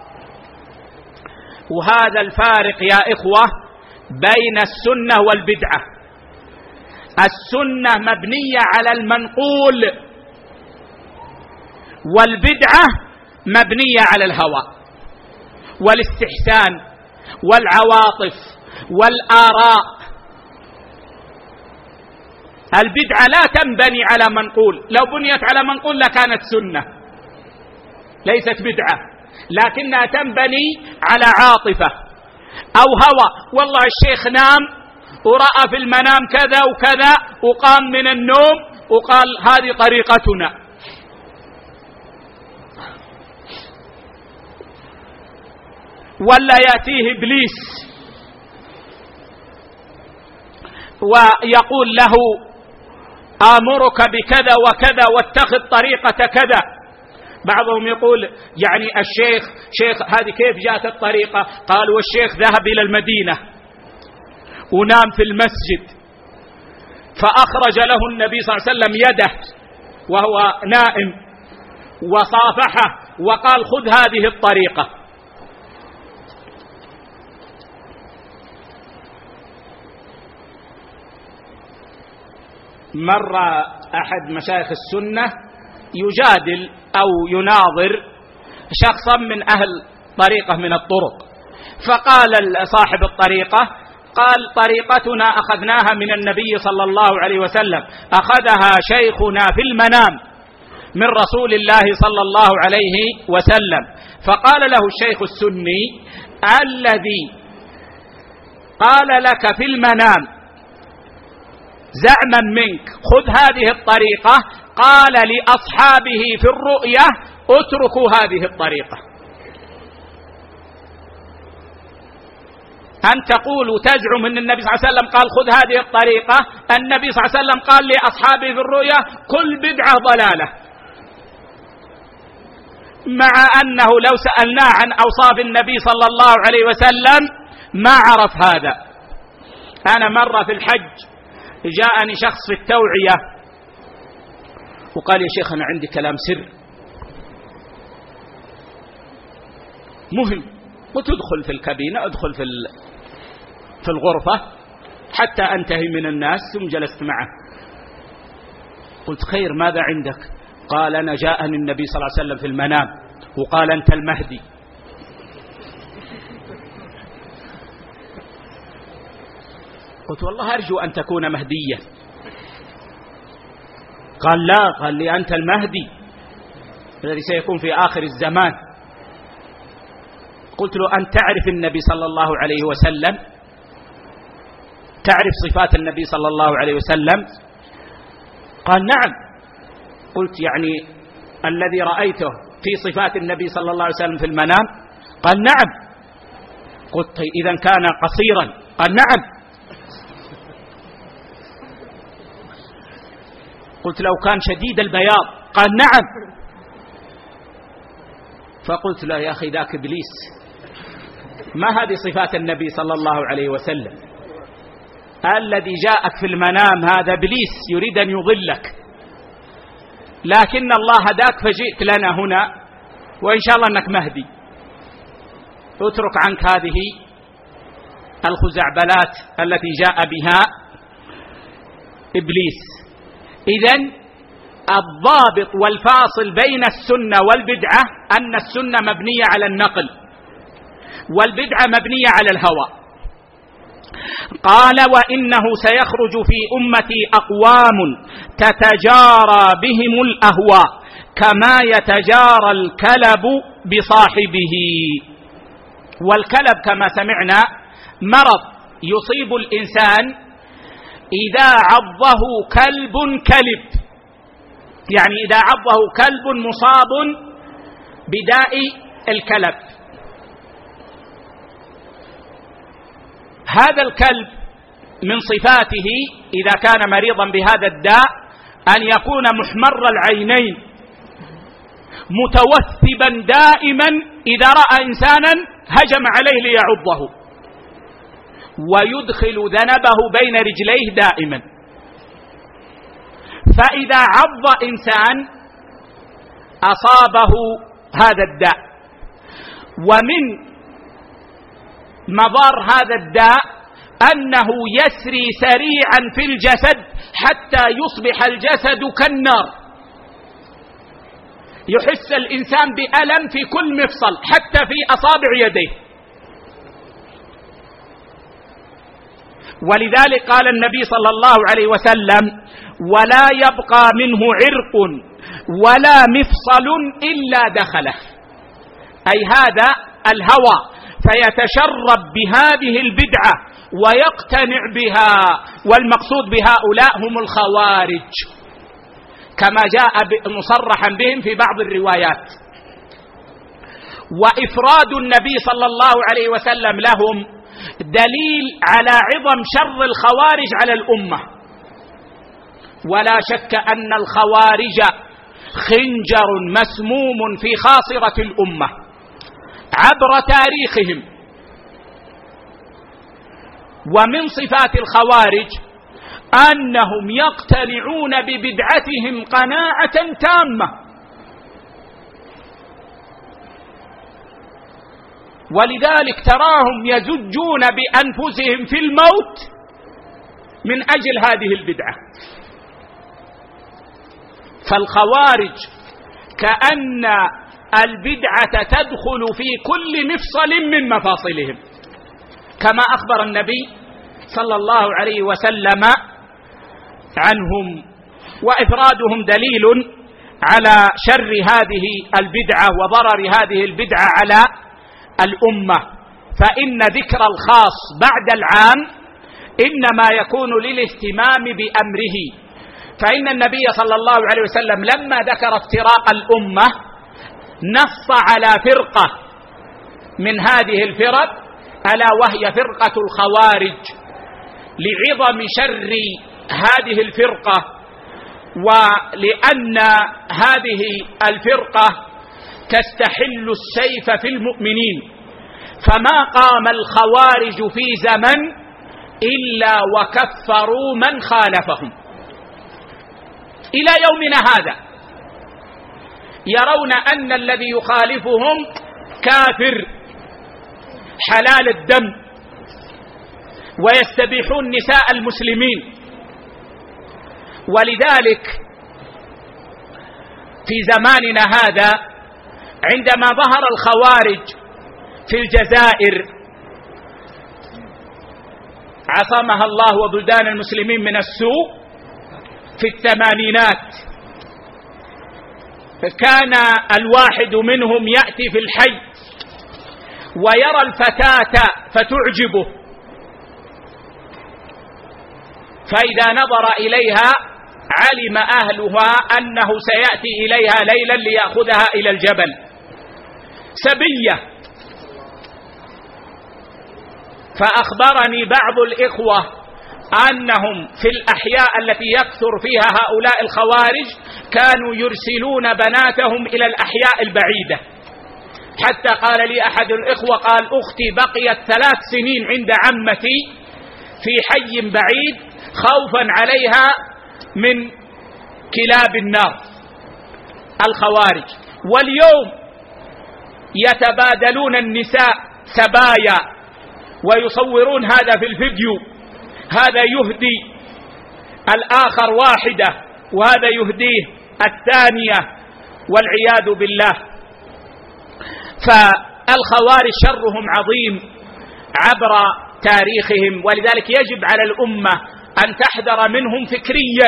وهذا الفارق يا إخوة بين السنة والبدعة. السنة مبنية على المنقول، والبدعة مبنية على الهوى والاستحسان والعواطف والآراء. البدعة لا تنبني على منقول، لو بنيت على منقول لكانت سنة ليست بدعة، لكنها تنبني على عاطفة أو هوى. والله الشيخ نام ورأى في المنام كذا وكذا وقام من النوم وقال هذه طريقتنا. ولا يأتيه إبليس ويقول له آمرك بكذا وكذا واتخذ طريقة كذا. بعضهم يقول يعني شيخ هذه كيف جاءت الطريقة؟ قال والشيخ ذهب إلى المدينة ونام في المسجد فأخرج له النبي صلى الله عليه وسلم يده وهو نائم وصافحه وقال خذ هذه الطريقة. مر أحد مشايخ السنة يجادل أو يناظر شخصا من أهل طريقة من الطرق، فقال صاحب الطريقة قال طريقتنا أخذناها من النبي صلى الله عليه وسلم، أخذها شيخنا في المنام من رسول الله صلى الله عليه وسلم. فقال له الشيخ السني الذي قال لك في المنام زعما منك خذ هذه الطريقة قال لأصحابه في الرؤية اتركوا هذه الطريقة. أن تقول وتزعم أن النبي صلى الله عليه وسلم قال خذ هذه الطريقة، النبي صلى الله عليه وسلم قال لأصحابه في الرؤيا كل بدعة ضلالة، مع أنه لو سألناه عن أوصاف النبي صلى الله عليه وسلم ما عرف هذا. أنا مرة في الحج جاءني شخص في التوعية وقال يا شيخ أنا عندي كلام سر مهم. قلت ادخل في الكابينة، ادخل في الغرفة حتى أنتهي من الناس. ثم جلست معه قلت خير ماذا عندك؟ قال أنا جاءني النبي صلى الله عليه وسلم في المنام وقال أنت المهدي. قلت والله أرجو أن تكون مهديا. قال لا، قال لي أنت المهدي الذي سيكون في آخر الزمان. قلت له أن تعرف النبي صلى الله عليه وسلم، تعرف صفات النبي صلى الله عليه وسلم؟ قال نعم. قلت يعني الذي رأيته في صفات النبي صلى الله عليه وسلم في المنام؟ قال نعم. قلت إذا كان قصيرا؟ قال نعم. قلت لو كان شديد البياض؟ قال نعم. فقلت له يا أخي ذاك إبليس، ما هذه صفات النبي صلى الله عليه وسلم؟ الذي جاءك في المنام هذا إبليس يريد أن يضلك، لكن الله هداك فجئت لنا هنا وإن شاء الله أنك مهدي. اترك عنك هذه الخزعبلات التي جاء بها إبليس. إذن الضابط والفاصل بين السنة والبدعة أن السنة مبنية على النقل والبدعة مبنية على الهوى. قال: وإنه سيخرج في أمتي أقوام تتجارى بهم الأهواء كما يتجارى الكلب بصاحبه. والكلب كما سمعنا مرض يصيب الإنسان إذا عضه كلب، يعني إذا عضه كلب مصاب بداء الكلب. هذا الكلب من صفاته إذا كان مريضا بهذا الداء أن يكون محمر العينين متوثبا دائما، إذا رأى إنسانا هجم عليه ليعضه، ويدخل ذنبه بين رجليه دائما. فإذا عض إنسان أصابه هذا الداء. ومن مضار هذا الداء أنه يسري سريعا في الجسد حتى يصبح الجسد كالنار، يحس الإنسان بألم في كل مفصل حتى في أصابع يديه. ولذلك قال النبي صلى الله عليه وسلم: ولا يبقى منه عرق ولا مفصل إلا دخله، أي هذا الهوى فيتشرب بهذه البدعة ويقتنع بها. والمقصود بهؤلاء هم الخوارج كما جاء مصرحا بهم في بعض الروايات. وإفراد النبي صلى الله عليه وسلم لهم دليل على عظم شر الخوارج على الأمة. ولا شك أن الخوارج خنجر مسموم في خاصرة الأمة عبر تاريخهم. ومن صفات الخوارج أنهم يقتنعون ببدعتهم قناعة تامة، ولذلك تراهم يزجون بأنفسهم في الموت من أجل هذه البدعة. فالخوارج كأن البدعة تدخل في كل مفصل من مفاصلهم، كما أخبر النبي صلى الله عليه وسلم عنهم. وإفرادهم دليل على شر هذه البدعة وضرر هذه البدعة على الأمة. فإن ذكر الخاص بعد العام إنما يكون للاهتمام بأمره. فإن النبي صلى الله عليه وسلم لما ذكر افتراق الأمة نص على فرقة من هذه الفرق، ألا وهي فرقة الخوارج، لعظم شر هذه الفرقة، ولأن هذه الفرقة تستحل السيف في المؤمنين. فما قام الخوارج في زمن إلا وكفروا من خالفهم إلى يومنا هذا، يرون أن الذي يخالفهم كافر حلال الدم، ويستبيحون نساء المسلمين. ولذلك في زماننا هذا عندما ظهر الخوارج في الجزائر عصمها الله وبلدان المسلمين من السوء في الثمانينات، كان الواحد منهم يأتي في الحي ويرى الفتاة فتعجبه، فإذا نظر إليها علم أهلها أنه سيأتي إليها ليلا ليأخذها إلى الجبل، سبية. فأخبرني بعض الإخوة أنهم في الأحياء التي يكثر فيها هؤلاء الخوارج كانوا يرسلون بناتهم إلى الأحياء البعيدة، حتى قال لي أحد الإخوة قال: أختي بقيت 3 سنين عند عمتي في حي بعيد خوفا عليها من كلاب النار الخوارج، واليوم يتبادلون النساء سبايا ويصورون هذا في الفيديو، هذا يهدي الآخر واحدة وهذا يهديه الثانية والعياذ بالله. فالخوارج شرهم عظيم عبر تاريخهم، ولذلك يجب على الأمة أن تحذر منهم فكريا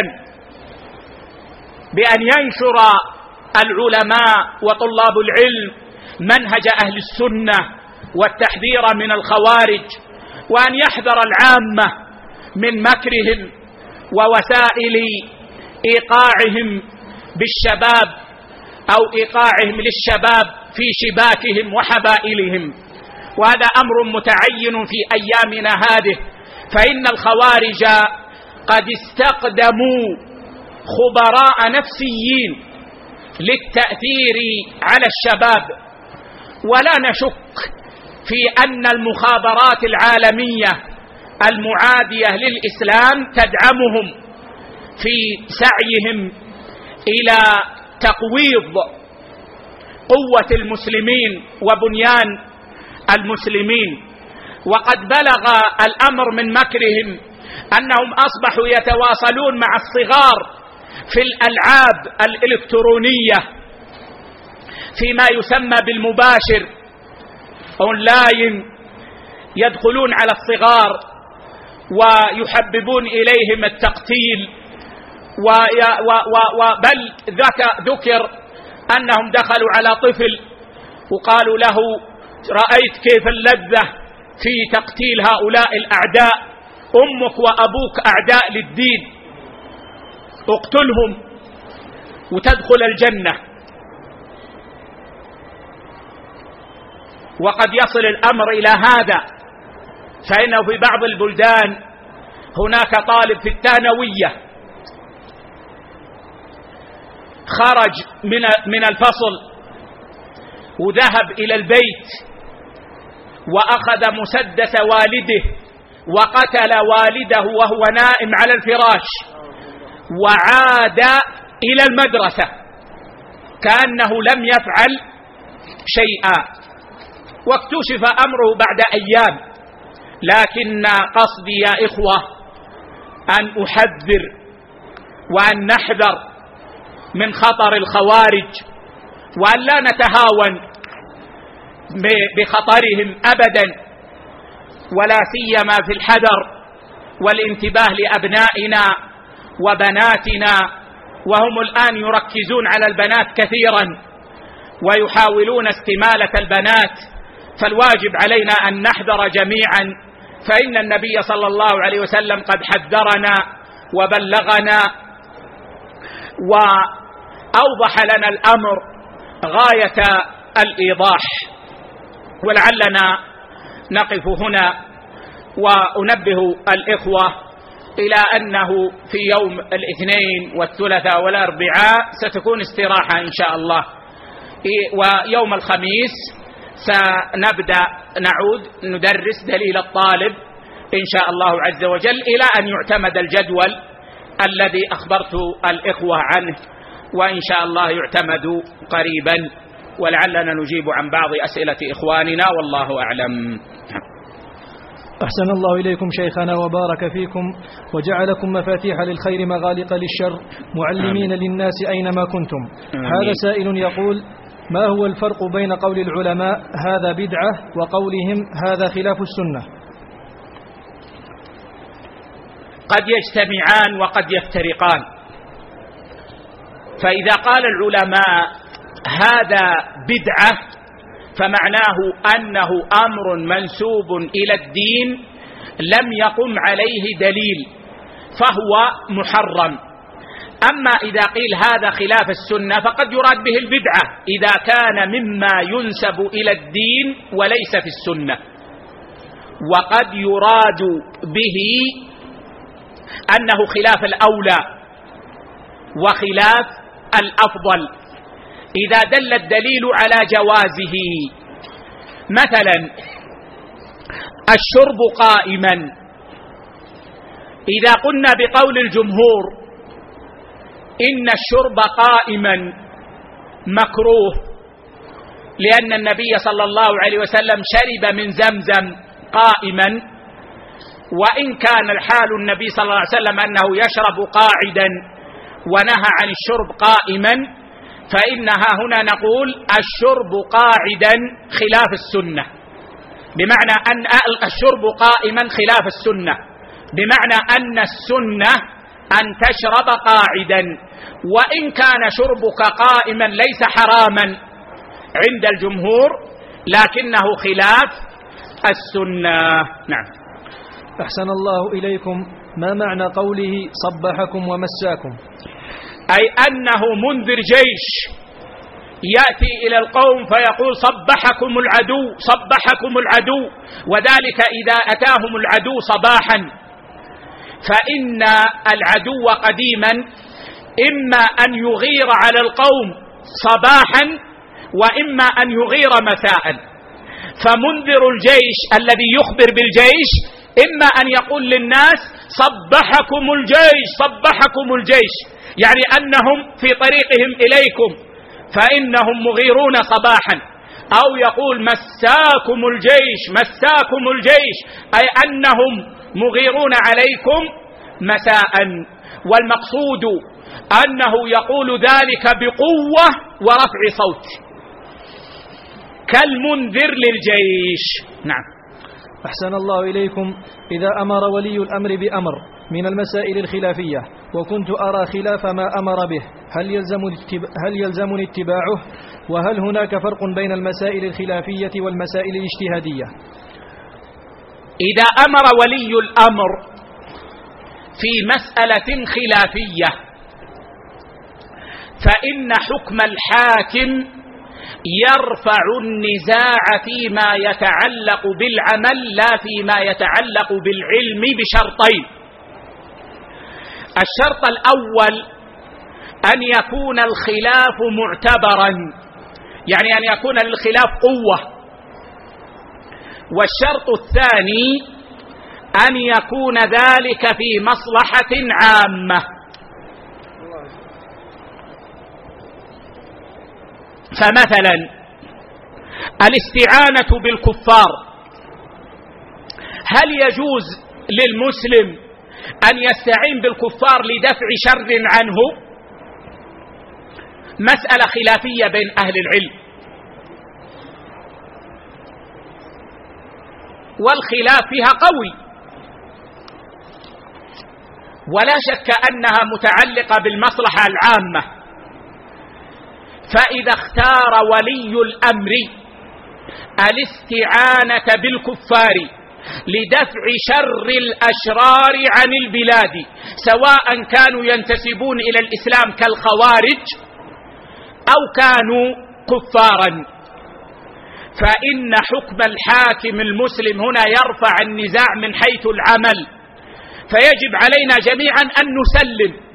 بأن ينشر العلماء وطلاب العلم منهج أهل السنة والتحذير من الخوارج، وأن يحذر العامة من مكرهم ووسائل إيقاعهم بالشباب أو إيقاعهم للشباب في شباكهم وحبائلهم. وهذا أمر متعين في أيامنا هذه، فإن الخوارج قد استقدموا خبراء نفسيين للتأثير على الشباب، ولا نشك في أن المخابرات العالمية المعادية للإسلام تدعمهم في سعيهم إلى تقويض قوة المسلمين وبنيان المسلمين. وقد بلغ الأمر من مكرهم أنهم أصبحوا يتواصلون مع الصغار في الألعاب الإلكترونية فيما يسمى بالمباشر أونلاين، يدخلون على الصغار ويحببون إليهم التقتيل، بل ذكر أنهم دخلوا على طفل وقالوا له: رأيت كيف اللذة في تقتيل هؤلاء الأعداء، أمك وأبوك أعداء للدين، اقتلهم وتدخل الجنة. وقد يصل الأمر إلى هذا، فإنه في بعض البلدان هناك طالب في الثانوية خرج من الفصل وذهب إلى البيت وأخذ مسدس والده وقتل والده وهو نائم على الفراش، وعاد إلى المدرسة كأنه لم يفعل شيئا، واكتشف أمره بعد أيام. لكن قصدي يا إخوة أن أحذر وأن نحذر من خطر الخوارج، وأن لا نتهاون بخطرهم أبدا، ولا سيما في الحذر والانتباه لأبنائنا وبناتنا، وهم الآن يركزون على البنات كثيرا ويحاولون استمالة البنات. فالواجب علينا أن نحذر جميعا، فإن النبي صلى الله عليه وسلم قد حذرنا وبلغنا وأوضح لنا الأمر غاية الإيضاح. ولعلنا نقف هنا وأنبه الإخوة إلى أنه في يوم الاثنين والثلاثاء والأربعاء ستكون استراحة إن شاء الله، ويوم الخميس سنبدأ نعود ندرس دليل الطالب إن شاء الله عز وجل، إلى أن يعتمد الجدول الذي أخبرت الإخوة عنه، وإن شاء الله يعتمد قريبا. ولعلنا نجيب عن بعض أسئلة إخواننا، والله أعلم. أحسن الله إليكم شيخنا وبارك فيكم، وجعلكم مفاتيح للخير مغالق للشر، معلمين للناس أينما كنتم. هذا سائل يقول: ما هو الفرق بين قول العلماء هذا بدعة وقولهم هذا خلاف السنة؟ قد يجتمعان وقد يفترقان. فإذا قال العلماء هذا بدعة فمعناه أنه أمر منسوب إلى الدين لم يقم عليه دليل فهو محرم. أما إذا قيل هذا خلاف السنة فقد يراد به البدعة إذا كان مما ينسب إلى الدين وليس في السنة، وقد يراد به أنه خلاف الأولى وخلاف الأفضل إذا دل الدليل على جوازه. مثلا الشرب قائما، إذا قلنا بقول الجمهور إن الشرب قائما مكروه، لأن النبي صلى الله عليه وسلم شرب من زمزم قائما، وإن كان الحال النبي صلى الله عليه وسلم أنه يشرب قاعدا ونهى عن الشرب قائما، فإنها هنا نقول الشرب قاعدا خلاف السنة، بمعنى أن الشرب قائما خلاف السنة، بمعنى أن السنة أن تشرب قاعدا، وإن كان شربك قائما ليس حراما عند الجمهور لكنه خلاف السنة. نعم. أحسن الله إليكم، ما معنى قوله صبحكم ومساكم؟ أي أنه منذر جيش يأتي إلى القوم فيقول صبحكم العدو صبحكم العدو، وذلك إذا أتاهم العدو صباحا، فإن العدو قديما إما أن يغير على القوم صباحا وإما أن يغير مساء، فمنذر الجيش الذي يخبر بالجيش إما أن يقول للناس صبحكم الجيش صبحكم الجيش، يعني أنهم في طريقهم إليكم فإنهم مغيرون صباحا، أو يقول مساكم الجيش مساكم الجيش، أي أنهم مغيرون عليكم مساء، والمقصود أنه يقول ذلك بقوة ورفع صوت كالمنذر للجيش. نعم. أحسن الله إليكم، إذا أمر ولي الأمر بأمر من المسائل الخلافية وكنت أرى خلاف ما أمر به، هل يلزمني اتباعه؟ وهل هناك فرق بين المسائل الخلافية والمسائل الاجتهادية؟ إذا أمر ولي الأمر في مسألة خلافية فإن حكم الحاكم يرفع النزاع فيما يتعلق بالعمل لا فيما يتعلق بالعلم بشرطين. الشرط الأول أن يكون الخلاف معتبرا، يعني أن يكون للخلاف قوة، والشرط الثاني أن يكون ذلك في مصلحة عامة. فمثلا الاستعانة بالكفار، هل يجوز للمسلم أن يستعين بالكفار لدفع شر عنه؟ مسألة خلافية بين أهل العلم، والخلاف فيها قوي، ولا شك أنها متعلقة بالمصلحة العامة. فإذا اختار ولي الأمر الاستعانة بالكفار لدفع شر الأشرار عن البلاد سواء كانوا ينتسبون إلى الإسلام كالخوارج أو كانوا كفارا، فإن حكم الحاكم المسلم هنا يرفع النزاع من حيث العمل، فيجب علينا جميعا أن نسلم،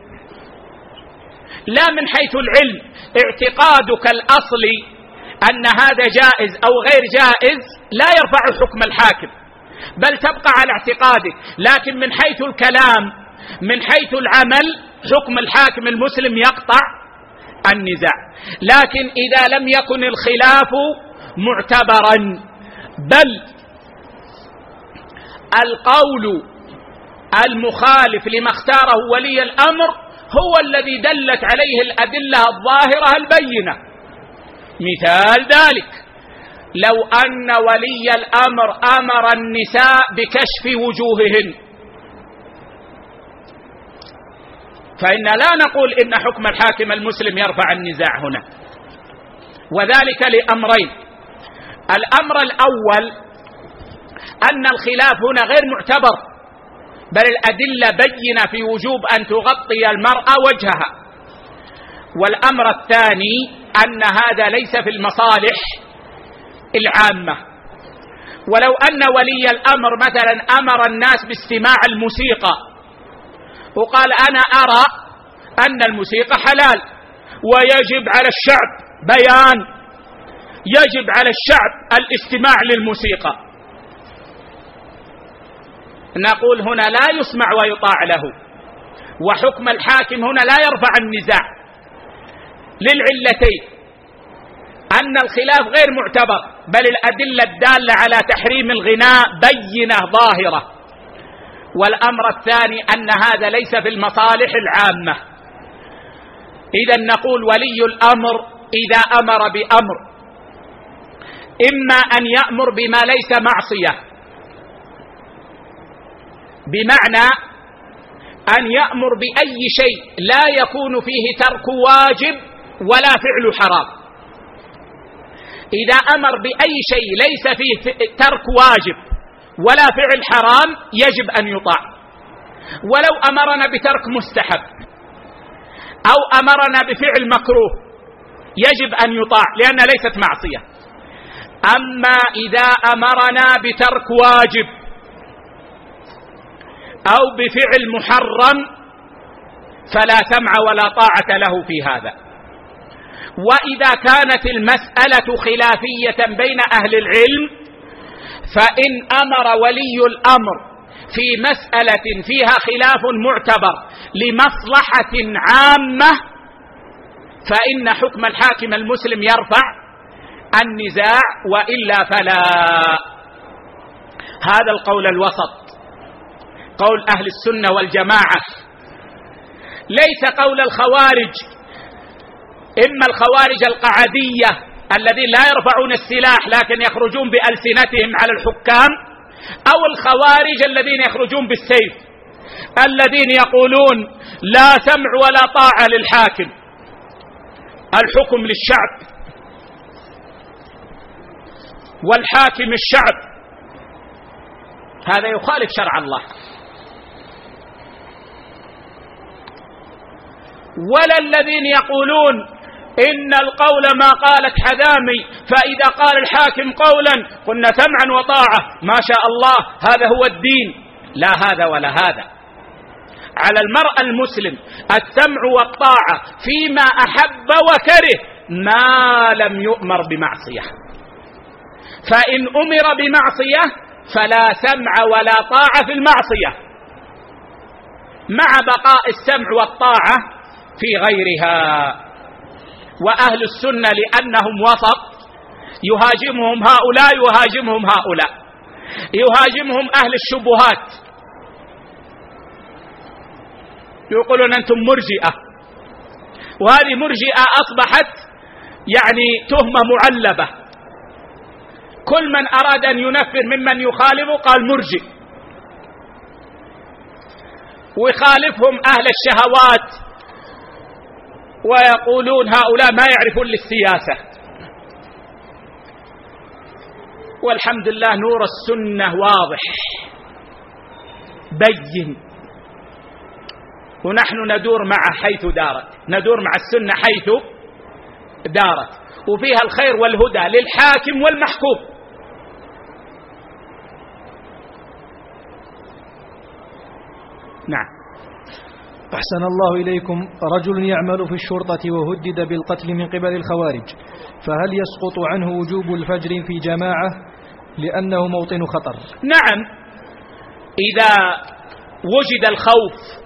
لا من حيث العلم. اعتقادك الأصلي أن هذا جائز أو غير جائز لا يرفع حكم الحاكم، بل تبقى على اعتقادك، لكن من حيث الكلام من حيث العمل حكم الحاكم المسلم يقطع النزاع. لكن إذا لم يكن الخلاف معتبرا بل القول المخالف لما اختاره ولي الأمر هو الذي دلت عليه الأدلة الظاهرة البينة، مثال ذلك لو أن ولي الأمر أمر النساء بكشف وجوههن، فإن لا نقول إن حكم الحاكم المسلم يرفع النزاع هنا، وذلك لأمرين. الأمر الأول أن الخلاف هنا غير معتبر، بل الأدلة بينة في وجوب أن تغطي المرأة وجهها. والأمر الثاني أن هذا ليس في المصالح العامة. ولو أن ولي الأمر مثلا أمر الناس باستماع الموسيقى وقال أنا أرى أن الموسيقى حلال ويجب على الشعب بيان، يجب على الشعب الاستماع للموسيقى، نقول هنا لا يسمع ويطاع له، وحكم الحاكم هنا لا يرفع النزاع للعلتين: أن أن الخلاف غير معتبر، بل الأدلة الدالة على تحريم الغناء بينة ظاهرة. والأمر الثاني أن هذا ليس في المصالح العامة. إذا نقول ولي الأمر إذا أمر بأمر إما أن يأمر بما ليس معصية، بمعنى أن يأمر بأي شيء لا يكون فيه ترك واجب ولا فعل حرام. إذا أمر بأي شيء ليس فيه ترك واجب ولا فعل حرام يجب أن يطاع. ولو أمرنا بترك مستحب أو أمرنا بفعل مكروه يجب أن يطاع لأن ليست معصية. أما إذا أمرنا بترك واجب أو بفعل محرم فلا سمع ولا طاعة له في هذا. وإذا كانت المسألة خلافية بين أهل العلم فإن أمر ولي الأمر في مسألة فيها خلاف معتبر لمصلحة عامة فإن حكم الحاكم المسلم يرفع النزاع، وإلا فلا. هذا القول الوسط، قول أهل السنة والجماعة، ليس قول الخوارج. إما الخوارج القعدية الذين لا يرفعون السلاح لكن يخرجون بألسنتهم على الحكام، أو الخوارج الذين يخرجون بالسيف الذين يقولون لا سمع ولا طاعة للحاكم، الحكم للشعب والحاكم الشعب. هذا يخالف شرع الله. ولا الذين يقولون إن القول ما قالت حذامي، فإذا قال الحاكم قولا قلنا سمعا وطاعة ما شاء الله هذا هو الدين. لا هذا ولا هذا. على المرء المسلم السمع والطاعة فيما أحب وكره ما لم يؤمر بمعصية. فإن أمر بمعصية فلا سمع ولا طاعة في المعصية، مع بقاء السمع والطاعة في غيرها. وأهل السنة لأنهم وسط يهاجمهم هؤلاء يهاجمهم هؤلاء، يهاجمهم أهل الشبهات يقولون أنتم مرجئة، وهذه مرجئة أصبحت يعني تهمة معلبة. كل من أراد أن ينفر ممن يخالفه قال مرجئ، ويخالفهم أهل الشهوات ويقولون هؤلاء ما يعرفون للسياسة. والحمد لله نور السنة واضح بين، ونحن ندور مع حيث دارت، ندور مع السنة حيث دارت، وفيها الخير والهدى للحاكم والمحكوم. نعم. أحسن الله إليكم. رجل يعمل في الشرطة وهدد بالقتل من قبل الخوارج، فهل يسقط عنه وجوب الفجر في جماعة لأنه موطن خطر؟ نعم، إذا وجد الخوف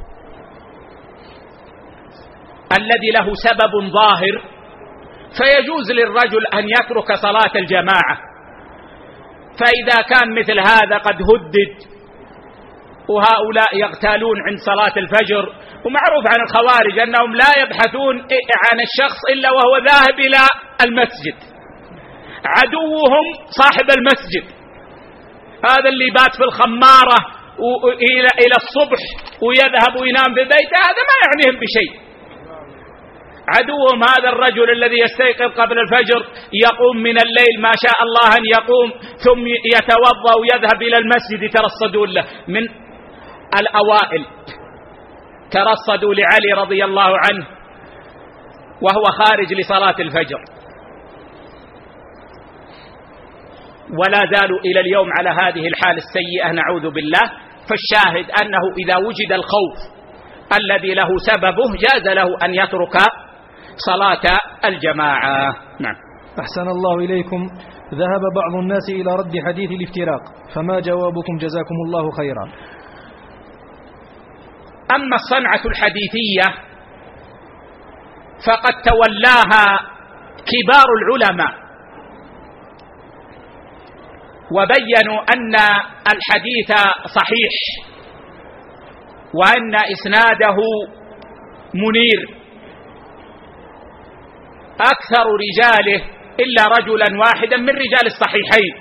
الذي له سبب ظاهر فيجوز للرجل أن يترك صلاة الجماعة. فإذا كان مثل هذا قد هدد وهؤلاء يغتالون عند صلاة الفجر، ومعروف عن الخوارج أنهم لا يبحثون عن الشخص إلا وهو ذاهب إلى المسجد، عدوهم صاحب المسجد، هذا اللي بات في الخمارة إلى الصبح ويذهب وينام في بيته، هذا ما يعنيهم بشيء. عدوهم هذا الرجل الذي يستيقظ قبل الفجر، يقوم من الليل ما شاء الله أن يقوم، ثم يتوضأ ويذهب إلى المسجد يترصدون له. من الأوائل ترصدوا لعلي رضي الله عنه وهو خارج لصلاة الفجر، ولا زالوا إلى اليوم على هذه الحال السيئة نعوذ بالله. فالشاهد أنه إذا وجد الخوف الذي له سببه جاز له أن يترك صلاة الجماعة. نعم. أحسن الله إليكم. ذهب بعض الناس إلى رد حديث الافتراق، فما جوابكم جزاكم الله خيرا؟ أما الصنعة الحديثية فقد تولاها كبار العلماء وبينوا أن الحديث صحيح وأن إسناده منير، أكثر رجاله إلا رجلا واحدا من رجال الصحيحين.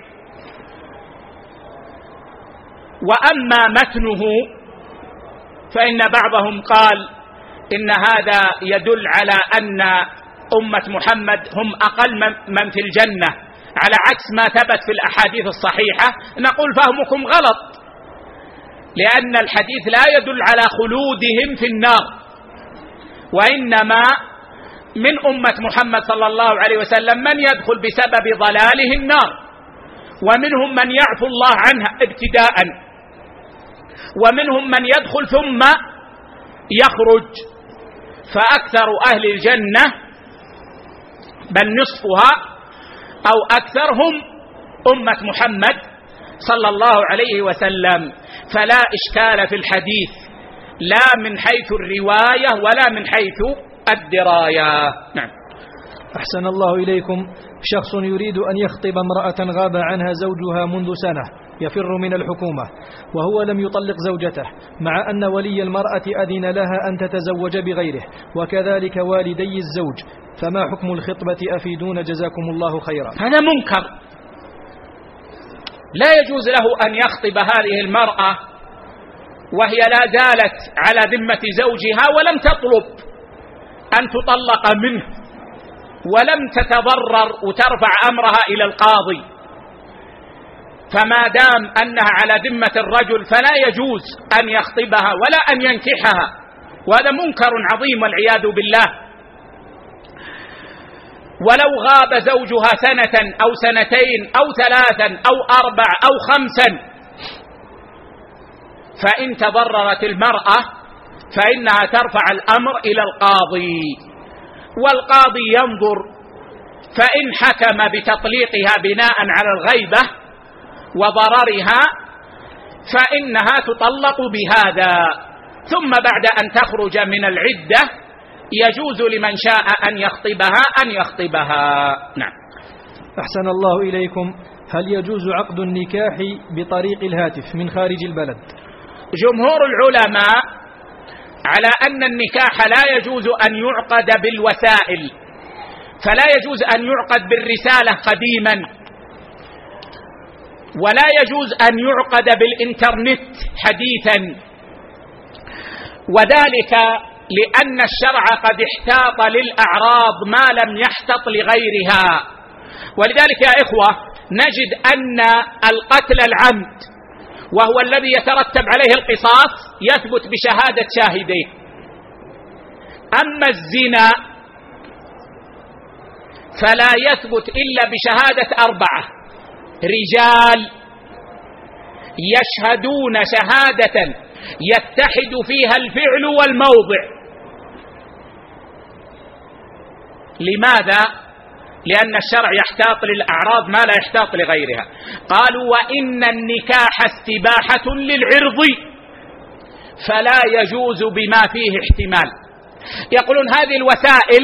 وأما متنه فإن بعضهم قال إن هذا يدل على أن أمة محمد هم أقل من في الجنة، على عكس ما ثبت في الأحاديث الصحيحة. نقول فهمكم غلط، لأن الحديث لا يدل على خلودهم في النار، وإنما من أمة محمد صلى الله عليه وسلم من يدخل بسبب ضلاله النار، ومنهم من يعفو الله عنها ابتداء، ومنهم من يدخل ثم يخرج. فأكثر أهل الجنة بل نصفها أو أكثرهم أمة محمد صلى الله عليه وسلم. فلا إشكال في الحديث لا من حيث الرواية ولا من حيث الدراية. نعم. أحسن الله إليكم. شخص يريد أن يخطب امرأة غاب عنها زوجها منذ سنة يفر من الحكومة، وهو لم يطلق زوجته، مع أن ولي المرأة أذن لها أن تتزوج بغيره، وكذلك والدي الزوج، فما حكم الخطبة؟ أفيدون جزاكم الله خيرا. هذا منكر، لا يجوز له أن يخطب هذه المرأة وهي لا زالت على ذمة زوجها ولم تطلب أن تطلق منه، ولم تتضرر وترفع أمرها إلى القاضي. فما دام أنها على ذمة الرجل فلا يجوز أن يخطبها ولا أن ينكحها، وهذا منكر عظيم والعياذ بالله. ولو غاب زوجها سنة أو سنتين أو ثلاثا أو أربع أو خمسا، فإن تضررت المرأة فإنها ترفع الأمر إلى القاضي، والقاضي ينظر، فإن حكم بتطليقها بناء على الغيبة وضررها فإنها تطلق بهذا، ثم بعد أن تخرج من العدة يجوز لمن شاء أن يخطبها أن يخطبها. نعم. أحسن الله إليكم. هل يجوز عقد النكاح بطريق الهاتف من خارج البلد؟ جمهور العلماء على أن النكاح لا يجوز أن يعقد بالوسائل، فلا يجوز أن يعقد بالرسالة قديما، ولا يجوز أن يعقد بالإنترنت حديثا، وذلك لأن الشرع قد احتاط للأعراض ما لم يحتط لغيرها. ولذلك يا إخوة نجد أن القتل العمد وهو الذي يترتب عليه القصاص يثبت بشهادة شاهدين، أما الزنا فلا يثبت إلا بشهادة 4 رجال يشهدون شهادة يتحد فيها الفعل والموضع. لماذا؟ لأن الشرع يحتاط للأعراض ما لا يحتاط لغيرها. قالوا وإن النكاح استباحة للعرض فلا يجوز بما فيه احتمال. يقولون هذه الوسائل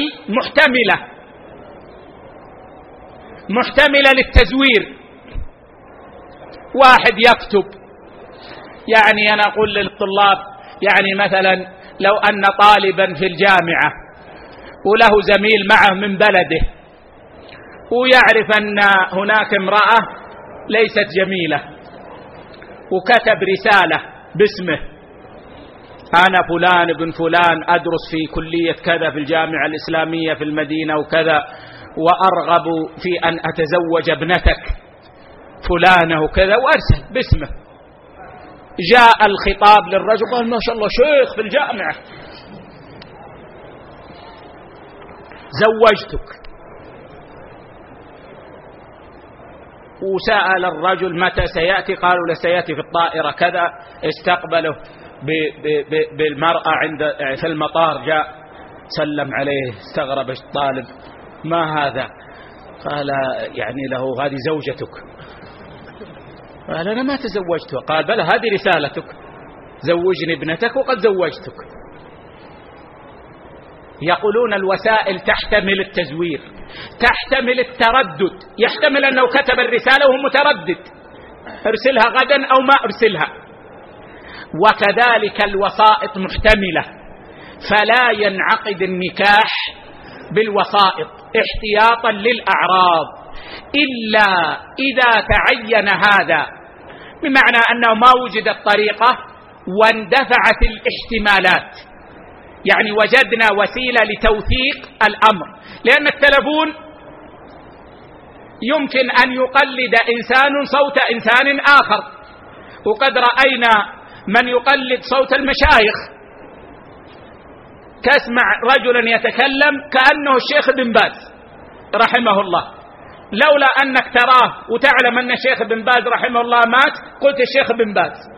محتملة للتزوير. واحد يكتب، يعني أنا أقول للطلاب، يعني مثلا لو أن طالبا في الجامعة وله زميل معه من بلده ويعرف أن هناك امرأة ليست جميلة وكتب رسالة باسمه: أنا فلان ابن فلان أدرس في كلية كذا في الجامعة الإسلامية في المدينة وكذا، وأرغب في أن أتزوج ابنتك فلانة وكذا، وأرسل باسمه. جاء الخطاب للرجل قال: ما شاء الله شيخ في الجامعة، زوجتك. وسأل الرجل متى سيأتي، قالوا له سيأتي في الطائرة كذا. استقبله بالمرأة عند في المطار، جاء سلم عليه، استغرب الطالب: ما هذا؟ قال: يعني له هذه زوجتك. قال: أنا ما تزوجتها. قال: بلى هذه رسالتك، زوجني ابنتك وقد زوجتك. يقولون الوسائل تحتمل التزوير، تحتمل التردد، يحتمل أنه كتب الرسالة وهو متردد، أرسلها غدا أو ما أرسلها. وكذلك الوسائط محتملة، فلا ينعقد النكاح بالوسائط احتياطا للأعراض إلا إذا تعين هذا، بمعنى أنه ما وجدت طريقة واندفعت الاحتمالات، يعني وجدنا وسيلة لتوثيق الأمر، لأن التلفون يمكن أن يقلد إنسان صوت إنسان آخر، وقد رأينا من يقلد صوت المشايخ، تسمع رجلا يتكلم كأنه الشيخ بن باز رحمه الله، لولا أنك تراه وتعلم أن الشيخ بن باز رحمه الله مات قلت الشيخ بن باز.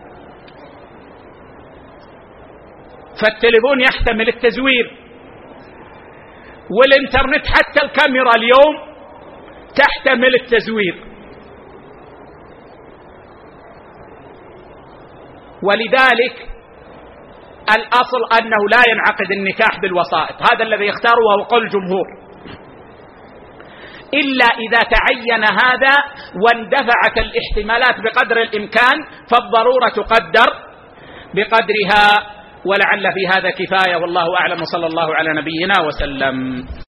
فالتليفون يحتمل التزوير، والإنترنت حتى الكاميرا اليوم تحتمل التزوير. ولذلك الأصل أنه لا ينعقد النكاح بالوسائط، هذا الذي يختاره وهو قول الجمهور، إلا إذا تعين هذا واندفعت الاحتمالات بقدر الإمكان، فالضرورة تقدر بقدرها. ولعل في هذا كفاية، والله أعلم، وصلى الله على نبينا وسلم.